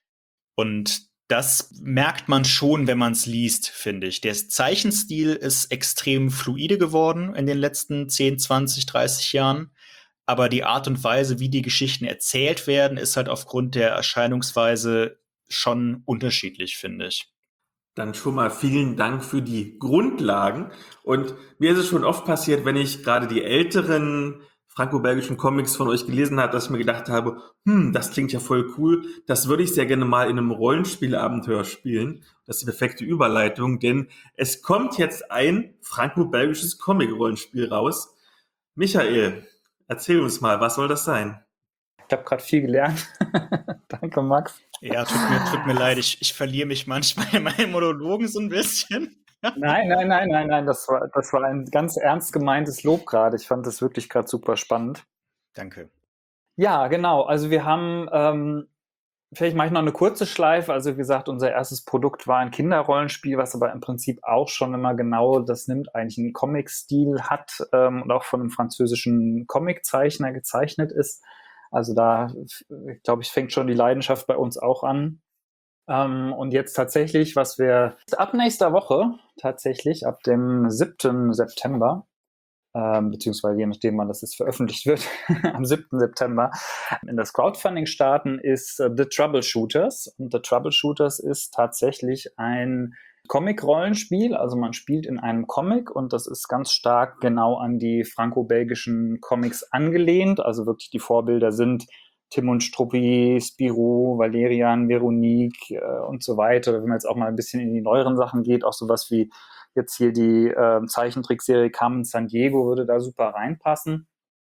Speaker 1: Und das merkt man schon, wenn man es liest, finde ich. Der Zeichenstil ist extrem fluide geworden in den letzten zehn, zwanzig, dreißig Jahren. Aber die Art und Weise, wie die Geschichten erzählt werden, ist halt aufgrund der Erscheinungsweise schon unterschiedlich, finde ich.
Speaker 2: Dann schon mal vielen Dank für die Grundlagen. Und mir ist es schon oft passiert, wenn ich gerade die älteren franco-belgischen Comics von euch gelesen habe, dass ich mir gedacht habe, hm, das klingt ja voll cool, das würde ich sehr gerne mal in einem Rollenspielabenteuer spielen. Das ist die perfekte Überleitung, denn es kommt jetzt ein franco-belgisches Comic-Rollenspiel raus. Michael, erzähl uns mal, was soll das sein?
Speaker 3: Ich habe gerade viel gelernt. Danke, Max.
Speaker 1: Ja, tut mir, tut mir leid, ich, ich verliere mich manchmal in meinen Monologen so ein bisschen.
Speaker 3: Nein, nein, nein, nein, nein, das war, das war ein ganz ernst gemeintes Lob gerade. Ich fand das wirklich gerade super spannend.
Speaker 1: Danke.
Speaker 3: Ja, genau. Also wir haben ähm, Vielleicht mache ich noch eine kurze Schleife. Also wie gesagt, unser erstes Produkt war ein Kinderrollenspiel, was aber im Prinzip auch schon immer genau das nimmt, eigentlich einen Comic-Stil hat ähm, und auch von einem französischen Comiczeichner gezeichnet ist. Also da, glaube ich, fängt schon die Leidenschaft bei uns auch an. Ähm, und jetzt tatsächlich, was wir ab nächster Woche, tatsächlich ab dem siebten September, ähm, beziehungsweise je nachdem, wann das jetzt veröffentlicht wird, am siebten September, in das Crowdfunding starten, ist äh, The Troubleshooters. Und The Troubleshooters ist tatsächlich ein Comic-Rollenspiel, also man spielt in einem Comic und das ist ganz stark genau an die franco-belgischen Comics angelehnt. Also wirklich die Vorbilder sind Tim und Struppi, Spirou, Valerian, Veronique äh, und so weiter. Wenn man jetzt auch mal ein bisschen in die neueren Sachen geht, auch sowas wie jetzt hier die äh, Zeichentrickserie Carmen San Diego würde da super reinpassen.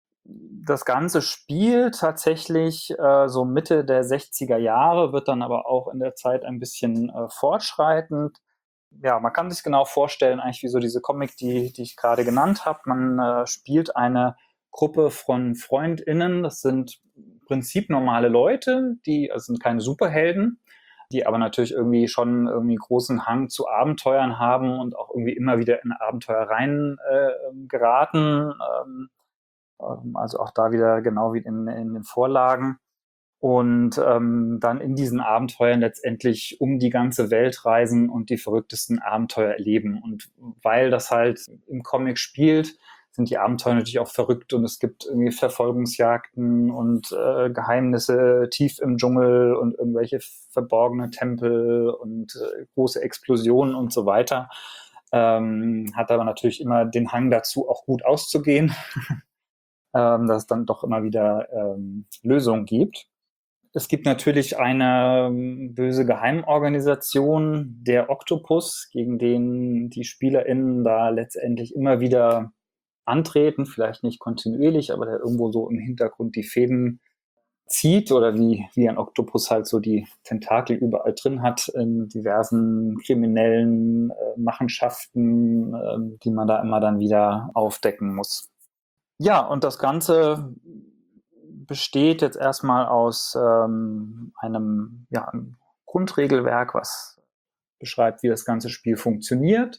Speaker 3: Das ganze Spiel tatsächlich äh, so Mitte der sechziger Jahre, wird dann aber auch in der Zeit ein bisschen äh, fortschreitend. Ja, man kann sich genau vorstellen, eigentlich wie so diese Comic, die, die ich gerade genannt habe. Man äh, spielt eine Gruppe von FreundInnen, das sind im Prinzip normale Leute, die also sind keine Superhelden, die aber natürlich irgendwie schon irgendwie großen Hang zu Abenteuern haben und auch irgendwie immer wieder in Abenteuer rein äh, geraten. Ähm, also auch da wieder genau wie in, in den Vorlagen. Und ähm, dann in diesen Abenteuern letztendlich um die ganze Welt reisen und die verrücktesten Abenteuer erleben. Und weil das halt im Comic spielt, sind die Abenteuer natürlich auch verrückt und es gibt irgendwie Verfolgungsjagden und äh, Geheimnisse tief im Dschungel und irgendwelche verborgene Tempel und äh, große Explosionen und so weiter. Ähm, hat aber natürlich immer den Hang dazu, auch gut auszugehen, ähm, dass es dann doch immer wieder ähm, Lösungen gibt. Es gibt natürlich eine ähm, böse Geheimorganisation, der Oktopus, gegen den die SpielerInnen da letztendlich immer wieder antreten, vielleicht nicht kontinuierlich, aber der irgendwo so im Hintergrund die Fäden zieht oder wie, wie ein Oktopus halt so die Tentakel überall drin hat in diversen kriminellen äh, Machenschaften, äh, die man da immer dann wieder aufdecken muss. Ja, und das Ganze besteht jetzt erstmal aus ähm, einem, ja, einem Grundregelwerk, was beschreibt, wie das ganze Spiel funktioniert.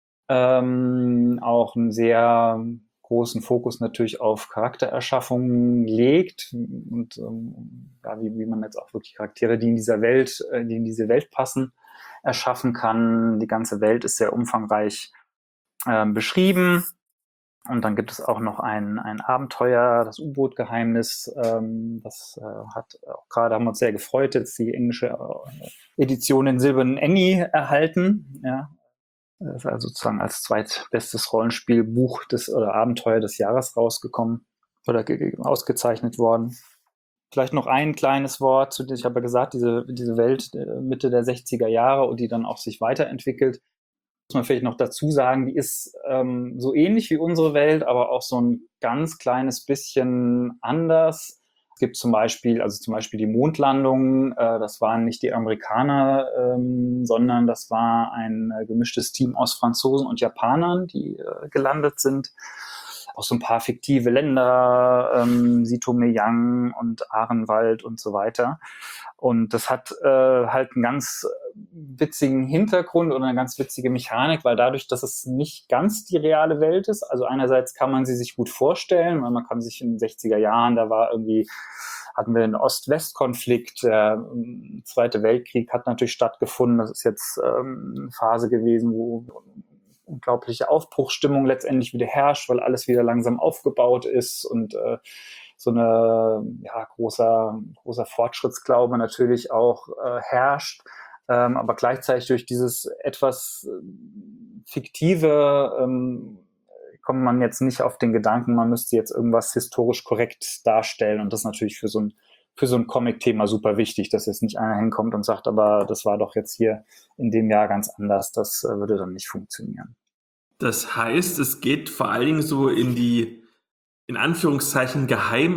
Speaker 3: Ähm, auch einen sehr großen Fokus natürlich auf Charaktererschaffung legt und ähm, ja, wie, wie man jetzt auch wirklich Charaktere, die in dieser Welt, äh, die in diese Welt passen, erschaffen kann. Die ganze Welt ist sehr umfangreich äh, beschrieben. Und dann gibt es auch noch ein, ein Abenteuer, das U-Boot-Geheimnis. Ähm, das äh, hat auch gerade, haben wir uns sehr gefreut, jetzt die englische äh, Edition in silbernen Emmy erhalten. Ja. Das ist also sozusagen als zweitbestes Rollenspielbuch des oder Abenteuer des Jahres rausgekommen oder ge- ausgezeichnet worden. Vielleicht noch ein kleines Wort zu, ich habe ja gesagt, diese, diese Welt äh, Mitte der sechziger Jahre und die dann auch sich weiterentwickelt. Muss man vielleicht noch dazu sagen, die ist ähm, so ähnlich wie unsere Welt, aber auch so ein ganz kleines bisschen anders. Es gibt zum Beispiel, also zum Beispiel die Mondlandung, äh, das waren nicht die Amerikaner, ähm, sondern das war ein äh, gemischtes Team aus Franzosen und Japanern, die äh, gelandet sind. Auch so ein paar fiktive Länder, ähm, Sitomeyang und Ahrenwald und so weiter. Und das hat äh, halt einen ganz witzigen Hintergrund oder eine ganz witzige Mechanik, weil dadurch, dass es nicht ganz die reale Welt ist, also einerseits kann man sie sich gut vorstellen, weil man kann sich in den sechziger Jahren, da war irgendwie, hatten wir einen Ost-West-Konflikt, der ähm, Zweite Weltkrieg hat natürlich stattgefunden, das ist jetzt ähm, eine Phase gewesen, wo unglaubliche Aufbruchsstimmung letztendlich wieder herrscht, weil alles wieder langsam aufgebaut ist und äh, so eine ja, großer, großer Fortschrittsglaube natürlich auch äh, herrscht. Ähm, aber gleichzeitig durch dieses etwas äh, fiktive ähm, kommt man jetzt nicht auf den Gedanken, man müsste jetzt irgendwas historisch korrekt darstellen. Und das ist natürlich für so ein, für so ein Comic-Thema super wichtig, dass jetzt nicht einer hinkommt und sagt, aber das war doch jetzt hier in dem Jahr ganz anders. Das äh, würde dann nicht funktionieren.
Speaker 2: Das heißt, es geht vor allen Dingen so in die, in Anführungszeichen,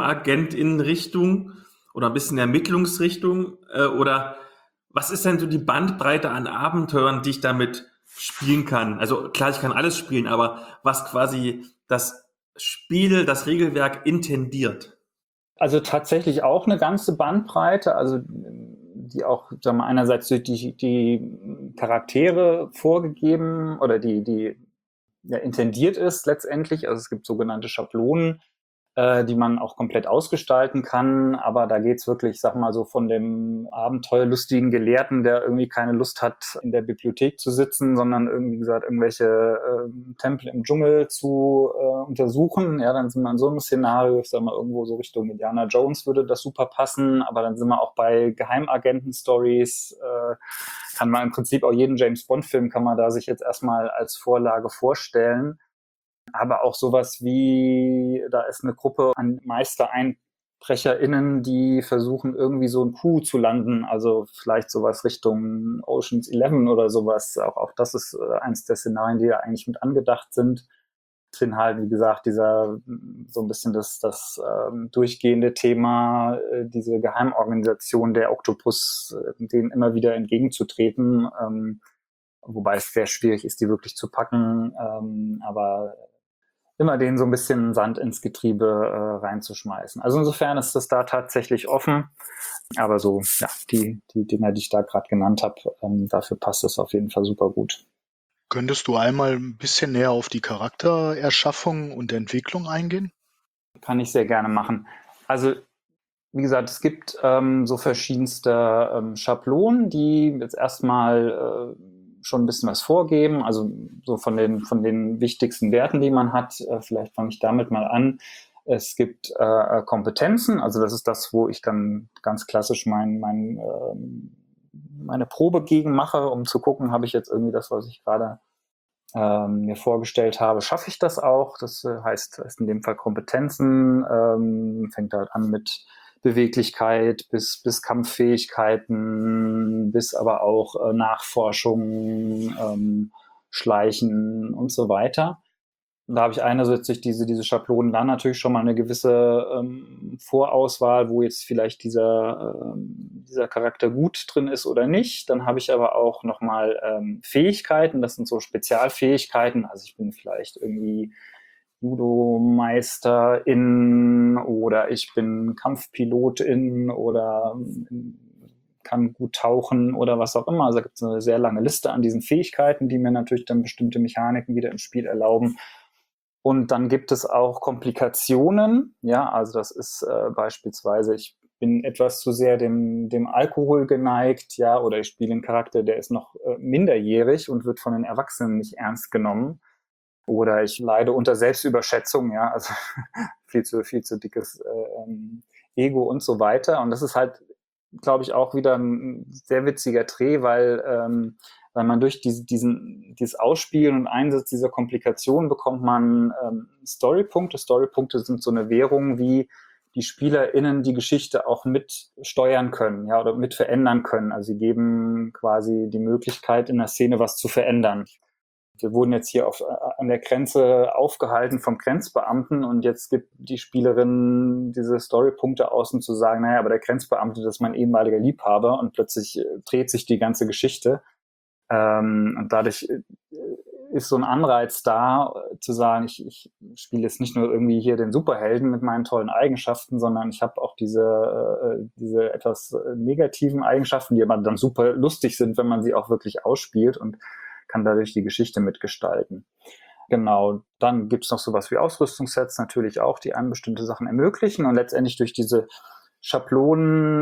Speaker 2: Geheimagentinnenrichtung oder ein bisschen Ermittlungsrichtung, äh, oder was ist denn so die Bandbreite an Abenteuern, die ich damit spielen kann? Also klar, ich kann alles spielen, aber was quasi das Spiel, das Regelwerk intendiert?
Speaker 3: Also tatsächlich auch eine ganze Bandbreite. Also die auch, sagen wir, einerseits durch die, die Charaktere vorgegeben oder die, die ja, intendiert ist letztendlich. Also es gibt sogenannte Schablonen, äh, die man auch komplett ausgestalten kann. Aber da geht's wirklich, sag mal so, von dem abenteuerlustigen Gelehrten, der irgendwie keine Lust hat, in der Bibliothek zu sitzen, sondern irgendwie, wie gesagt, irgendwelche äh, Tempel im Dschungel zu äh, untersuchen. Ja, dann sind wir in so einem Szenario, ich sag mal, irgendwo so Richtung Indiana Jones würde das super passen. Aber dann sind wir auch bei Geheimagenten-Stories. Äh, kann man im Prinzip auch jeden James-Bond-Film kann man da sich jetzt erstmal als Vorlage vorstellen. Aber auch sowas wie, da ist eine Gruppe an MeistereinbrecherInnen, die versuchen irgendwie so ein Coup zu landen, also vielleicht sowas Richtung Ocean's Eleven oder sowas. Auch, auch das ist äh, eins der Szenarien, die ja eigentlich mit angedacht sind. Drin halt, wie gesagt, dieser so ein bisschen das, das ähm, durchgehende Thema, äh, diese Geheimorganisation der Oktopus, äh, denen immer wieder entgegenzutreten, ähm, wobei es sehr schwierig ist, die wirklich zu packen, ähm, aber immer denen so ein bisschen Sand ins Getriebe äh, reinzuschmeißen. Also insofern ist das da tatsächlich offen. Aber so, ja, die, die Dinger, die ich da gerade genannt habe, ähm, dafür passt es auf jeden Fall super gut.
Speaker 4: Könntest du einmal ein bisschen näher auf die Charaktererschaffung und Entwicklung eingehen?
Speaker 3: Kann ich sehr gerne machen. Also, wie gesagt, es gibt ähm, so verschiedenste ähm, Schablonen, die jetzt erstmal äh, schon ein bisschen was vorgeben, also so von den, von den wichtigsten Werten, die man hat. Äh, vielleicht fange ich damit mal an. Es gibt äh, Kompetenzen, also das ist das, wo ich dann ganz klassisch mein, mein, ähm, meine Probe gegen mache, um zu gucken, habe ich jetzt irgendwie das, was ich gerade ähm, mir vorgestellt habe, schaffe ich das auch? Das äh, heißt, heißt in dem Fall Kompetenzen, ähm, fängt halt an mit Beweglichkeit bis, bis Kampffähigkeiten, bis aber auch äh, Nachforschung, ähm, Schleichen und so weiter. Und da habe ich einerseits durch diese, diese Schablonen dann natürlich schon mal eine gewisse ähm, Vorauswahl, wo jetzt vielleicht dieser, ähm, dieser Charakter gut drin ist oder nicht. Dann habe ich aber auch nochmal ähm, Fähigkeiten, das sind so Spezialfähigkeiten. Also ich bin vielleicht irgendwie Judo-Meisterin oder ich bin Kampfpilotin oder ähm, kann gut tauchen oder was auch immer. Also da gibt es eine sehr lange Liste an diesen Fähigkeiten, die mir natürlich dann bestimmte Mechaniken wieder im Spiel erlauben. Und dann gibt es auch Komplikationen. Ja, also das ist äh, beispielsweise, ich bin etwas zu sehr dem, dem Alkohol geneigt, ja, oder ich spiele einen Charakter, der ist noch äh, minderjährig und wird von den Erwachsenen nicht ernst genommen. Oder ich leide unter Selbstüberschätzung, ja, also viel zu, viel zu dickes äh, ähm, Ego und so weiter. Und das ist halt, glaube ich, auch wieder ein sehr witziger Dreh, weil, ähm, weil man durch diese, diesen, dieses Ausspielen und Einsatz dieser Komplikation bekommt man ähm, Storypunkte. Storypunkte sind so eine Währung, wie die SpielerInnen die Geschichte auch mit steuern können, ja, oder mit verändern können. Also sie geben quasi die Möglichkeit, in der Szene was zu verändern. Wir wurden jetzt hier auf, an der Grenze aufgehalten vom Grenzbeamten und jetzt gibt die Spielerin diese Storypunkte aus, um zu sagen, naja, aber der Grenzbeamte, das ist mein ehemaliger Liebhaber und plötzlich dreht sich die ganze Geschichte. Ähm, und dadurch ist so ein Anreiz da, zu sagen, ich, ich spiele jetzt nicht nur irgendwie hier den Superhelden mit meinen tollen Eigenschaften, sondern ich habe auch diese, äh, diese etwas negativen Eigenschaften, die aber dann super lustig sind, wenn man sie auch wirklich ausspielt und kann dadurch die Geschichte mitgestalten. Genau, dann gibt's noch sowas wie Ausrüstungssets natürlich auch, die einem bestimmte Sachen ermöglichen und letztendlich durch diese Schablonen,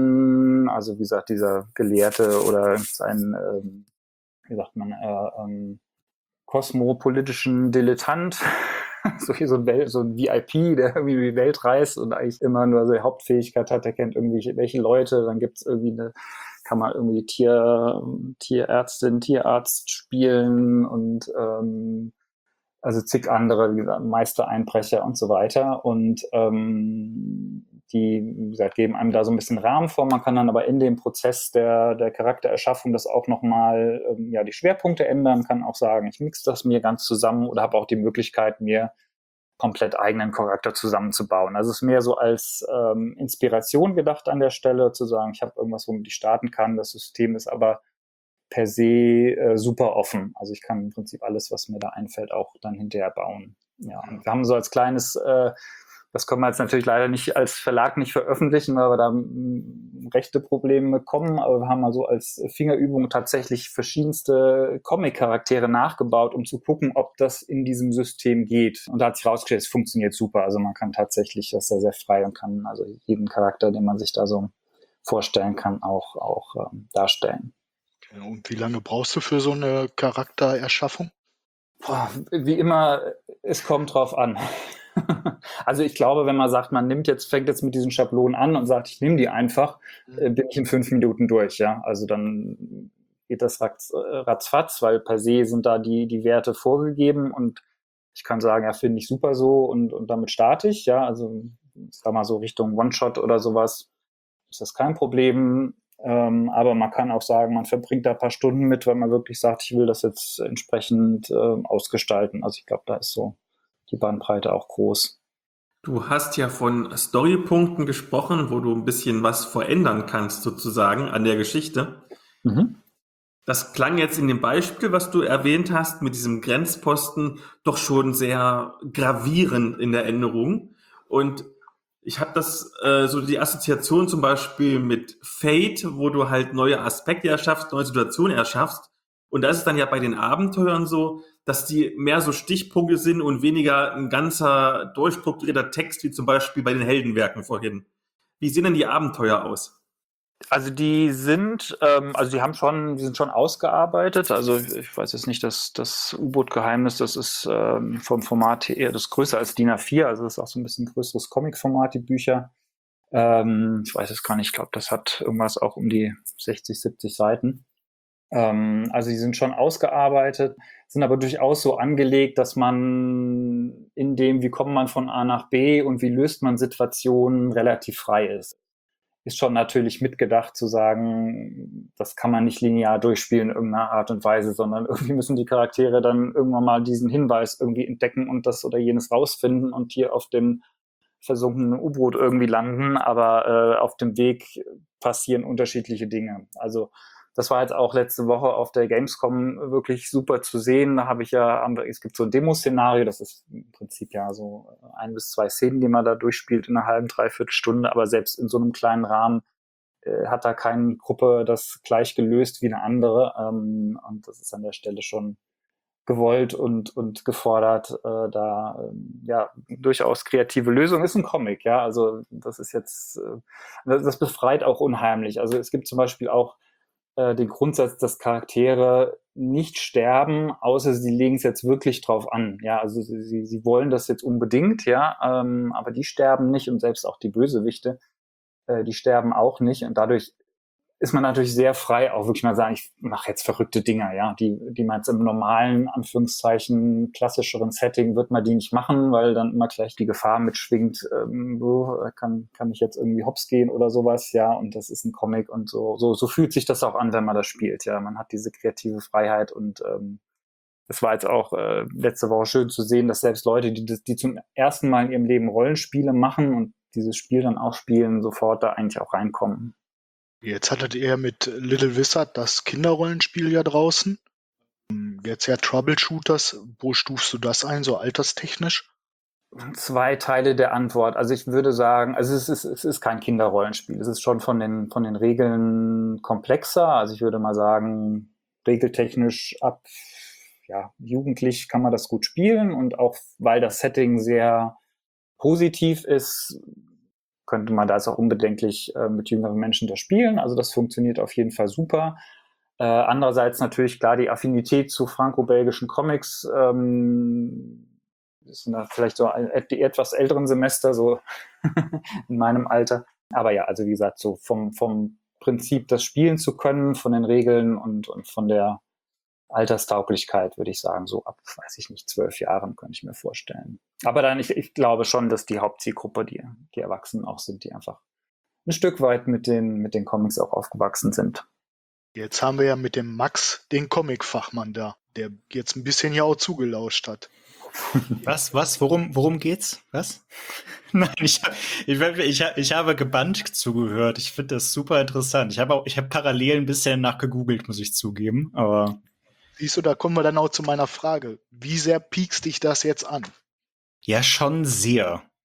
Speaker 3: ähm, also wie gesagt, dieser Gelehrte oder sein, ähm, wie sagt man, äh, ähm, kosmopolitischen Dilettant, so wie so ein, Welt, so ein V I P, der irgendwie die Welt reist und eigentlich immer nur so die Hauptfähigkeit hat, der kennt irgendwie welche Leute, dann gibt's irgendwie eine, kann man irgendwie Tier, Tierärztin, Tierarzt spielen und ähm, also zig andere, wie gesagt, Meistereinbrecher und so weiter. Und ähm, die, wie gesagt, geben einem da so ein bisschen Rahmen vor. Man kann dann aber in dem Prozess der, der Charaktererschaffung das auch nochmal, ähm, ja, die Schwerpunkte ändern, kann auch sagen, ich mix das mir ganz zusammen oder habe auch die Möglichkeit, mir komplett eigenen Charakter zusammenzubauen. Also es ist mehr so als ähm, Inspiration gedacht an der Stelle, zu sagen, ich habe irgendwas, womit ich starten kann. Das System ist aber per se äh, super offen. Also ich kann im Prinzip alles, was mir da einfällt, auch dann hinterher bauen. Ja, und wir haben so als kleines, äh, Das können wir jetzt natürlich leider nicht als Verlag nicht veröffentlichen, weil wir da m, rechte Probleme bekommen, aber wir haben mal so als Fingerübung tatsächlich verschiedenste Comic-Charaktere nachgebaut, um zu gucken, ob das in diesem System geht. Und da hat sich rausgestellt, es funktioniert super. Also man kann tatsächlich, das ist ja sehr frei und kann also jeden Charakter, den man sich da so vorstellen kann, auch, auch ähm, darstellen.
Speaker 4: Okay, und wie lange brauchst du für so eine Charaktererschaffung?
Speaker 3: Boah, wie immer, es kommt drauf an. Also ich glaube, wenn man sagt, man nimmt jetzt, fängt jetzt mit diesen Schablonen an und sagt, ich nehme die einfach, äh, bin ich in fünf Minuten durch, ja. Also dann geht das ratz, äh, ratzfatz, weil per se sind da die, die Werte vorgegeben und ich kann sagen, ja, finde ich super so und, und damit starte ich, ja. Also sag mal so Richtung One-Shot oder sowas, ist das kein Problem. Ähm, aber man kann auch sagen, man verbringt da ein paar Stunden mit, weil man wirklich sagt, ich will das jetzt entsprechend äh, ausgestalten. Also ich glaube, da ist so die Bandbreite auch groß.
Speaker 2: Du hast ja von Storypunkten gesprochen, wo du ein bisschen was verändern kannst, sozusagen, an der Geschichte.
Speaker 3: Mhm.
Speaker 2: Das klang jetzt in dem Beispiel, was du erwähnt hast, mit diesem Grenzposten, doch schon sehr gravierend in der Änderung. Und ich habe das, äh, so die Assoziation zum Beispiel mit Fate, wo du halt neue Aspekte erschaffst, neue Situationen erschaffst. Und da ist es dann ja bei den Abenteuern so, dass die mehr so Stichpunkte sind und weniger ein ganzer durchstrukturierter Text, wie zum Beispiel bei den Heldenwerken vorhin. Wie sehen denn die Abenteuer aus?
Speaker 3: Also die sind, ähm, also die haben schon, die sind schon ausgearbeitet. Also ich weiß jetzt nicht, dass das U-Boot-Geheimnis, das ist ähm, vom Format eher das ist größer als D I N A vier, also das ist auch so ein bisschen größeres Comic-Format, die Bücher. Ähm, ich weiß es gar nicht, ich glaube, das hat irgendwas auch um die sechzig, siebzig Seiten. Ähm, also die sind schon ausgearbeitet, sind aber durchaus so angelegt, dass man in dem, wie kommt man von A nach B und wie löst man Situationen, relativ frei ist. Ist schon natürlich mitgedacht zu sagen, das kann man nicht linear durchspielen in irgendeiner Art und Weise, sondern irgendwie müssen die Charaktere dann irgendwann mal diesen Hinweis irgendwie entdecken und das oder jenes rausfinden und hier auf dem versunkenen U-Boot irgendwie landen, aber äh, auf dem Weg passieren unterschiedliche Dinge. Also das war jetzt auch letzte Woche auf der Gamescom wirklich super zu sehen. Da habe ich ja, es gibt so ein Demo-Szenario, das ist im Prinzip ja so ein bis zwei Szenen, die man da durchspielt in einer halben, dreiviertel Stunde, aber selbst in so einem kleinen Rahmen äh, hat da keine Gruppe das gleich gelöst wie eine andere. Ähm, und das ist an der Stelle schon gewollt und, und gefordert, äh, da ähm, ja durchaus kreative Lösung ist ein Comic, ja. Also das ist jetzt, äh, das, das befreit auch unheimlich. Also es gibt zum Beispiel auch äh, den Grundsatz, dass Charaktere nicht sterben, außer sie legen es jetzt wirklich drauf an. Ja, also sie, sie, sie wollen das jetzt unbedingt, ja, ähm, aber die sterben nicht und selbst auch die Bösewichte, äh, die sterben auch nicht und dadurch ist man natürlich sehr frei, auch wirklich mal sagen, ich mache jetzt verrückte Dinger, ja, die, die man jetzt im normalen, Anführungszeichen, klassischeren Setting wird man die nicht machen, weil dann immer gleich die Gefahr mitschwingt, ähm, so, kann, kann ich jetzt irgendwie hops gehen oder sowas, ja, und das ist ein Comic und so, so, so fühlt sich das auch an, wenn man das spielt, ja, man hat diese kreative Freiheit und ähm, es war jetzt auch äh, letzte Woche schön zu sehen, dass selbst Leute, die, die zum ersten Mal in ihrem Leben Rollenspiele machen und dieses Spiel dann auch spielen, sofort da eigentlich auch reinkommen.
Speaker 4: Jetzt hattet ihr mit Little Wizard das Kinderrollenspiel ja draußen. Jetzt ja Troubleshooters. Wo stufst du das ein, so alterstechnisch?
Speaker 3: Zwei Teile der Antwort. Also ich würde sagen, also es ist, es ist kein Kinderrollenspiel. Es ist schon von den, von den Regeln komplexer. Also ich würde mal sagen, regeltechnisch ab ja, jugendlich kann man das gut spielen und auch weil das Setting sehr positiv ist, könnte man da es auch unbedenklich äh, mit jüngeren Menschen da spielen. Also das funktioniert auf jeden Fall super. Äh, andererseits natürlich klar die Affinität zu franco-belgischen Comics. Ähm, das sind da vielleicht so die etwas älteren Semester, so in meinem Alter. Aber ja, also wie gesagt, so vom, vom Prinzip, das spielen zu können, von den Regeln und, und von der Alterstauglichkeit, würde ich sagen, so ab, weiß ich nicht, zwölf Jahren könnte ich mir vorstellen. Aber dann, ich, ich glaube schon, dass die Hauptzielgruppe die, die Erwachsenen auch sind, die einfach ein Stück weit mit den, mit den Comics auch aufgewachsen sind.
Speaker 4: Jetzt haben wir ja mit dem Max den Comic-Fachmann da, der jetzt ein bisschen ja auch zugelauscht hat.
Speaker 1: Was, was, worum, worum geht's? Was? Nein, ich, ich, ich, ich habe gebannt zugehört. Ich finde das super interessant. Ich habe auch, ich habe parallel ein bisschen nachgegoogelt, muss ich zugeben, aber.
Speaker 4: Siehst du, da kommen wir dann auch zu meiner Frage. Wie sehr piekst dich das jetzt an?
Speaker 1: Ja, schon sehr.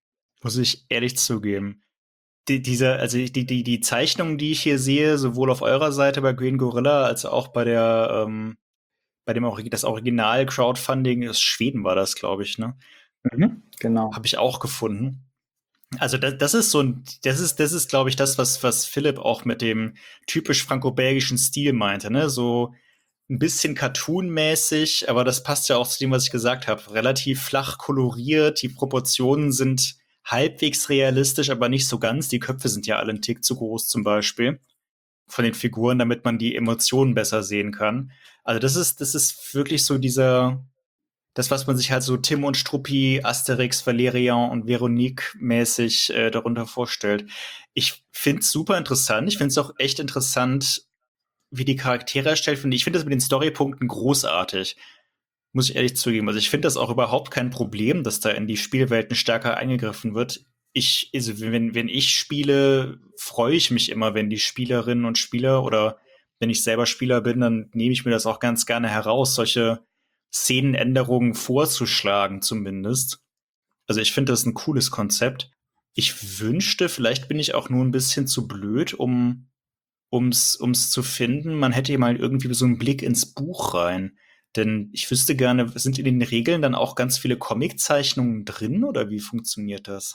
Speaker 1: Muss ich ehrlich zugeben. Die, diese, also die, die, die Zeichnungen, die ich hier sehe, sowohl auf eurer Seite bei Green Gorilla als auch bei der, ähm, bei dem Ori- das Original-Crowdfunding aus Schweden war das, glaube ich, ne?
Speaker 3: Mhm, genau.
Speaker 1: Habe ich auch gefunden. Also das, das ist so ein, das ist, das ist, glaube ich, das, was, was Philipp auch mit dem typisch franco-belgischen Stil meinte, ne? So ein bisschen cartoonmäßig, aber das passt ja auch zu dem, was ich gesagt habe. Relativ flach koloriert, die Proportionen sind halbwegs realistisch, aber nicht so ganz. Die Köpfe sind ja alle einen Tick zu groß zum Beispiel von den Figuren, damit man die Emotionen besser sehen kann. Also das ist, das ist wirklich so dieser, das, was man sich halt so Tim und Struppi, Asterix, Valerian und Veronique mäßig äh, darunter vorstellt. Ich find's super interessant. Ich find's auch echt interessant, wie die Charaktere erstellt werden. Ich finde das mit den Storypunkten großartig. Muss ich ehrlich zugeben. Also ich finde das auch überhaupt kein Problem, dass da in die Spielwelten stärker eingegriffen wird. Ich, also wenn, wenn ich spiele, freue ich mich immer, wenn die Spielerinnen und Spieler oder wenn ich selber Spieler bin, dann nehme ich mir das auch ganz gerne heraus, solche Szenenänderungen vorzuschlagen, zumindest. Also ich finde das ein cooles Konzept. Ich wünschte, vielleicht bin ich auch nur ein bisschen zu blöd, um um's, um's zu finden, man hätte mal irgendwie so einen Blick ins Buch rein. Denn ich wüsste gerne, sind in den Regeln dann auch ganz viele Comiczeichnungen drin oder wie funktioniert das?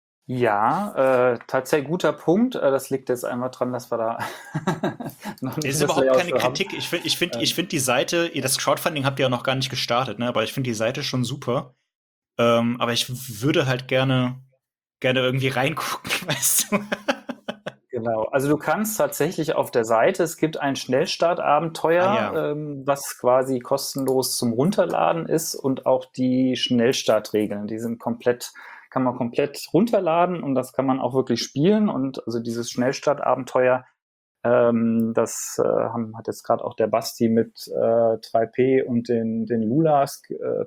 Speaker 3: Ja, äh, tatsächlich guter Punkt. Äh, das liegt jetzt einmal dran, dass wir da noch
Speaker 1: Es
Speaker 3: nicht
Speaker 1: ist
Speaker 3: das
Speaker 1: überhaupt
Speaker 3: Layout
Speaker 1: keine
Speaker 3: für haben.
Speaker 1: Kritik. Ich finde, ich finde, ich
Speaker 3: Ähm,
Speaker 1: finde die Seite, ihr- das Crowdfunding habt ihr ja noch gar nicht gestartet, ne? Aber ich finde die Seite schon super. Ähm, aber ich würde halt gerne, gerne irgendwie reingucken, weißt du?
Speaker 3: Genau, also du kannst tatsächlich auf der Seite, es gibt ein
Speaker 1: Ah
Speaker 3: Schnellstartabenteuer,
Speaker 1: ja.
Speaker 3: ähm, was quasi kostenlos zum Runterladen ist und auch die Schnellstartregeln, die sind komplett, kann man komplett runterladen und das kann man auch wirklich spielen und also dieses Schnellstartabenteuer, ähm, das äh, haben, hat jetzt gerade auch der Basti mit äh, drei P und den, den Lulas äh,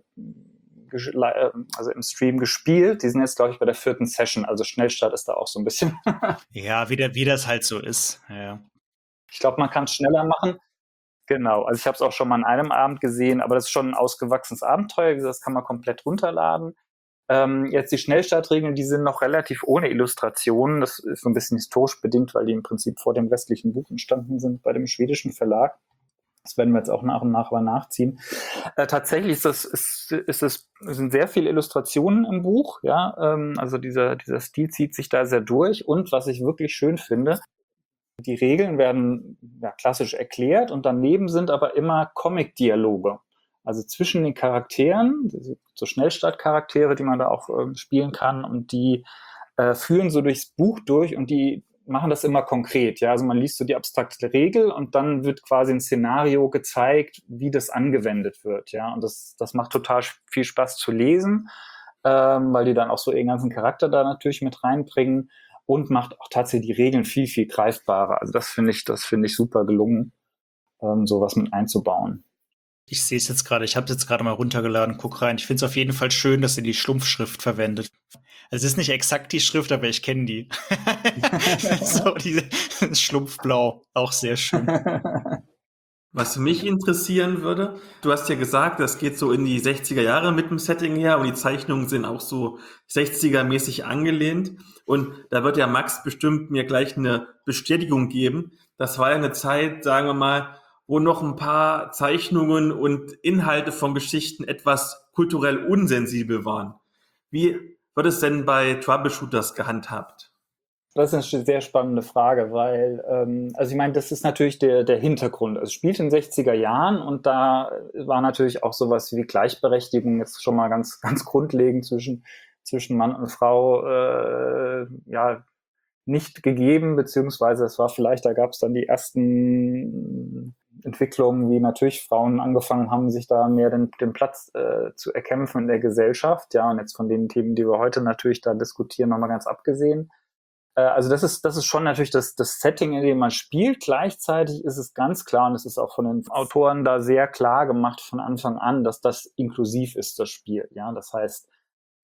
Speaker 3: also im Stream gespielt. Die sind jetzt, glaube ich, bei der vierten Session, also Schnellstart ist da auch so ein bisschen.
Speaker 1: Ja, wie, der, wie das halt so ist. Ja.
Speaker 3: Ich glaube, man kann es schneller machen. Genau, also ich habe es auch schon mal an einem Abend gesehen, aber das ist schon ein ausgewachsenes Abenteuer. Das kann man komplett runterladen. Ähm, jetzt die Schnellstartregeln, die sind noch relativ ohne Illustrationen. Das ist so ein bisschen historisch bedingt, weil die im Prinzip vor dem restlichen Buch entstanden sind bei dem schwedischen Verlag. Das werden wir jetzt auch nach und nach aber nachziehen. Äh, tatsächlich ist das, ist, ist das, sind sehr viele Illustrationen im Buch, ja. Ähm, also dieser, dieser Stil zieht sich da sehr durch. Und was ich wirklich schön finde, die Regeln werden ja, klassisch erklärt und daneben sind aber immer Comic-Dialoge. Also zwischen den Charakteren, so Schnellstartcharaktere, die man da auch äh, spielen kann und die äh, führen so durchs Buch durch und die machen das immer konkret. Ja, also man liest so die abstrakte Regel und dann wird quasi ein Szenario gezeigt, wie das angewendet wird. Ja, und das, das macht total viel Spaß zu lesen, ähm, weil die dann auch so ihren ganzen Charakter da natürlich mit reinbringen und macht auch tatsächlich die Regeln viel, viel greifbarer. Also das finde ich, das finde ich super gelungen, ähm, sowas mit einzubauen.
Speaker 1: Ich sehe es jetzt gerade, ich habe es jetzt gerade mal runtergeladen, guck rein. Ich finde es auf jeden Fall schön, dass ihr die Schlumpfschrift verwendet. Also es ist nicht exakt die Schrift, aber ich kenne die. So, diese Schlumpfblau, auch sehr schön.
Speaker 2: Was mich interessieren würde, du hast ja gesagt, das geht so in die sechziger Jahre mit dem Setting her und die Zeichnungen sind auch so sechziger-mäßig angelehnt. Und da wird ja Max bestimmt mir gleich eine Bestätigung geben. Das war ja eine Zeit, sagen wir mal, wo noch ein paar Zeichnungen und Inhalte von Geschichten etwas kulturell unsensibel waren. Wie wird es denn bei Troubleshooters gehandhabt?
Speaker 3: Das ist eine sehr spannende Frage, weil, ähm, also ich meine, das ist natürlich der, der Hintergrund. Also es spielt in den sechziger Jahren und da war natürlich auch sowas wie Gleichberechtigung jetzt schon mal ganz, ganz grundlegend zwischen, zwischen Mann und Frau, äh, ja, nicht gegeben, beziehungsweise es war vielleicht, da gab es dann die ersten Entwicklungen, wie natürlich Frauen angefangen haben, sich da mehr den, den Platz äh, zu erkämpfen in der Gesellschaft. Ja, und jetzt von den Themen, die wir heute natürlich da diskutieren, nochmal ganz abgesehen. Also das ist, das ist schon natürlich das, das Setting, in dem man spielt. Gleichzeitig ist es ganz klar, und es ist auch von den Autoren da sehr klar gemacht von Anfang an, dass das inklusiv ist, das Spiel. Ja, das heißt,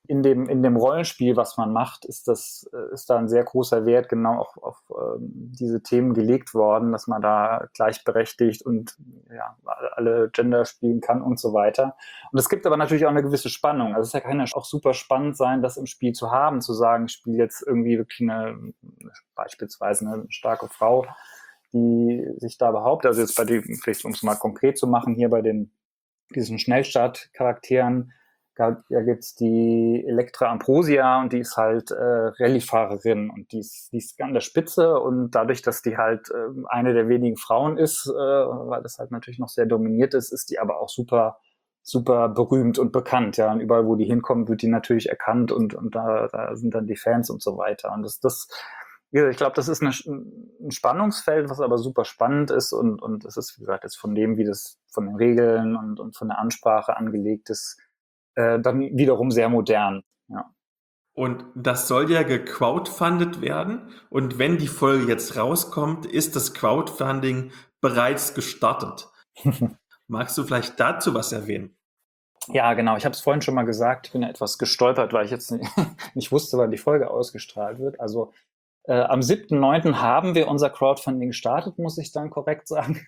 Speaker 3: in dem, in dem Rollenspiel, was man macht, ist das, ist da ein sehr großer Wert genau auf, auf ähm, diese Themen gelegt worden, dass man da gleichberechtigt und ja, alle Gender spielen kann und so weiter. Und es gibt aber natürlich auch eine gewisse Spannung. Also es kann ja auch super spannend sein, das im Spiel zu haben, zu sagen, ich spiele jetzt irgendwie wirklich eine, beispielsweise eine starke Frau, die sich da behauptet, also jetzt bei dem, vielleicht um es mal konkret zu machen, hier bei den diesen Schnellstart-Charakteren, da gibt es die Elektra Ambrosia und die ist halt äh, Rallye-Fahrerin und die ist, die ist an der Spitze und dadurch, dass die halt äh, eine der wenigen Frauen ist, äh, weil das halt natürlich noch sehr dominiert ist, ist die aber auch super super berühmt und bekannt, ja, und überall, wo die hinkommen, wird die natürlich erkannt und und da, da sind dann die Fans und so weiter und das, das ja, ich glaube, das ist eine, ein Spannungsfeld, was aber super spannend ist und und es ist, wie gesagt, jetzt von dem, wie das von den Regeln und und von der Ansprache angelegt ist, äh, dann wiederum sehr modern, ja.
Speaker 2: Und das soll ja gecrowdfundet werden. Und wenn die Folge jetzt rauskommt, ist das Crowdfunding bereits gestartet. Magst du vielleicht dazu was erwähnen?
Speaker 3: Ja, genau. Ich habe es vorhin schon mal gesagt. Ich bin ja etwas gestolpert, weil ich jetzt nicht, nicht wusste, wann die Folge ausgestrahlt wird. Also äh, am siebten neunten haben wir unser Crowdfunding gestartet, muss ich dann korrekt sagen.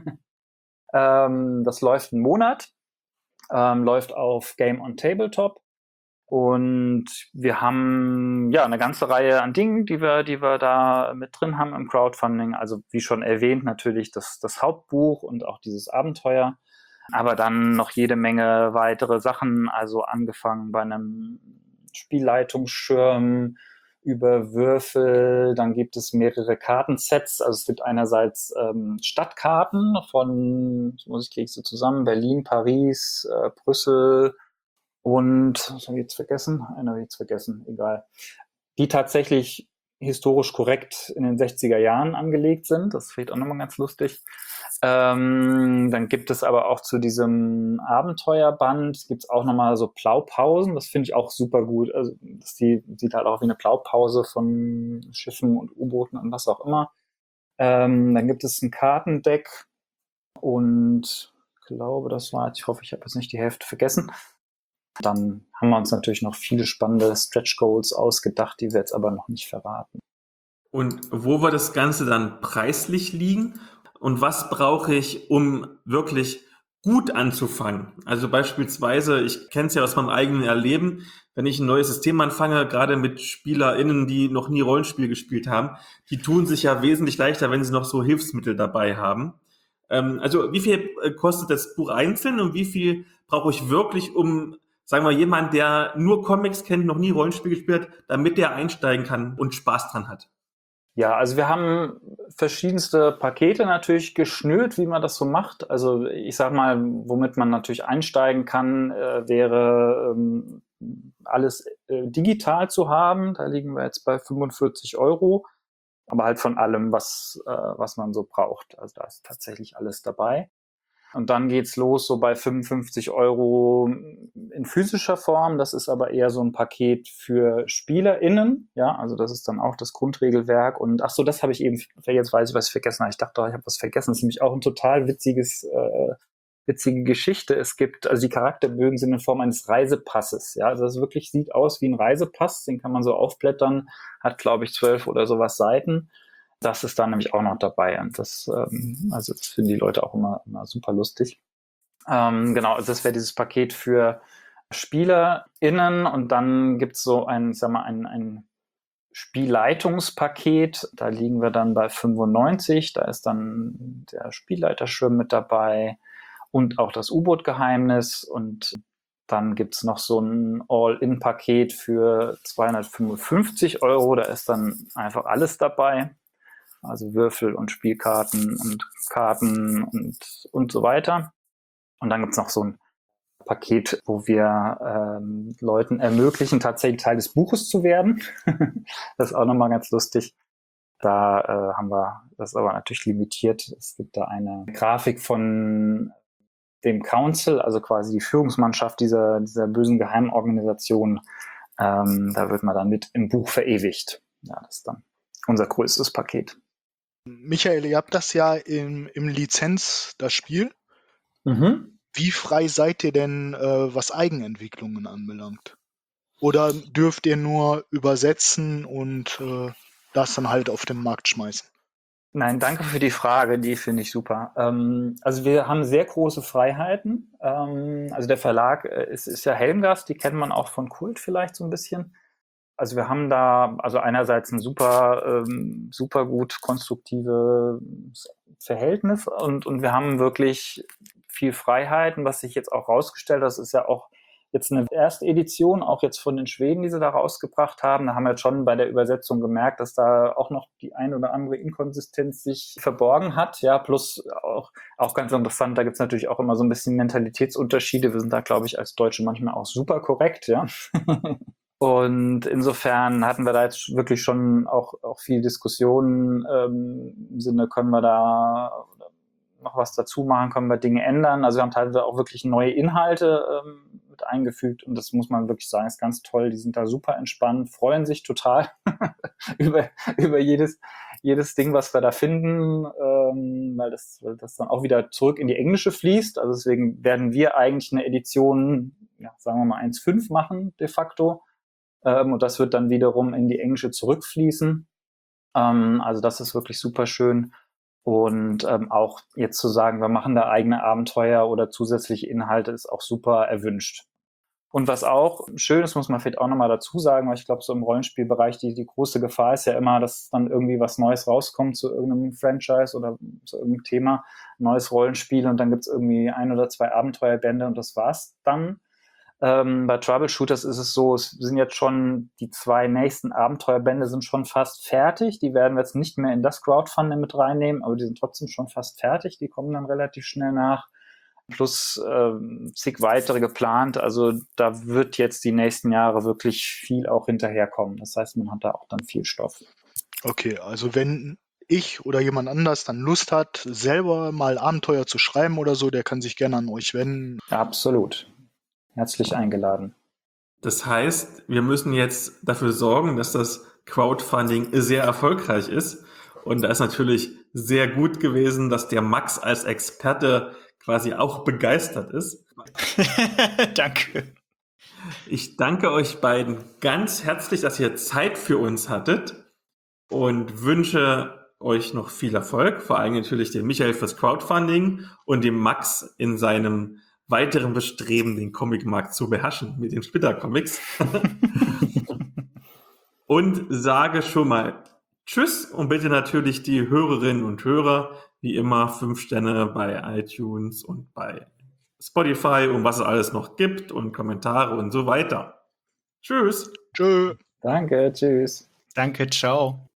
Speaker 3: ähm, das läuft einen Monat, ähm, läuft auf Game on Tabletop. Und wir haben ja eine ganze Reihe an Dingen, die wir, die wir da mit drin haben im Crowdfunding. Also wie schon erwähnt, natürlich das, das Hauptbuch und auch dieses Abenteuer. Aber dann noch jede Menge weitere Sachen, also angefangen bei einem Spielleitungsschirm über Würfel. Dann gibt es mehrere Kartensets. Also es gibt einerseits ähm, Stadtkarten von, das muss ich kriege ich so zusammen, Berlin, Paris, äh, Brüssel, und, was habe ich jetzt vergessen? Eine habe ich jetzt vergessen, egal. Die tatsächlich historisch korrekt in den sechziger Jahren angelegt sind. Das finde ich auch nochmal ganz lustig. Ähm, dann gibt es aber auch zu diesem Abenteuerband, gibt es auch nochmal so Blaupausen. Das finde ich auch super gut. Also das die, sieht halt auch wie eine Blaupause von Schiffen und U-Booten und was auch immer. Ähm, dann gibt es ein Kartendeck und ich glaube, das war, ich hoffe, ich habe jetzt nicht die Hälfte vergessen. Dann haben wir uns natürlich noch viele spannende Stretch Goals ausgedacht, die wir jetzt aber noch nicht verraten.
Speaker 2: Und wo wird das Ganze dann preislich liegen? Und was brauche ich, um wirklich gut anzufangen? Also beispielsweise, ich kenne es ja aus meinem eigenen Erleben, wenn ich ein neues System anfange, gerade mit SpielerInnen, die noch nie Rollenspiel gespielt haben, die tun sich ja wesentlich leichter, wenn sie noch so Hilfsmittel dabei haben. Ähm, also wie viel kostet das Buch einzeln und wie viel brauche ich wirklich, um, sagen wir, jemand, der nur Comics kennt, noch nie Rollenspiel gespielt hat, damit der einsteigen kann und Spaß dran hat?
Speaker 3: Ja, also wir haben verschiedenste Pakete natürlich geschnürt, wie man das so macht. Also ich sag mal, womit man natürlich einsteigen kann, äh, wäre ähm, alles äh, digital zu haben. Da liegen wir jetzt bei fünfundvierzig Euro, aber halt von allem, was, äh, was man so braucht. Also da ist tatsächlich alles dabei. Und dann geht's los so bei fünfundfünfzig Euro in physischer Form. Das ist aber eher so ein Paket für SpielerInnen. Ja, also das ist dann auch das Grundregelwerk. Und ach so, das habe ich eben, jetzt weiß ich, was ich vergessen habe. Ich dachte, ich habe was vergessen. Das ist nämlich auch ein total witziges, äh, witzige Geschichte. Es gibt, also die Charakterbögen sind in Form eines Reisepasses. Ja, also das wirklich sieht aus wie ein Reisepass. Den kann man so aufblättern. Hat, glaube ich, zwölf oder sowas Seiten. Das ist dann nämlich auch noch dabei und das, ähm, also das finden die Leute auch immer, immer super lustig. Ähm, genau, also das wäre dieses Paket für SpielerInnen und dann gibt's so ein, ich sag mal, ein, ein Spielleitungspaket. Da liegen wir dann bei fünfundneunzig. Da ist dann der Spielleiterschirm mit dabei und auch das U-Boot-Geheimnis und dann gibt's noch so ein All-In-Paket für zweihundertfünfundfünfzig Euro. Da ist dann einfach alles dabei. Also Würfel und Spielkarten und Karten und, und so weiter. Und dann gibt's noch so ein Paket, wo wir ähm, Leuten ermöglichen, tatsächlich Teil des Buches zu werden. Das ist auch nochmal ganz lustig. Da äh, haben wir, das ist aber natürlich limitiert. Es gibt da eine Grafik von dem Council, also quasi die Führungsmannschaft dieser, dieser bösen Geheimorganisation. Ähm, da wird man dann mit im Buch verewigt. Ja, das ist dann unser größtes Paket.
Speaker 4: Michael, ihr habt das ja im, im Lizenz, das Spiel.
Speaker 3: Mhm.
Speaker 4: Wie frei seid ihr denn, äh, was Eigenentwicklungen anbelangt? Oder dürft ihr nur übersetzen und äh, das dann halt auf den Markt schmeißen?
Speaker 3: Nein, danke für die Frage, die finde ich super. Ähm, also wir haben sehr große Freiheiten. Ähm, also der Verlag äh, ist, ist ja Helmgast, die kennt man auch von Kult vielleicht so ein bisschen. Also wir haben da also einerseits ein super, ähm, super gut konstruktives Verhältnis und, und wir haben wirklich viel Freiheiten, was sich jetzt auch rausgestellt hat. Das ist ja auch jetzt eine erste Edition, auch jetzt von den Schweden, die sie da rausgebracht haben. Da haben wir jetzt schon bei der Übersetzung gemerkt, dass da auch noch die ein oder andere Inkonsistenz sich verborgen hat. Ja, plus auch, auch ganz interessant, da gibt es natürlich auch immer so ein bisschen Mentalitätsunterschiede. Wir sind da, glaube ich, als Deutsche manchmal auch super korrekt, ja. Und insofern hatten wir da jetzt wirklich schon auch, auch viel Diskussionen ähm, im Sinne, können wir da noch was dazu machen, können wir Dinge ändern. Also wir haben teilweise auch wirklich neue Inhalte ähm, mit eingefügt und das muss man wirklich sagen, ist ganz toll. Die sind da super entspannt, freuen sich total über, über jedes, jedes Ding, was wir da finden, ähm, weil, das, weil das dann auch wieder zurück in die Englische fließt. Also deswegen werden wir eigentlich eine Edition, ja, sagen wir mal eins Punkt fünf machen de facto. Ähm, und das wird dann wiederum in die Englische zurückfließen. Ähm, also das ist wirklich super schön. Und ähm, auch jetzt zu sagen, wir machen da eigene Abenteuer oder zusätzliche Inhalte, ist auch super erwünscht. Und was auch schön ist, muss man vielleicht auch nochmal dazu sagen, weil ich glaube, so im Rollenspielbereich, die, die große Gefahr ist ja immer, dass dann irgendwie was Neues rauskommt zu irgendeinem Franchise oder zu irgendeinem Thema, neues Rollenspiel und dann gibt's irgendwie ein oder zwei Abenteuerbände und das war's dann. Ähm, bei Troubleshooters ist es so, es sind jetzt schon die zwei nächsten Abenteuerbände sind schon fast fertig. Die werden wir jetzt nicht mehr in das Crowdfunding mit reinnehmen, aber die sind trotzdem schon fast fertig. Die kommen dann relativ schnell nach. Plus ähm, zig weitere geplant. Also da wird jetzt die nächsten Jahre wirklich viel auch hinterherkommen. Das heißt, man hat da auch dann viel Stoff.
Speaker 4: Okay, also wenn ich oder jemand anders dann Lust hat, selber mal Abenteuer zu schreiben oder so, der kann sich gerne an euch wenden.
Speaker 3: Absolut. Herzlich eingeladen.
Speaker 2: Das heißt, wir müssen jetzt dafür sorgen, dass das Crowdfunding sehr erfolgreich ist. Und da ist natürlich sehr gut gewesen, dass der Max als Experte quasi auch begeistert ist.
Speaker 1: Danke.
Speaker 2: Ich danke euch beiden ganz herzlich, dass ihr Zeit für uns hattet und wünsche euch noch viel Erfolg, vor allem natürlich dem Michael fürs Crowdfunding und dem Max in seinem weiteren Bestreben, den Comicmarkt zu beherrschen mit den Splitter-Comics. Und sage schon mal Tschüss und bitte natürlich die Hörerinnen und Hörer, wie immer, fünf Sterne bei iTunes und bei Spotify und was es alles noch gibt und Kommentare und so weiter. Tschüss.
Speaker 4: Tschö.
Speaker 3: Danke, tschüss.
Speaker 1: Danke, ciao.